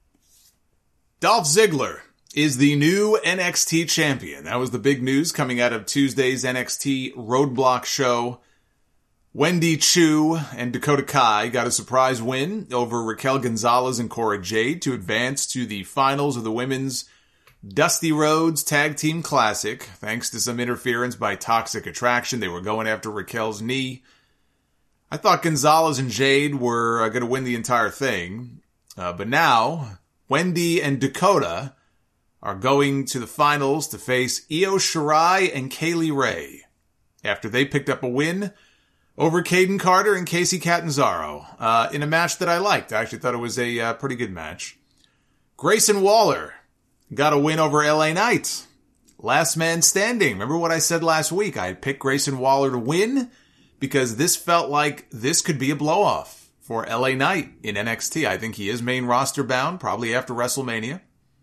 Dolph Ziggler is the new NXT champion. That was the big news coming out of Tuesday's NXT Roadblock show. Wendy Chu and Dakota Kai got a surprise win over Raquel Gonzalez and Cora Jade to advance to the finals of the Women's Dusty Rhodes Tag Team Classic. Thanks to some interference by Toxic Attraction, they were going after Raquel's knee. I thought Gonzalez and Jade were going to win the entire thing. But now, Wendy and Dakota are going to the finals to face Io Shirai and Kaylee Ray after they picked up a win over Caden Carter and Kacy Catanzaro in a match that I liked. I actually thought it was a pretty good match. Grayson Waller got a win over LA Knight. Last man standing. Remember what I said last week? I had picked Grayson Waller to win because this felt like this could be a blow-off for LA Knight in NXT. I think he is main roster bound, probably after WrestleMania.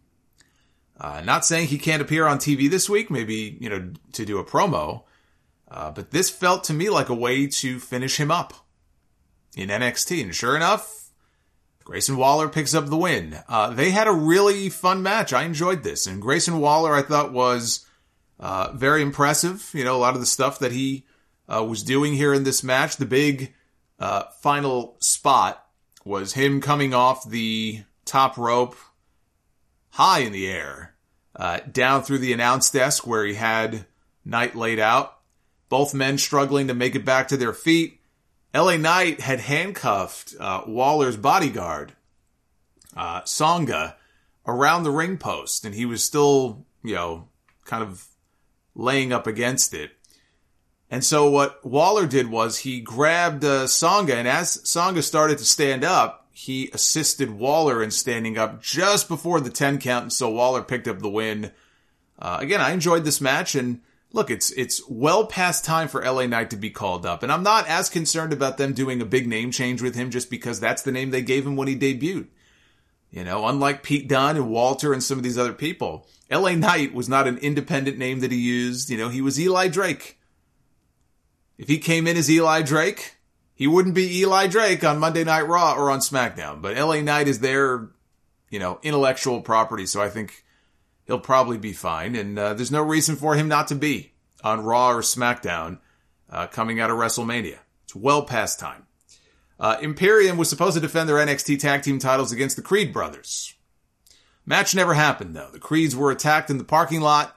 Not saying he can't appear on TV this week, maybe, to do a promo. But this felt to me like a way to finish him up in NXT. And sure enough, Grayson Waller picks up the win. They had a really fun match. I enjoyed this. And Grayson Waller, I thought, was very impressive. A lot of the stuff that he was doing here in this match. The big final spot was him coming off the top rope high in the air, down through the announce desk where he had Knight laid out. Both men struggling to make it back to their feet. LA Knight had handcuffed Waller's bodyguard, Songa, around the ring post, and he was still, kind of laying up against it. And so what Waller did was he grabbed Songa, and as Songa started to stand up, he assisted Waller in standing up just before the 10 count, and so Waller picked up the win. Again, I enjoyed this match, and look, it's well past time for LA Knight to be called up, and I'm not as concerned about them doing a big name change with him just because that's the name they gave him when he debuted. Unlike Pete Dunne and Walter and some of these other people, LA Knight was not an independent name that he used. He was Eli Drake. If he came in as Eli Drake, he wouldn't be Eli Drake on Monday Night Raw or on SmackDown. But LA Knight is their, intellectual property, so I think he'll probably be fine. And there's no reason for him not to be on Raw or SmackDown coming out of WrestleMania. It's well past time. Imperium was supposed to defend their NXT tag team titles against the Creed brothers. Match never happened, though. The Creeds were attacked in the parking lot.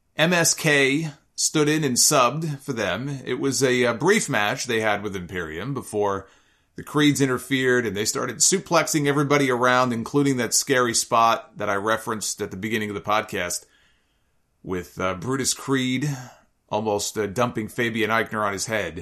MSK stood in and subbed for them. It was a brief match they had with Imperium before the Creeds interfered and they started suplexing everybody around, including that scary spot that I referenced at the beginning of the podcast with Brutus Creed almost dumping Fabian Eichner on his head.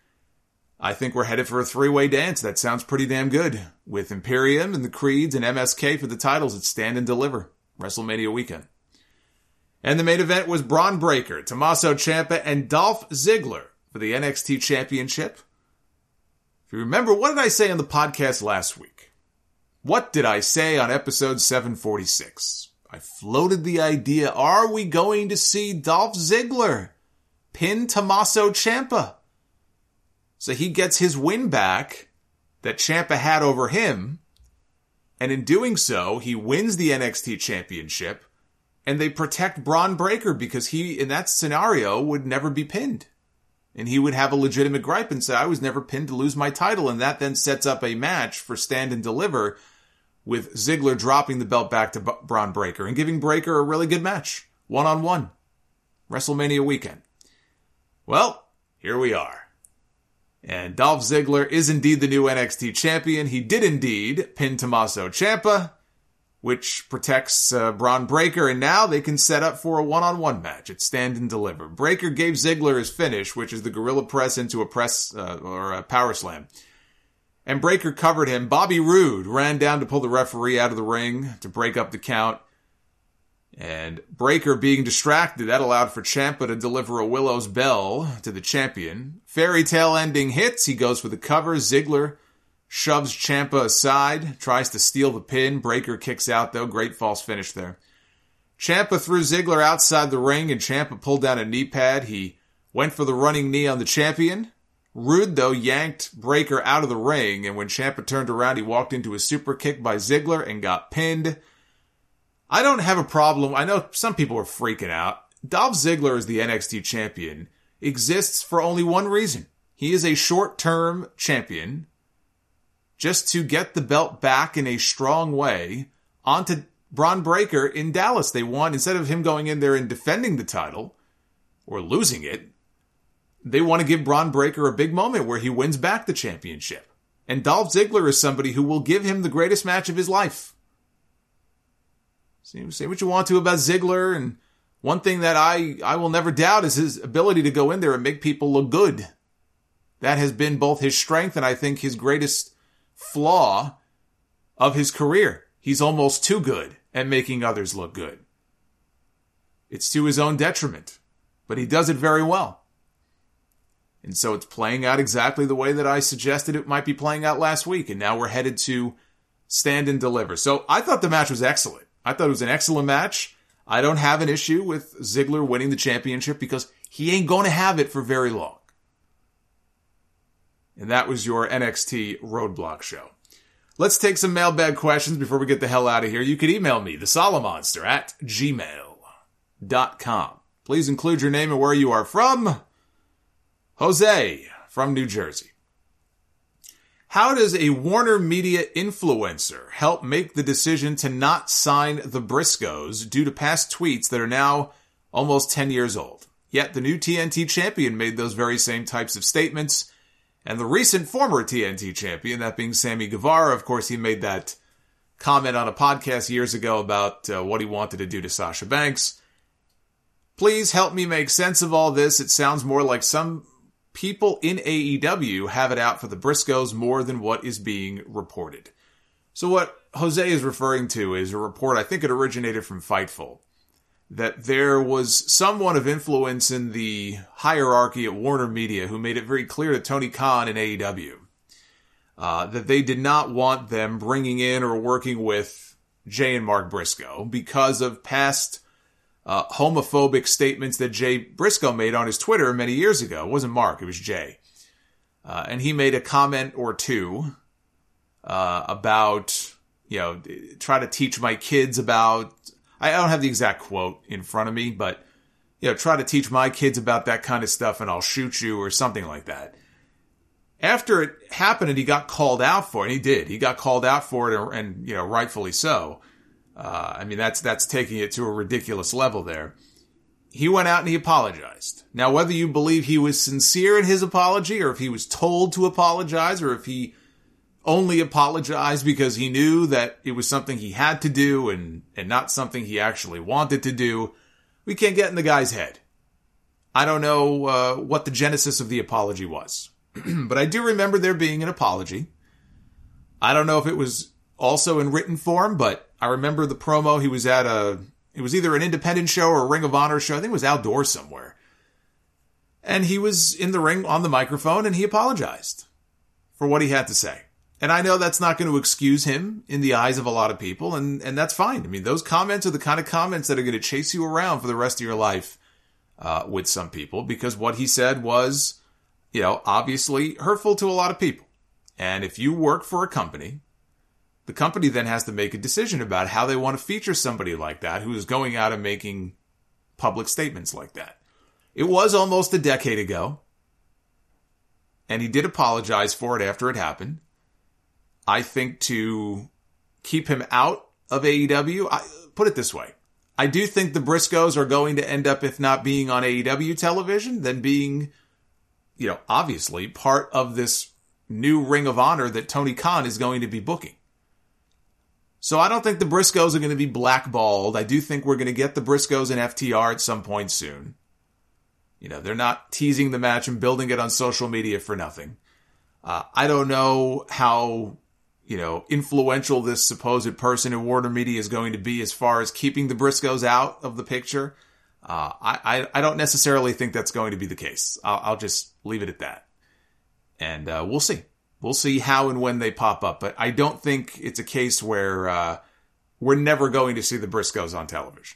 I think we're headed for a 3-way dance. That sounds pretty damn good. With Imperium and the Creeds and MSK for the titles at Stand and Deliver, WrestleMania weekend. And the main event was Bron Breakker, Tommaso Ciampa, and Dolph Ziggler for the NXT Championship. If you remember, what did I say on the podcast last week? What did I say on episode 746? I floated the idea, are we going to see Dolph Ziggler pin Tommaso Ciampa? So he gets his win back that Ciampa had over him, and in doing so, he wins the NXT Championship, and they protect Bron Breakker because he, in that scenario, would never be pinned. And he would have a legitimate gripe and say, I was never pinned to lose my title, and that then sets up a match for Stand and Deliver with Ziggler dropping the belt back to Bron Breakker and giving Breakker a really good match, one-on-one, WrestleMania weekend. Well, here we are. And Dolph Ziggler is indeed the new NXT champion. He did indeed pin Tommaso Ciampa, which protects Bron Breakker, and now they can set up for a one-on-one match at Stand and Deliver. Breakker gave Ziggler his finish, which is the gorilla press into a press or a power slam. And Breakker covered him. Bobby Roode ran down to pull the referee out of the ring to break up the count. And Breakker being distracted, that allowed for Ciampa to deliver a Willow's Bell to the champion. Fairy tale ending hits. He goes for the cover. Ziggler shoves Ciampa aside, tries to steal the pin. Breakker kicks out, though. Great false finish there. Ciampa threw Ziggler outside the ring, and Ciampa pulled down a knee pad. He went for the running knee on the champion. Rude, though, yanked Breakker out of the ring, and when Ciampa turned around, he walked into a super kick by Ziggler and got pinned. I don't have a problem. I know some people are freaking out. Dolph Ziggler as the NXT champion exists for only one reason. He is a short-term champion just to get the belt back in a strong way onto Bron Breakker in Dallas. They want, instead of him going in there and defending the title or losing it, they want to give Bron Breakker a big moment where he wins back the championship. And Dolph Ziggler is somebody who will give him the greatest match of his life. Say what you want to about Ziggler, and one thing that I will never doubt is his ability to go in there and make people look good. That has been both his strength and I think his greatest flaw of his career. He's almost too good at making others look good. It's to his own detriment, but he does it very well. And so it's playing out exactly the way that I suggested it might be playing out last week, and now we're headed to Stand and Deliver. So I thought the match was excellent. I thought it was an excellent match. I don't have an issue with Ziggler winning the championship because he ain't going to have it for very long. And that was your NXT Roadblock show. Let's take some mailbag questions before we get the hell out of here. You can email me, thesolomonster@gmail.com. Please include your name and where you are from. Jose from New Jersey. How does a Warner Media influencer help make the decision to not sign the Briscoes due to past tweets that are now almost 10 years old? Yet the new TNT champion made those very same types of statements. And the recent former TNT champion, that being Sammy Guevara, of course, he made that comment on a podcast years ago about what he wanted to do to Sasha Banks. Please help me make sense of all this. It sounds more like some people in AEW have it out for the Briscoes more than what is being reported. So what Jose is referring to is a report, I think it originated from Fightful, that there was someone of influence in the hierarchy at Warner Media who made it very clear to Tony Khan and AEW that they did not want them bringing in or working with Jay and Mark Briscoe because of past homophobic statements that Jay Briscoe made on his Twitter many years ago. It wasn't Mark, it was Jay. And he made a comment or two about, try to teach my kids about, I don't have the exact quote in front of me, but, try to teach my kids about that kind of stuff and I'll shoot you or something like that. After it happened and he got called out for it, and he did. He got called out for it and rightfully so. That's taking it to a ridiculous level there. He went out and he apologized. Now, whether you believe he was sincere in his apology or if he was told to apologize or if he only apologized because he knew that it was something he had to do and not something he actually wanted to do, we can't get in the guy's head. I don't know what the genesis of the apology was. But I do remember there being an apology. I don't know if it was also in written form, but I remember the promo. He was at it was either an independent show or a Ring of Honor show. I think it was outdoors somewhere. And he was in the ring on the microphone and he apologized for what he had to say. And I know that's not going to excuse him in the eyes of a lot of people, and that's fine. I mean, those comments are the kind of comments that are going to chase you around for the rest of your life with some people, because what he said was, obviously hurtful to a lot of people. And if you work for a company, the company then has to make a decision about how they want to feature somebody like that who is going out and making public statements like that. It was almost a decade ago, and he did apologize for it after it happened. I think to keep him out of AEW, put it this way. I do think the Briscoes are going to end up, if not being on AEW television, then being, obviously part of this new Ring of Honor that Tony Khan is going to be booking. So I don't think the Briscoes are going to be blackballed. I do think we're going to get the Briscoes and FTR at some point soon. They're not teasing the match and building it on social media for nothing. I don't know how, influential this supposed person in Warner Media is going to be as far as keeping the Briscoes out of the picture. I don't necessarily think that's going to be the case. I'll just leave it at that. And we'll see. We'll see how and when they pop up. But I don't think it's a case where we're never going to see the Briscoes on television.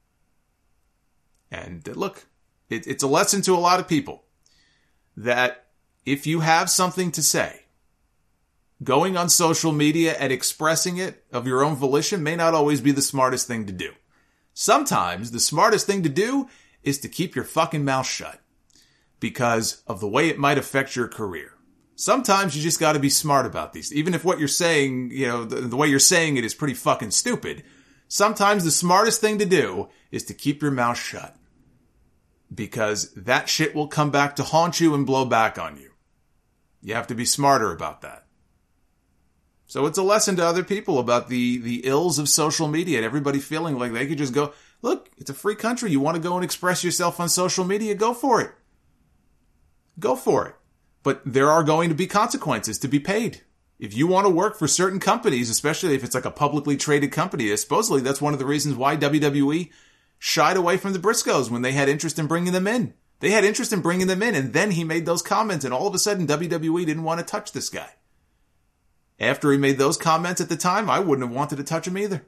And look, it's a lesson to a lot of people that if you have something to say, going on social media and expressing it of your own volition may not always be the smartest thing to do. Sometimes the smartest thing to do is to keep your fucking mouth shut because of the way it might affect your career. Sometimes you just got to be smart about these. Even if what you're saying, the way you're saying it is pretty fucking stupid, sometimes the smartest thing to do is to keep your mouth shut because that shit will come back to haunt you and blow back on you. You have to be smarter about that. So it's a lesson to other people about the ills of social media and everybody feeling like they could just go, look, it's a free country. You want to go and express yourself on social media? Go for it. Go for it. But there are going to be consequences to be paid. If you want to work for certain companies, especially if it's like a publicly traded company, supposedly that's one of the reasons why WWE shied away from the Briscoes when they had interest in bringing them in. They had interest in bringing them in, and then he made those comments, and all of a sudden WWE didn't want to touch this guy. After he made those comments at the time, I wouldn't have wanted to touch him either.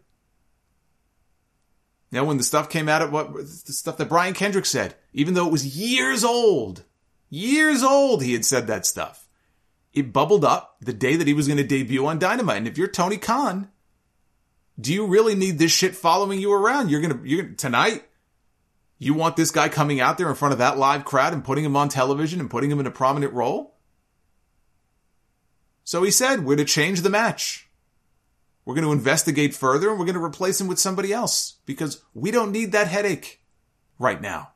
Now, when the stuff came out of the stuff that Brian Kendrick said, even though it was years old, he had said that stuff. It bubbled up the day that he was going to debut on Dynamite. And if you're Tony Khan, do you really need this shit following you around? You're gonna tonight, you want this guy coming out there in front of that live crowd and putting him on television and putting him in a prominent role? So he said, we're to change the match. We're going to investigate further and we're going to replace him with somebody else because we don't need that headache right now.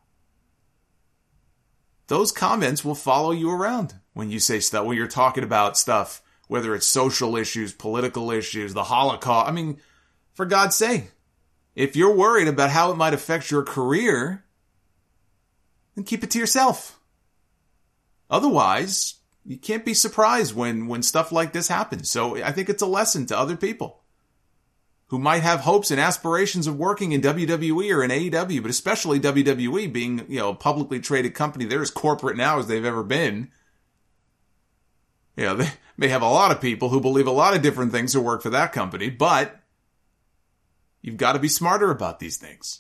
Those comments will follow you around when you say stuff, when you're talking about stuff, whether it's social issues, political issues, the Holocaust. I mean, for God's sake, if you're worried about how it might affect your career, then keep it to yourself. Otherwise, you can't be surprised when stuff like this happens. So I think it's a lesson to other people who might have hopes and aspirations of working in WWE or in AEW, but especially WWE being, a publicly traded company. They're as corporate now as they've ever been. They may have a lot of people who believe a lot of different things who work for that company, but you've got to be smarter about these things.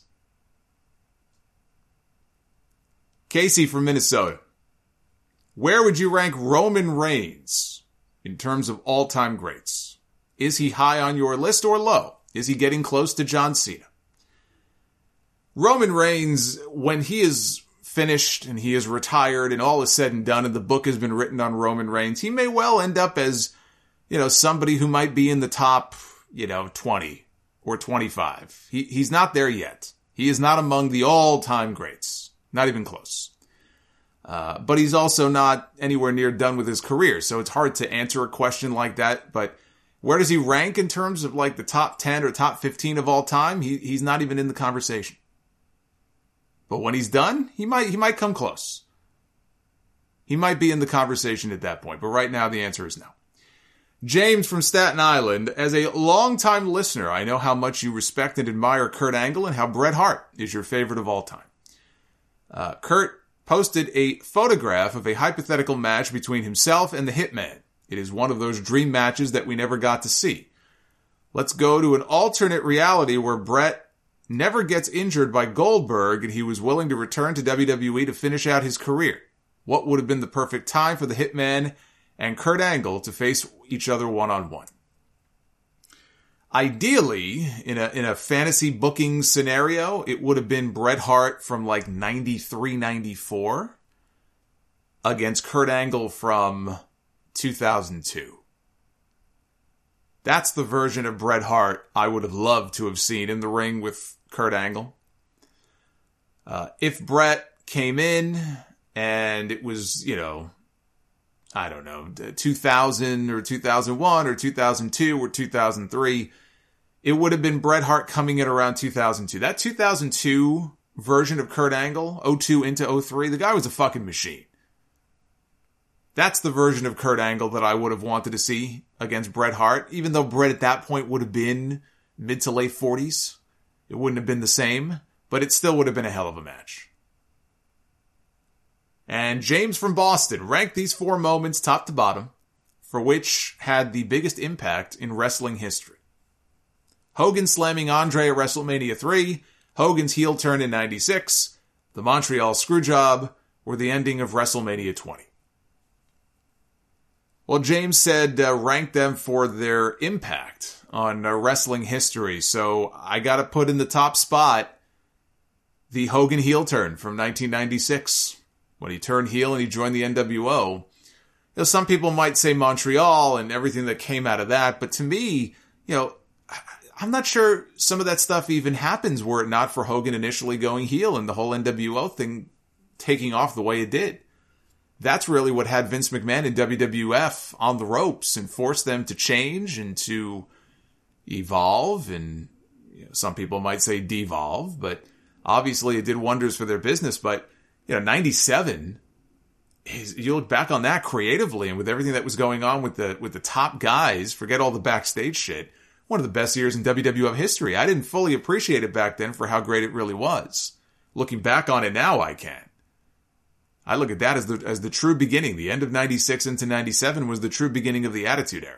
Casey from Minnesota. Where would you rank Roman Reigns in terms of all-time greats? Is he high on your list or low? Is he getting close to John Cena? Roman Reigns, when he is finished and he is retired and all is said and done and the book has been written on Roman Reigns, he may well end up as, somebody who might be in the top, 20 or 25. He's not there yet. He is not among the all-time greats. Not even close. But he's also not anywhere near done with his career. So it's hard to answer a question like that. But where does he rank in terms of like the top 10 or top 15 of all time? He's not even in the conversation. But when he's done, he might come close. He might be in the conversation at that point. But right now the answer is no. James from Staten Island, as a longtime listener, I know how much you respect and admire Kurt Angle and how Bret Hart is your favorite of all time. Kurt posted a photograph of a hypothetical match between himself and the Hitman. It is one of those dream matches that we never got to see. Let's go to an alternate reality where Bret never gets injured by Goldberg and he was willing to return to WWE to finish out his career. What would have been the perfect time for the Hitman and Kurt Angle to face each other one-on-one? Ideally, in a fantasy booking scenario, it would have been Bret Hart from like 93, 94 against Kurt Angle from 2002. That's the version of Bret Hart I would have loved to have seen in the ring with Kurt Angle. If Bret came in and it was, 2000 or 2001 or 2002 or 2003, it would have been Bret Hart coming in around 2002. That 2002 version of Kurt Angle, 02 into 03, the guy was a fucking machine. That's the version of Kurt Angle that I would have wanted to see against Bret Hart, even though Bret at that point would have been mid to late 40s. It wouldn't have been the same, but it still would have been a hell of a match. And James from Boston ranked these 4 moments top to bottom for which had the biggest impact in wrestling history. Hogan slamming Andre at WrestleMania 3, Hogan's heel turn in 96, the Montreal Screwjob, or the ending of WrestleMania 20. Well, James said rank them for their impact on wrestling history, so I gotta put in the top spot the Hogan heel turn from 1996, when he turned heel and he joined the NWO. You know, some people might say Montreal and everything that came out of that, but to me, you know, I'm not sure some of that stuff even happens were it not for Hogan initially going heel and the whole NWO thing taking off the way it did. That's really what had Vince McMahon and WWF on the ropes and forced them to change and to evolve, and you know, some people might say devolve, but obviously it did wonders for their business. But you know, 97, you look back on that creatively and with everything that was going on with the top guys, forget all the backstage shit, one of the best years in WWF history. I didn't fully appreciate it back then for how great it really was. Looking back on it now, I can. I look at that as the true beginning. The end of 96 into 97 was the true beginning of the Attitude Era.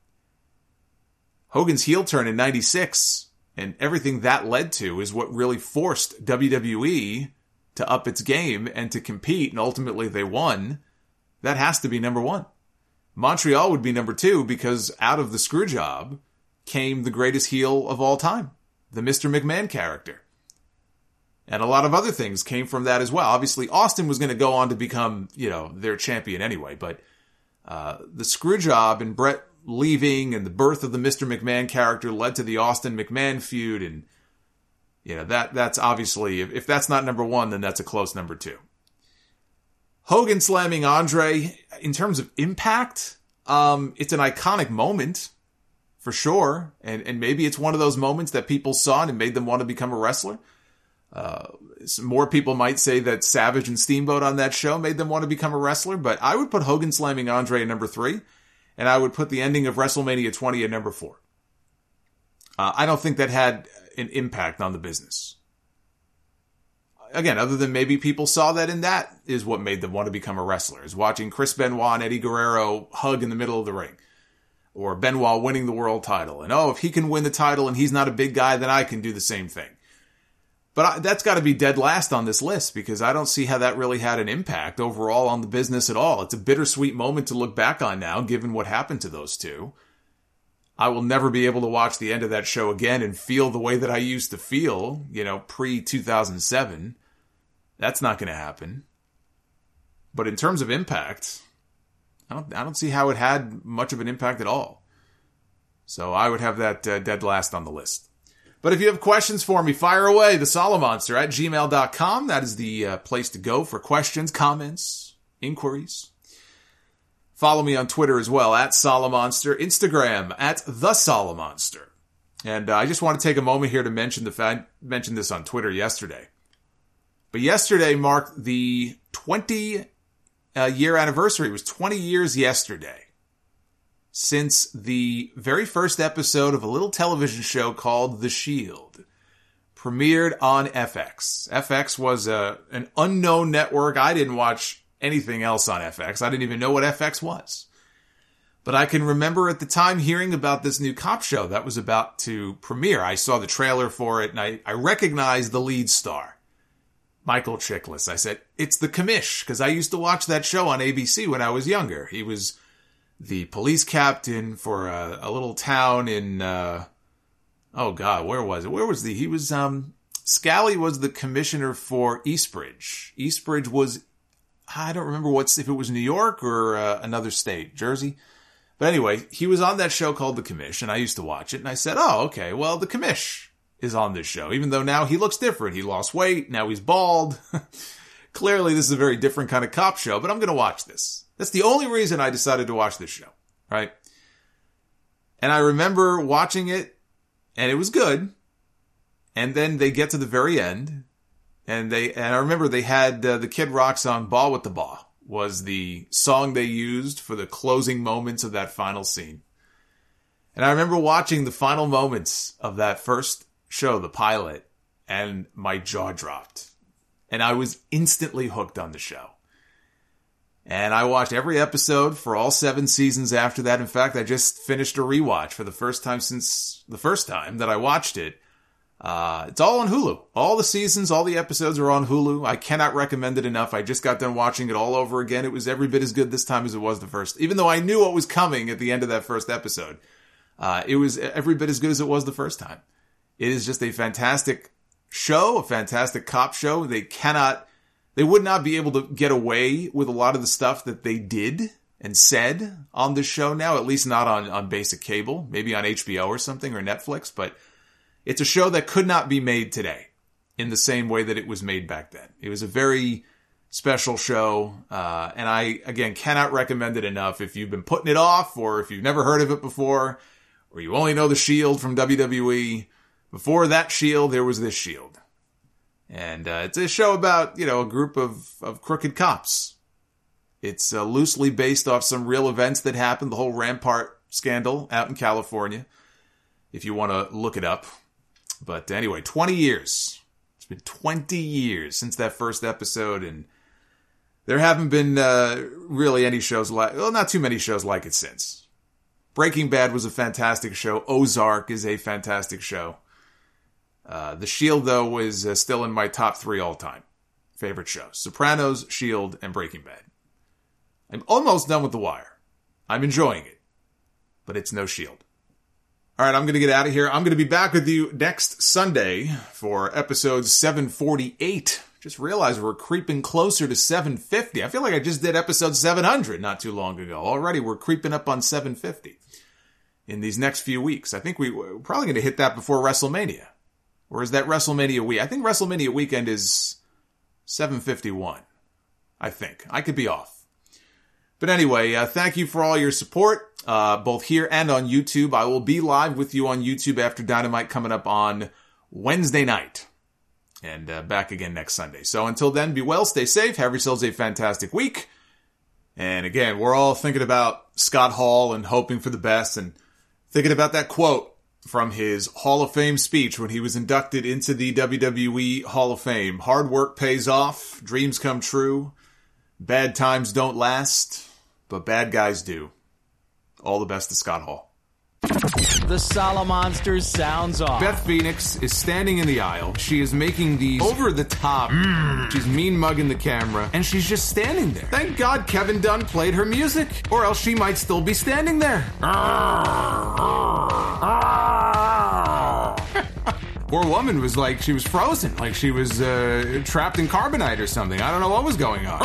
Hogan's heel turn in 96 and everything that led to is what really forced WWE to up its game and to compete, and ultimately they won. That has to be number 1. Montreal would be number 2 because out of the Screwjob came the greatest heel of all time, the Mr. McMahon character. And a lot of other things came from that as well. Obviously, Austin was going to go on to become, you know, their champion anyway, but the Screwjob and Bret leaving and the birth of the Mr. McMahon character led to the Austin McMahon feud, and you know, that's obviously, if that's not number 1, then that's a close number 2. Hogan slamming Andre, in terms of impact, it's an iconic moment, for sure. And maybe it's one of those moments that people saw and made them want to become a wrestler. More people might say that Savage and Steamboat on that show made them want to become a wrestler, but I would put Hogan slamming Andre at number 3, and I would put the ending of WrestleMania 20 at number 4. I don't think that had an impact on the business. Again, other than maybe people saw that, and that is what made them want to become a wrestler, is watching Chris Benoit and Eddie Guerrero hug in the middle of the ring. Or Benoit winning the world title. And if he can win the title and he's not a big guy, then I can do the same thing. But that's got to be dead last on this list, because I don't see how that really had an impact overall on the business at all. It's a bittersweet moment to look back on now, given what happened to those two. I will never be able to watch the end of that show again and feel the way that I used to feel, you know, pre-2007. That's not going to happen. But in terms of impact, I don't see how it had much of an impact at all. So I would have that dead last on the list. But if you have questions for me, fire away. TheSolomonster at gmail.com. That is the place to go for questions, comments, inquiries. Follow me on Twitter as well, at Solomonster. Instagram, at TheSolomonster. And I just want to take a moment here to mention mentioned this on Twitter yesterday. But yesterday marked the 20-year anniversary. It was 20 years yesterday since the very first episode of a little television show called The Shield premiered on FX. FX was an unknown network. I didn't watch anything else on FX. I didn't even know what FX was. But I can remember at the time hearing about this new cop show that was about to premiere. I saw the trailer for it, and I recognized the lead star, Michael Chiklis. I said, it's the Commish, because I used to watch that show on ABC when I was younger. He was the police captain for a little town in, where was it? He was, Scally was the commissioner for Eastbridge. Eastbridge was, I don't remember if it was New York or another state, Jersey. But anyway, he was on that show called The Commish, and I used to watch it, and I said, oh, okay, well, The Commish is on this show, even though now he looks different. He lost weight, now he's bald. Clearly, this is a very different kind of cop show, but I'm going to watch this. That's the only reason I decided to watch this show, right? And I remember watching it, and it was good. And then they get to the very end, and I remember they had the Kid Rock song "Ball with the Ball," was the song they used for the closing moments of that final scene. And I remember watching the final moments of that first show, the pilot, and my jaw dropped. And I was instantly hooked on the show. And I watched every episode for all 7 seasons after that. In fact, I just finished a rewatch for the first time since the first time that I watched it. It's all on Hulu. All the seasons, all the episodes are on Hulu. I cannot recommend it enough. I just got done watching it all over again. It was every bit as good this time as it was the first. Even though I knew what was coming at the end of that first episode, it was every bit as good as it was the first time. It is just a fantastic show, a fantastic cop show. They would not be able to get away with a lot of the stuff that they did and said on this show now, at least not on basic cable, maybe on HBO or something or Netflix, but it's a show that could not be made today in the same way that it was made back then. It was a very special show, and I, again, cannot recommend it enough. If you've been putting it off, or if you've never heard of it before, or you only know the Shield from WWE, before that Shield, there was this Shield. And it's a show about, a group of crooked cops. It's loosely based off some real events that happened, the whole Rampart scandal out in California, if you want to look it up. But anyway, 20 years. It's been 20 years since that first episode, and there haven't been really any shows not too many shows like it since. Breaking Bad was a fantastic show. Ozark is a fantastic show. The Shield, though, was still in my top 3 all-time favorite shows. Sopranos, Shield, and Breaking Bad. I'm almost done with The Wire. I'm enjoying it. But it's no Shield. All right, I'm going to get out of here. I'm going to be back with you next Sunday for episode 748. Just realized we're creeping closer to 750. I feel like I just did episode 700 not too long ago. Already we're creeping up on 750 in these next few weeks. I think we're probably going to hit that before WrestleMania. Or is that WrestleMania week? I think WrestleMania weekend is 751. I think. I could be off. But anyway, thank you for all your support, both here and on YouTube. I will be live with you on YouTube after Dynamite coming up on Wednesday night. And back again next Sunday. So until then, be well, stay safe, have yourselves a fantastic week. And again, we're all thinking about Scott Hall and hoping for the best and thinking about that quote from his Hall of Fame speech when he was inducted into the WWE Hall of Fame. Hard work pays off, dreams come true, bad times don't last, but bad guys do. All the best to Scott Hall. The Solomonsters sounds off. Beth Phoenix is standing in the aisle. She is making these over-the-top. She's mean-mugging the camera, and she's just standing there. Thank God Kevin Dunn played her music, or else she might still be standing there. Poor woman was like, she was frozen, like she was trapped in carbonite or something. I don't know what was going on.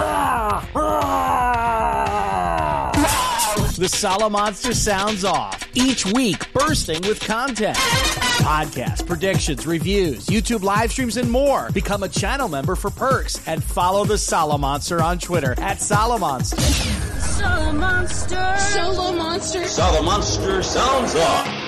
The Solomonster sounds off. Each week, bursting with content. Podcasts, predictions, reviews, YouTube live streams, and more. Become a channel member for perks and follow the Solomonster on Twitter @Solomonster. Solomonster. Solomonster. Solomonster sounds off.